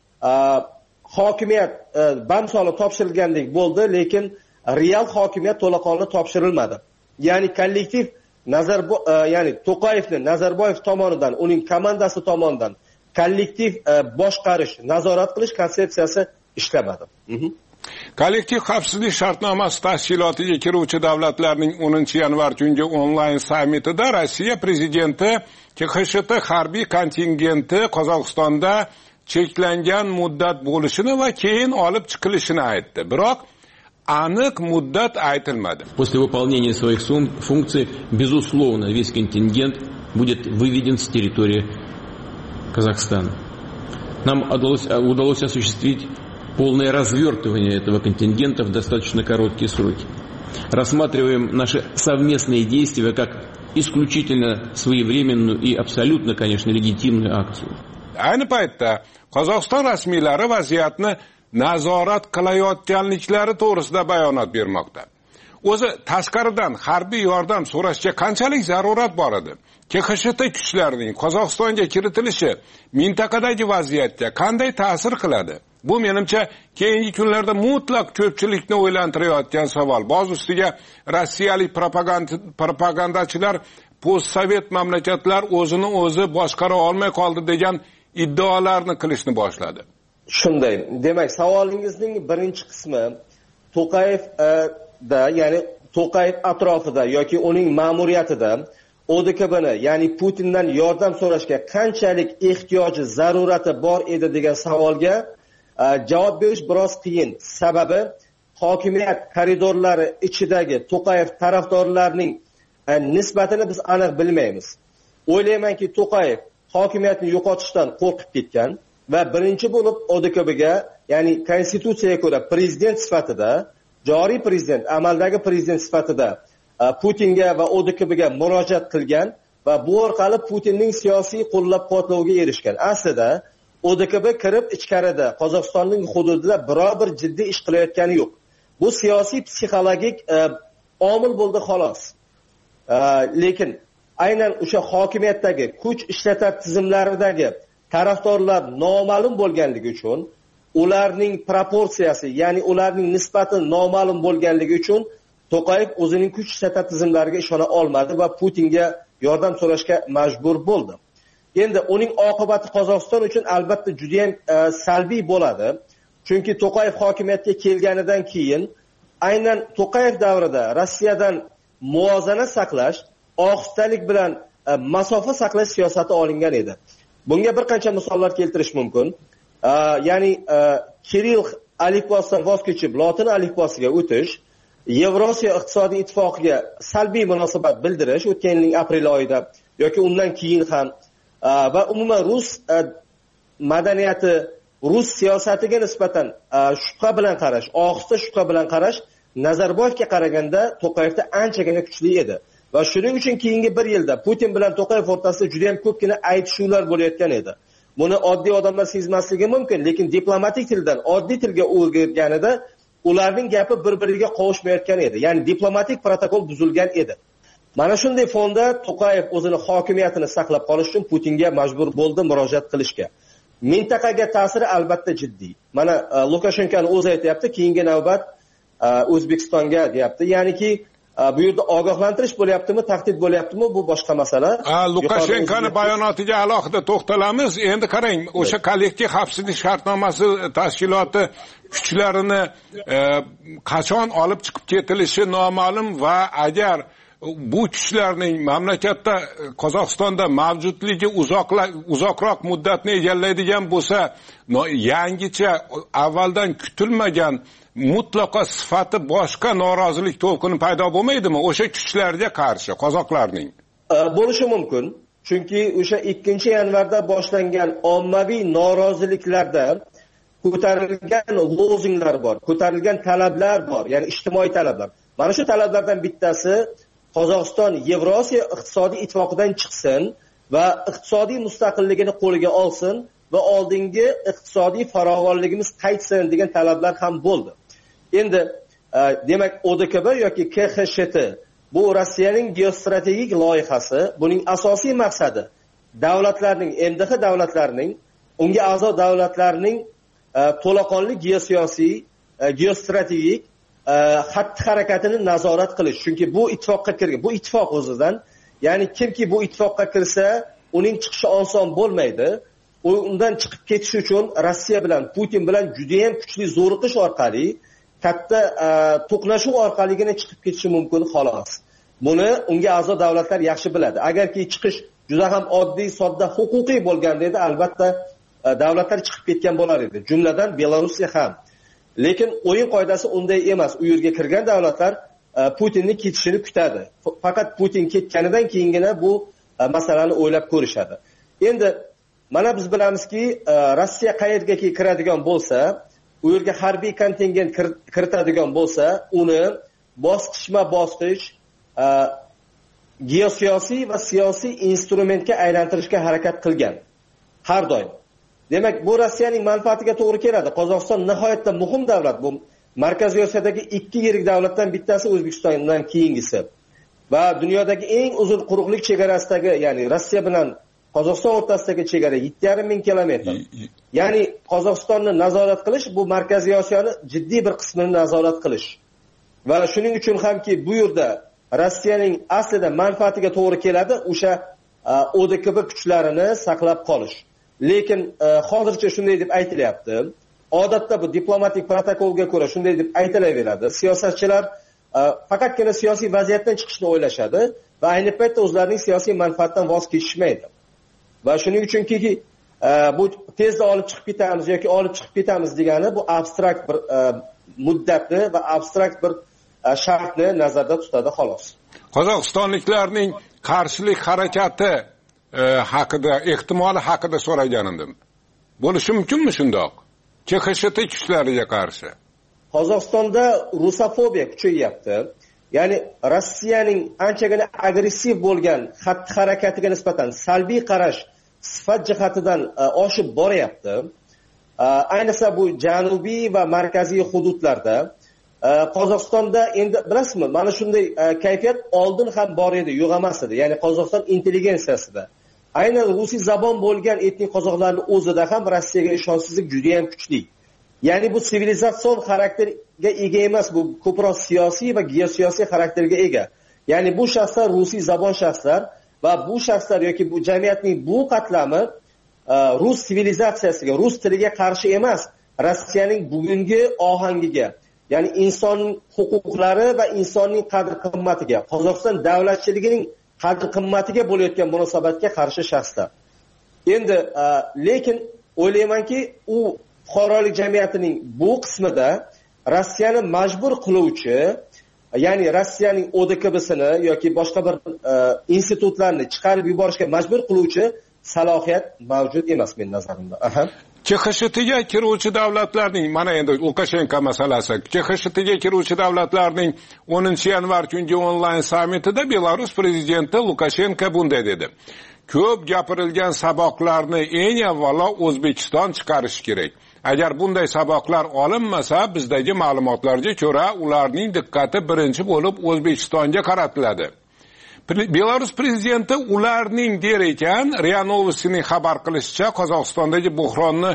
hokimiyat bamsoli topshirilgandek bo'ldi, lekin real hokimiyat to'laqonli topshirilmadi. Ya'ni kollektiv ya'ni To'qayevni Nazarboyev tomonidan, uning komandasi tomonidan kollektiv boshqarish, nazorat qilish konsepsiyasi ishlamadi. Kollektiv xavfsizlik shartnomasi tashkilotiga kiruvchi davlatlarning 10-yanvar kungi onlayn sammitida Rossiya prezidenti KXSHT harbiy kontingenti Qozog'istonda cheklangan muddat bo'lishini va keyin olib chiqilishini aytdi. Biroq aniq muddat aytilmadi. После выполнения своих функций, безусловно, весь контингент будет выведен с территории Казахстана. Нам удалось осуществить полное развертывание этого контингента в достаточно короткие сроки. Рассматриваем наши совместные действия как исключительно своевременную и абсолютно, конечно, легитимную акцию. Ayni paytda Qozog'iston rasmiylari vaziyatni nazorat qilayotganliklari to'g'risida bayonot bermoqda. O'zi tashqaridan harbiy yordam so'rashga qanchalik zarurat bor edi? KXSHT kuchlarining Qozog'istonga kiritilishi mintaqadagi vaziyatga qanday ta'sir qiladi? Bu menimcha keyingi kunlarda mutlaq ko'pchilikni o'ylantirayotgan savol. Boz ustiga rossiyalik propagandachilar postsovet mamlakatlar o'zini o'zi boshqara olmay qoldi degan iddaolarni qilishni boshladi. Shunday. Demak, savolingizning birinchi qismi To'qayevda, ya'ni To'qayev atrofida yoki uning ma'muriyatida ODKBni, ya'ni Putindan yordam so'rashga qanchalik ehtiyoji, zarurati bor edi degan savolga javob berish biroz qiyin. Sababi hokimiyat koridorlari ichidagi To'qayev tarafdorlarining nisbatini biz aniq bilmaymiz. O'ylaymanki, To'qayev hokimiyatni yo'qotishdan qo'rqib ketgan va birinchi bo'lib ODKBga, ya'ni konstitutsiyaga ko'ra prezident sifatida, joriy prezident, amaldagi prezident sifatida Putinga va ODKBga murojaat qilgan va bu orqali Putinning siyosiy qo'llab-quvvatloviga erishgan. Aslida ODKB kirib ichkarida Qozog'istonning hududida biror bir jiddiy ish qilayotgani yo'q. Bu siyosiy psixologik omil bo'ldi xolos. Lekin aynan o'sha hokimiyatdagi kuch ishlatar tizimlaridagi tarafdorlar noma'lum bo'lganligi uchun, ularning proporsiyasi, ya'ni ularning nisbati noma'lum bo'lganligi uchun To'qayev o'zining kuch ishlatar tizimlariga ishona olmadi va Putinga yordam so'rashga majbur bo'ldi. Endi uning oqibati Qozog'iston uchun albatta juda ham salbiy bo'ladi. Chunki To'qayev hokimiyatga kelganidan keyin aynan To'qayev davrida Rossiyadan muvozanat saqlash, ohistalik bilan masofa saqlash siyosati olingan edi. Bunga bir qancha misollar keltirish mumkin. Ya'ni Kirill alifbosidan voz kechib lotin alifbosiga o'tish, Yevrosiyo iqtisodiy ittifoqiga salbiy munosabat bildirish o'tgan yilning aprel oyida yoki undan keyin ham va umuman rus madaniyati, rus siyosatiga nisbatan shubha bilan qarash, ohista shubha bilan qarash Nazarboyevga qaraganda To'qayevda anchagina kuchli edi. Va shuning uchun keyingi bir yilda Putin bilan To'qayev o'rtasida juda ham ko'pgina aytishuvlar bo'layotgan edi. Buni oddiy odamlar sezmasligi mumkin, lekin diplomatik tildan oddiy tilga o'rganganida ularning gapi bir-biriga qovushmayotgan edi. Ya'ni diplomatik protokol buzilgan edi. Mana shunday fonda To'qayev o'zini hokimiyatini saqlab qolish uchun Putinga majbur bo'ldi murojaat qilishga. Mintaqaga ta'siri albatta jiddiy. Mana Lukashenkoning o'zi aytayapti, keyingi navbat O'zbekistonga deyapti. Ya'niki bu yerda ogohlantirish bo'lyaptimi, tahdid bo'lyaptimi, bu boshqa masala. Lukashenkoning bayonotiga alohida to'xtalamiz. Endi qarang, o'sha kollektiv xavfsizlik shartnomasi tashkiloti kuchlarini qachon olib chiqib ketilishi noma'lum va agar bu kuchlarning mamlakatda Qozog'istonda mavjudligi uzoqroq muddatni egallaydigan bo'lsa, yangicha avvaldan kutilmagan mutlaqo sifati boshqa norozilik to'lqini paydo bo'lmaydimi o'sha kuchlarga qarshi qozoqlarning? Bo'lishi mumkin. Chunki o'sha 2 yanvarda boshlangan ommaviy noroziliklarda ko'tarilgan lozunglar bor, ko'tarilgan talablar bor, ya'ni ijtimoiy talablar. Mana shu talablardan bittasi Qozog'iston Yevrosiyo iqtisodiy ittifoqidan chiqsin va iqtisodiy mustaqilligini qo'liga olsin va oldingi iqtisodiy farovonligimiz qaytsin degan talablar ham bo'ldi. Endi demak ODKB yoki KXSHT bu Rossiyaning geostrategik loyihasi. Buning asosiy maqsadi davlatlarning, MDH davlatlarining, unga a'zo davlatlarning to'laqonli geosiyosiy, geostrategik xatti-harakatini nazorat qilish. Chunki bu ittifoqqa kirgan, bu ittifoq o'zidan, ya'ni kimki bu ittifoqqa kirsa, uning chiqishi oson bo'lmaydi. Undan chiqib ketish uchun Rossiya bilan, Putin bilan juda ham kuchli zo'riqish orqali, katta to'qnashuv orqaligina chiqib ketishi mumkin xolos. Buni unga a'zo davlatlar yaxshi biladi. Agarki chiqish juda ham oddiy, sodda, huquqiy bo'lganda edi, albatta davlatlar chiqib ketgan bo'lar edi. Jumladan Belorussiya ham. Lekin o'yin qoidasi unday emas. U yerga kirgan davlatlar Putinning ketishini kutadi. Faqat Putin ketganidan keyingina bu masalani o'ylab ko'rishadi. Endi mana biz bilamizki, Rossiya qayerga kiradigan bo'lsa, u yerga harbiy kontingent kiritadigan bo'lsa, uni bosqichma-bosqich geosiyosiy va siyosiy instrumentga aylantirishga harakat qilgan. Har doim. Demak, bu Rossiyaning manfaatiga to'g'ri keladi. Qozog'iston nihoyatda muhim davlat. Bu Markaziy Osiyodagi ikki yirik davlatdan bittasi O'zbekistondan keyingisi. Va dunyodagi eng uzun quruqlik chegarasidagi, ya'ni Rossiya bilan Qozog'iston o'rtasidagi chegara 7,5 ming kilometr. Ya'ni Qozog'istonni nazorat qilish bu Markaziy Osiyoni jiddiy bir qismini nazorat qilish. Va shuning uchun hamki bu yerda Rossiyaning aslida manfaatiga to'g'ri keladi o'sha ODKB kuchlarini saqlab qolish. Lekin hozircha shunday deb aytilyapti. Odatda bu diplomatik protokolga ko'ra shunday deb aytilaveradi. Siyosatchilar faqatgina siyosiy vaziyatdan chiqishni o'ylashadi va ayni paytda o'zlarining siyosiy manfaatidan voz kechishmaydi. Va shuning uchunki bu tezda olib chiqib ketamiz yoki olib chiqib ketamiz degani bu abstrakt bir muddatni va abstrakt bir shartni nazarda tutadi xolos. Qozog'istonliklarning qarshilik harakati haqida, ehtimoli haqida so'ragan edim. Bo'lishi mumkinmi shundoq? KXSHT kuchlariga qarshi. Qozog'istonda rusofobiya kuchayyapti. Ya'ni Rossiyaning anchagina agressiv bo'lgan xatti-harakatiga nisbatan salbiy qarash sifat jihatidan oshib boryapti. Ayniqsa bu janubiy va markaziy hududlarda Qozog'istonda endi bilasizmi, mana shunday kayfiyat oldin ham bor edi, yo'q emas edi. Ya'ni Qozog'iston intelligensiyasida aynan rusiy zabon bo'lgan etnik qozoqlarning o'zida ham Rossiyaga ishonchsizlik juda ham kuchli. Ya'ni bu sivilizatsion xarakterga ega emas, bu ko'proq siyosiy va geosiyosiy xarakterga ega. Ya'ni bu shaxslar rusiy zabon shaxslar va bu shaxslar yoki bu jamiyatning bu qatlami rus sivilizatsiyasiga, rus tiliga qarshi emas, Rossiyaning bugungi ohangiga, ya'ni inson huquqlari va insonning qadr-qimmatiga, Qozog'iston davlatchiligining qadr-qimmatiga bo'layotgan munosabatga qarshi shaxslar. Endi lekin o'ylaymanki, u fuqarolik jamiyatining bu qismida Rossiyani majbur qiluvchi, ya'ni Rossiyaning ODKBsini yoki boshqa bir institutlarni chiqarib yuborishga majbur qiluvchi salohiyat mavjud emas men nazarimda. KXSHTga kiruvchi davlatlarning, mana endi Lukashenko masalasi, KXSHTga kiruvchi davlatlarning 10-yanvar kungi onlayn sammitida Belarus prezidenti Lukashenko bunday dedi. Ko'p gapirilgan saboqlarni eng avvalo O'zbekiston chiqarishi kerak. Agar bunday saboqlar olinmasa, bizdagi ma'lumotlarga ko'ra, ularning diqqati birinchi bo'lib O'zbekistonga qaratiladi. Belarus prezidenti ularning der ekan, RIA Novostining xabar qilishicha, Qozog'istondagi buhronni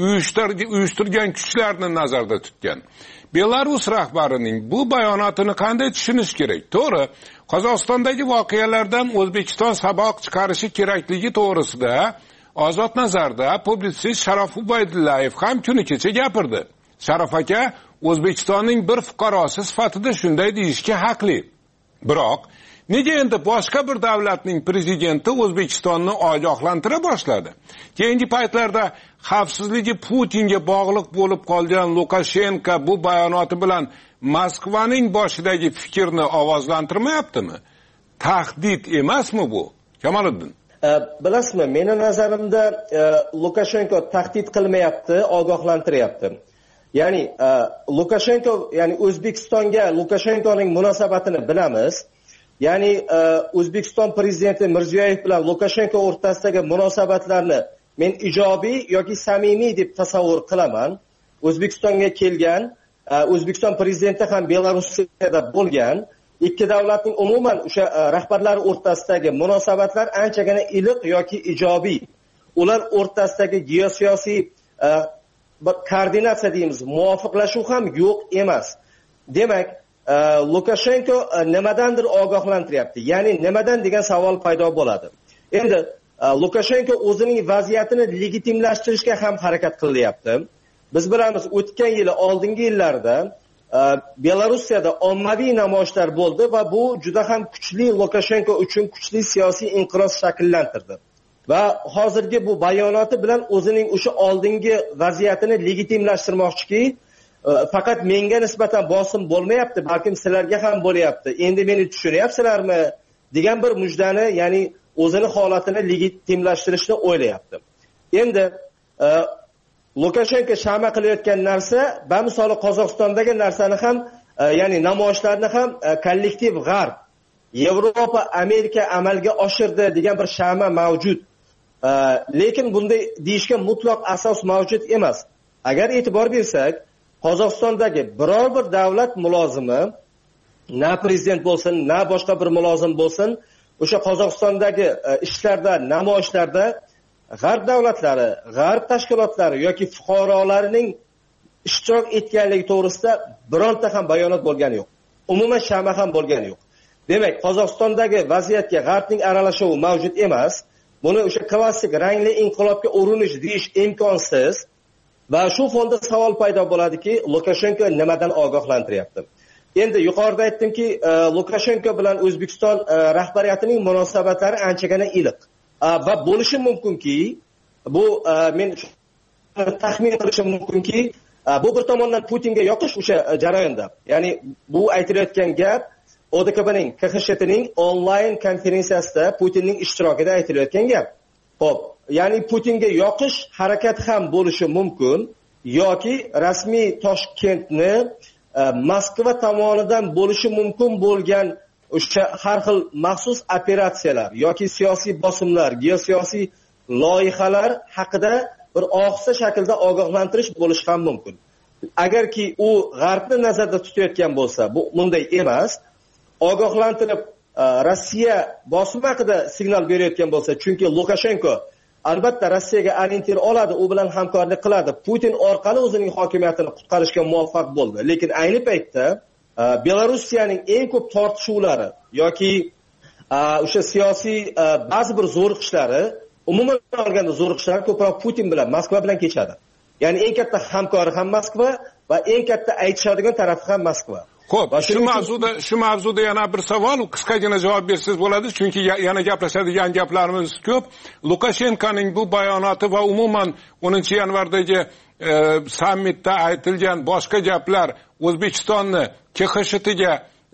uyushtirgan kuchlarni nazarda tutgan. Belarus rahbarining bu bayonotini qanday tushunish kerak? To'g'ri, Qozog'istondagi voqealardan O'zbekiston saboq chiqarishi kerakligi to'g'risida Ozod nazarda publitsist Sharof Ubaydullayev ham kuni kecha gapirdi. Sharof aka O'zbekistonning bir fuqarosi sifatida shunday deyishga haqli. Biroq nega endi boshqa bir davlatning prezidenti O'zbekistonni ogohlantira boshladi? Keyingi paytlarda xavfsizligi Putinga bog'liq bo'lib qolgan Lukashenko bu bayonoti bilan Moskvaning boshidagi fikrni ovozlantirmayaptimi? Tahdid emasmi bu? Kamoliddin. Bilasizmi, meni nazarimda Lukashenko tahdid qilmayapti, ogohlantiryapti. Ya'ni Lukashenko, ya'ni O'zbekistonga Lukashenkoning munosabatini bilamiz. Ya'ni O'zbekiston prezidenti Mirziyoyev bilan Lukashenko o'rtasidagi munosabatlarni men ijobiy yoki samimiy deb tasavvur qilaman. O'zbekistonga kelgan, O'zbekiston prezidenti ham Belarusda bo'lgan, ikki davlatning umuman o'sha rahbarlari o'rtasidagi munosabatlar anchagina iliq yoki ijobiy. Ular o'rtasidagi geosiyosiy koordinatsiya deymiz, muvofiqlashuv ham yo'q emas. Demak, Lukashenko nimadandir ogohlantiryapti. Ya'ni nimadan degan savol paydo bo'ladi. Endi Lukashenko o'zining vaziyatini legitimlashtirishga ham harakat qilyapti. Biz bilamiz, o'tgan yili, oldingi yillarda Belarusda ommaviy namoyishlar bo'ldi va bu juda ham kuchli Lukashenko uchun kuchli siyosiy inqiroz shakllantirdi. Va hozirgi bu bayonoti bilan o'zining o'sha oldingi vaziyatini legitimlashtirmoqchiki, faqat menga nisbatan bosim bo'lmayapti, balkim sizlarga ham bo'lyapti. Endi meni tushunyapsizlarmi degan bir mujdani, ya'ni o'zini holatini legitimlashtirishni o'ylayapti. Endi Lukashenko shama qilayotgan narsa, bamisoli Qozog'istondagi narsani ham, ya'ni namoyishlarni ham kollektiv G'arb, Yevropa, Amerika amalga oshirdi degan bir shama mavjud. Lekin bunday deyishga mutlaq asos mavjud emas. Agar e'tibor bersak, Qozog'istondagi biror bir davlat mulozimi, na prezident bo'lsin, na boshqa bir mulozim bo'lsin, o'sha Qozog'istondagi ishlarda, namoyishlarda G'arb davlatlari, G'arb tashkilotlari yoki fuqarolarining ishtirok etganligi to'g'risida bironta ham bayonot bo'lgani yo'q. Umuman shama ham bo'lgani yo'q. Demak, Qozog'istondagi vaziyatga G'arbning aralashuvi mavjud emas. Buni o'sha klassik rangli inqilobga urinish deyish imkonsiz. Va shu fonda savol paydo bo'ladiki, Lukashenko nimadan ogohlantiryapti? Endi yuqorida aytdimki, Lukashenko bilan O'zbekiston rahbariyatining munosabatlari anchagina iliq. Va bo'lishi mumkinki, bu men taxmin qilishim mumkinki, bu bir tomondan Putinga yoqish o'sha jarayonda. Ya'ni bu aytilayotgan gap ODKBning, KXSHTning onlayn konferensiyasida Putinning ishtirokida aytilayotgan gap. Xo'p, ya'ni Putinga yoqish harakat ham bo'lishi mumkin yoki rasmiy Toshkentni Moskva tomonidan bo'lishi mumkin bo'lgan o'sha har xil maxsus operatsiyalar yoki siyosiy bosimlar, geosiyosiy loyihalar haqida bir ohista shaklda ogohlantirish bo'lishi ham mumkin. Agarki u G'arbni nazarda tutayotgan bo'lsa, bu bunday emas. Ogohlantirib Rossiya bosim haqida signal berayotgan bo'lsa, chunki Lukashenko albatta Rossiyaga orientir oladi, u bilan hamkorlik qiladi. Putin orqali o'zining hokimiyatini qutqarishga muvaffaq bo'ldi. Lekin ayni paytda Belorussiyaning eng ko'p tortishuvlari yoki o'sha siyosiy ba'zi bir zo'riqishlari, umuman olganda zo'riqishlar ko'proq Putin bilan, Moskva bilan kechadi. Ya'ni eng katta hamkori ham Moskva va eng katta aytishadigan tarafi ham Moskva. Xo'p, shu mavzuda yana bir savol, qisqagina javob bersangiz bo'ladi, chunki yana gaplashadigan gaplarimiz ko'p. Lukashenkoning bu bayonoti va umuman 10-yanvardagi sammitda aytilgan boshqa gaplar O'zbekistonni KXSHTga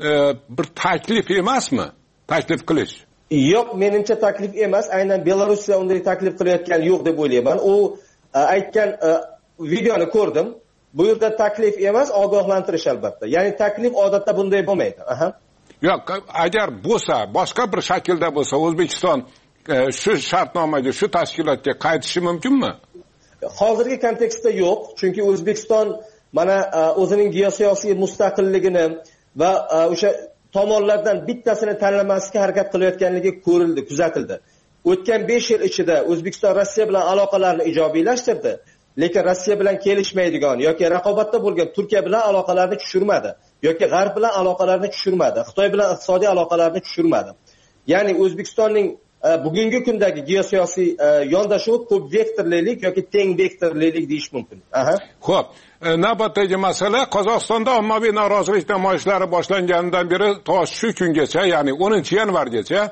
bir taklif emasmi? Taklif qilish? Yo'q, menimcha taklif emas. Aynan Belarusga unday taklif qilayotgan yo'q deb o'ylayman. U aytgan videoni ko'rdim. Bu yerda taklif emas, ogohlantirish albatta. Ya'ni taklif odatda bunday bo'lmaydi. Yo'q, agar bo'lsa, boshqa bir shaklda bo'lsa, O'zbekiston shu shartnomaga, shu tashkilotga qaytishi mumkinmi? Hozirgi kontekstda yo'q, chunki O'zbekiston mana o'zining geosiyosiy mustaqilligini va o'sha tomonlardan bittasini tanlamaslikka harakat qilayotganligi ko'rildi, kuzatildi. O'tgan 5 yil ichida O'zbekiston Rossiya bilan aloqalarini ijobiylashtirdi. Lekin Rossiya bilan kelishmaydigan yoki raqobatda bo'lgan Turkiya bilan aloqalarni tushirmadi yoki G'arb bilan aloqalarni tushirmadi, Xitoy bilan iqtisodiy aloqalarni tushirmadi. Ya'ni O'zbekistonning bugungi kundagi geosiyosiy yondashuvi ko'p vektorlilik yoki teng vektorlilik deyish mumkin. Xo'p, navbatdagi masala Qozog'istonda ommaviy norozilik namoyishlari boshlanganidan beri to shu kungacha, ya'ni 10-yanvargacha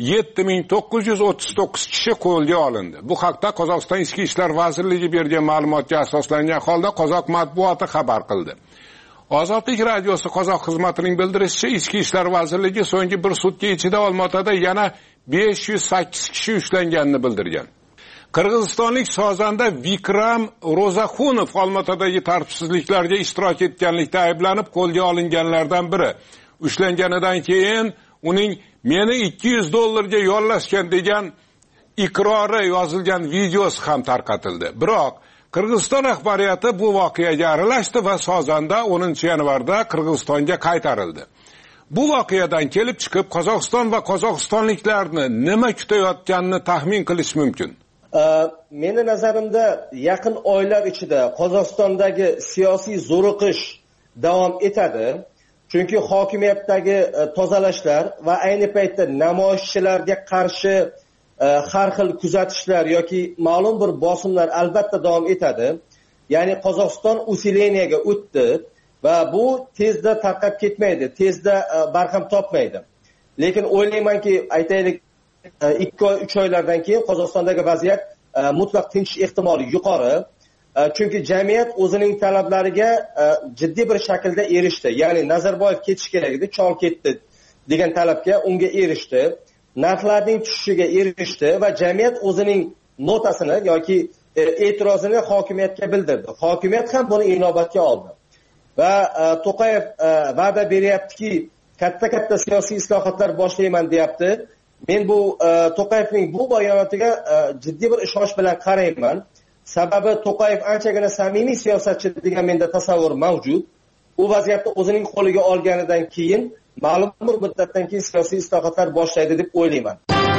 7939 kishi qo'lga olindi. Bu haqda Qozog'iston Ichki ishlar vazirligi bergan ma'lumotga asoslangan holda qozoq matbuoti xabar qildi. Ozodlik radiosi qozoq xizmatining bildirishicha, Ichki ishlar vazirligi so'nggi bir sutka ichida Olmaotada yana 508 kishi ushlanganini bildirgan. Qirg'izistonlik sozanda Vikram Rozaxunov Olmaotadagi tartibsizliklarga ishtirok etganlikda ayblanib qo'lga olinganlardan biri. Ushlanganidan keyin uning meni $200 yollashgan degan iqrori yozilgan videosi ham tarqatildi. Biroq Qirg'iziston rahbariyati bu voqeaga aralashdi va sozanda 10-yanvarda Qirg'izistonga qaytarildi. Bu voqeadan kelib chiqib Qozog'iston va qozog'istonliklarni nima kutayotganini taxmin qilish mumkin. Meni nazarimda yaqin oylar ichida Qozog'istondagi siyosiy zo'riqish davom etadi. Chunki hokimiyatdagi tozalashlar va ayni paytda namoyishchilarga qarshi har xil kuzatishlar yoki ma'lum bir bosimlar albatta davom etadi. Ya'ni Qozog'iston usileniyaga o'tdi va bu tezda tarqab ketmaydi, tezda barham topmaydi. Lekin o'ylaymanki, aytaylik 2-3 oylardan keyin Qozog'istondagi vaziyat mutlaq tinch ehtimoli yuqori. Chunki jamiyat o'zining talablariga jiddiy bir shaklda erishdi. Ya'ni Nazarboyev ketish kerak edi, chol ketdi degan talabga unga erishdi. Narxlarning tushishiga erishdi va jamiyat o'zining notasini yoki e'tirozini hokimiyatga bildirdi. Hokimiyat ham buni inobatga oldi. Va To'qayev va'da beryaptiki, katta siyosiy islohotlar boshlayman deyapti. Men bu To'qayevning bu bayonotiga jiddiy bir ishonch bilan qarayman. Sababi To'qayev anchagina samimiy siyosatchi degan menda tasavvur mavjud. U vaziyatni o'zining qo'liga olganidan keyin ma'lum bir muddatdan keyin siyosiy islohotlar boshlaydi deb o'ylayman.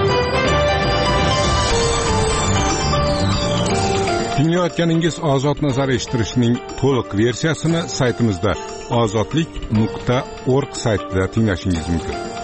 Tinglayotganingiz Ozod nazar eshittirishning to'liq versiyasini saytimizda ozodlik.org saytida tinglashingiz mumkin.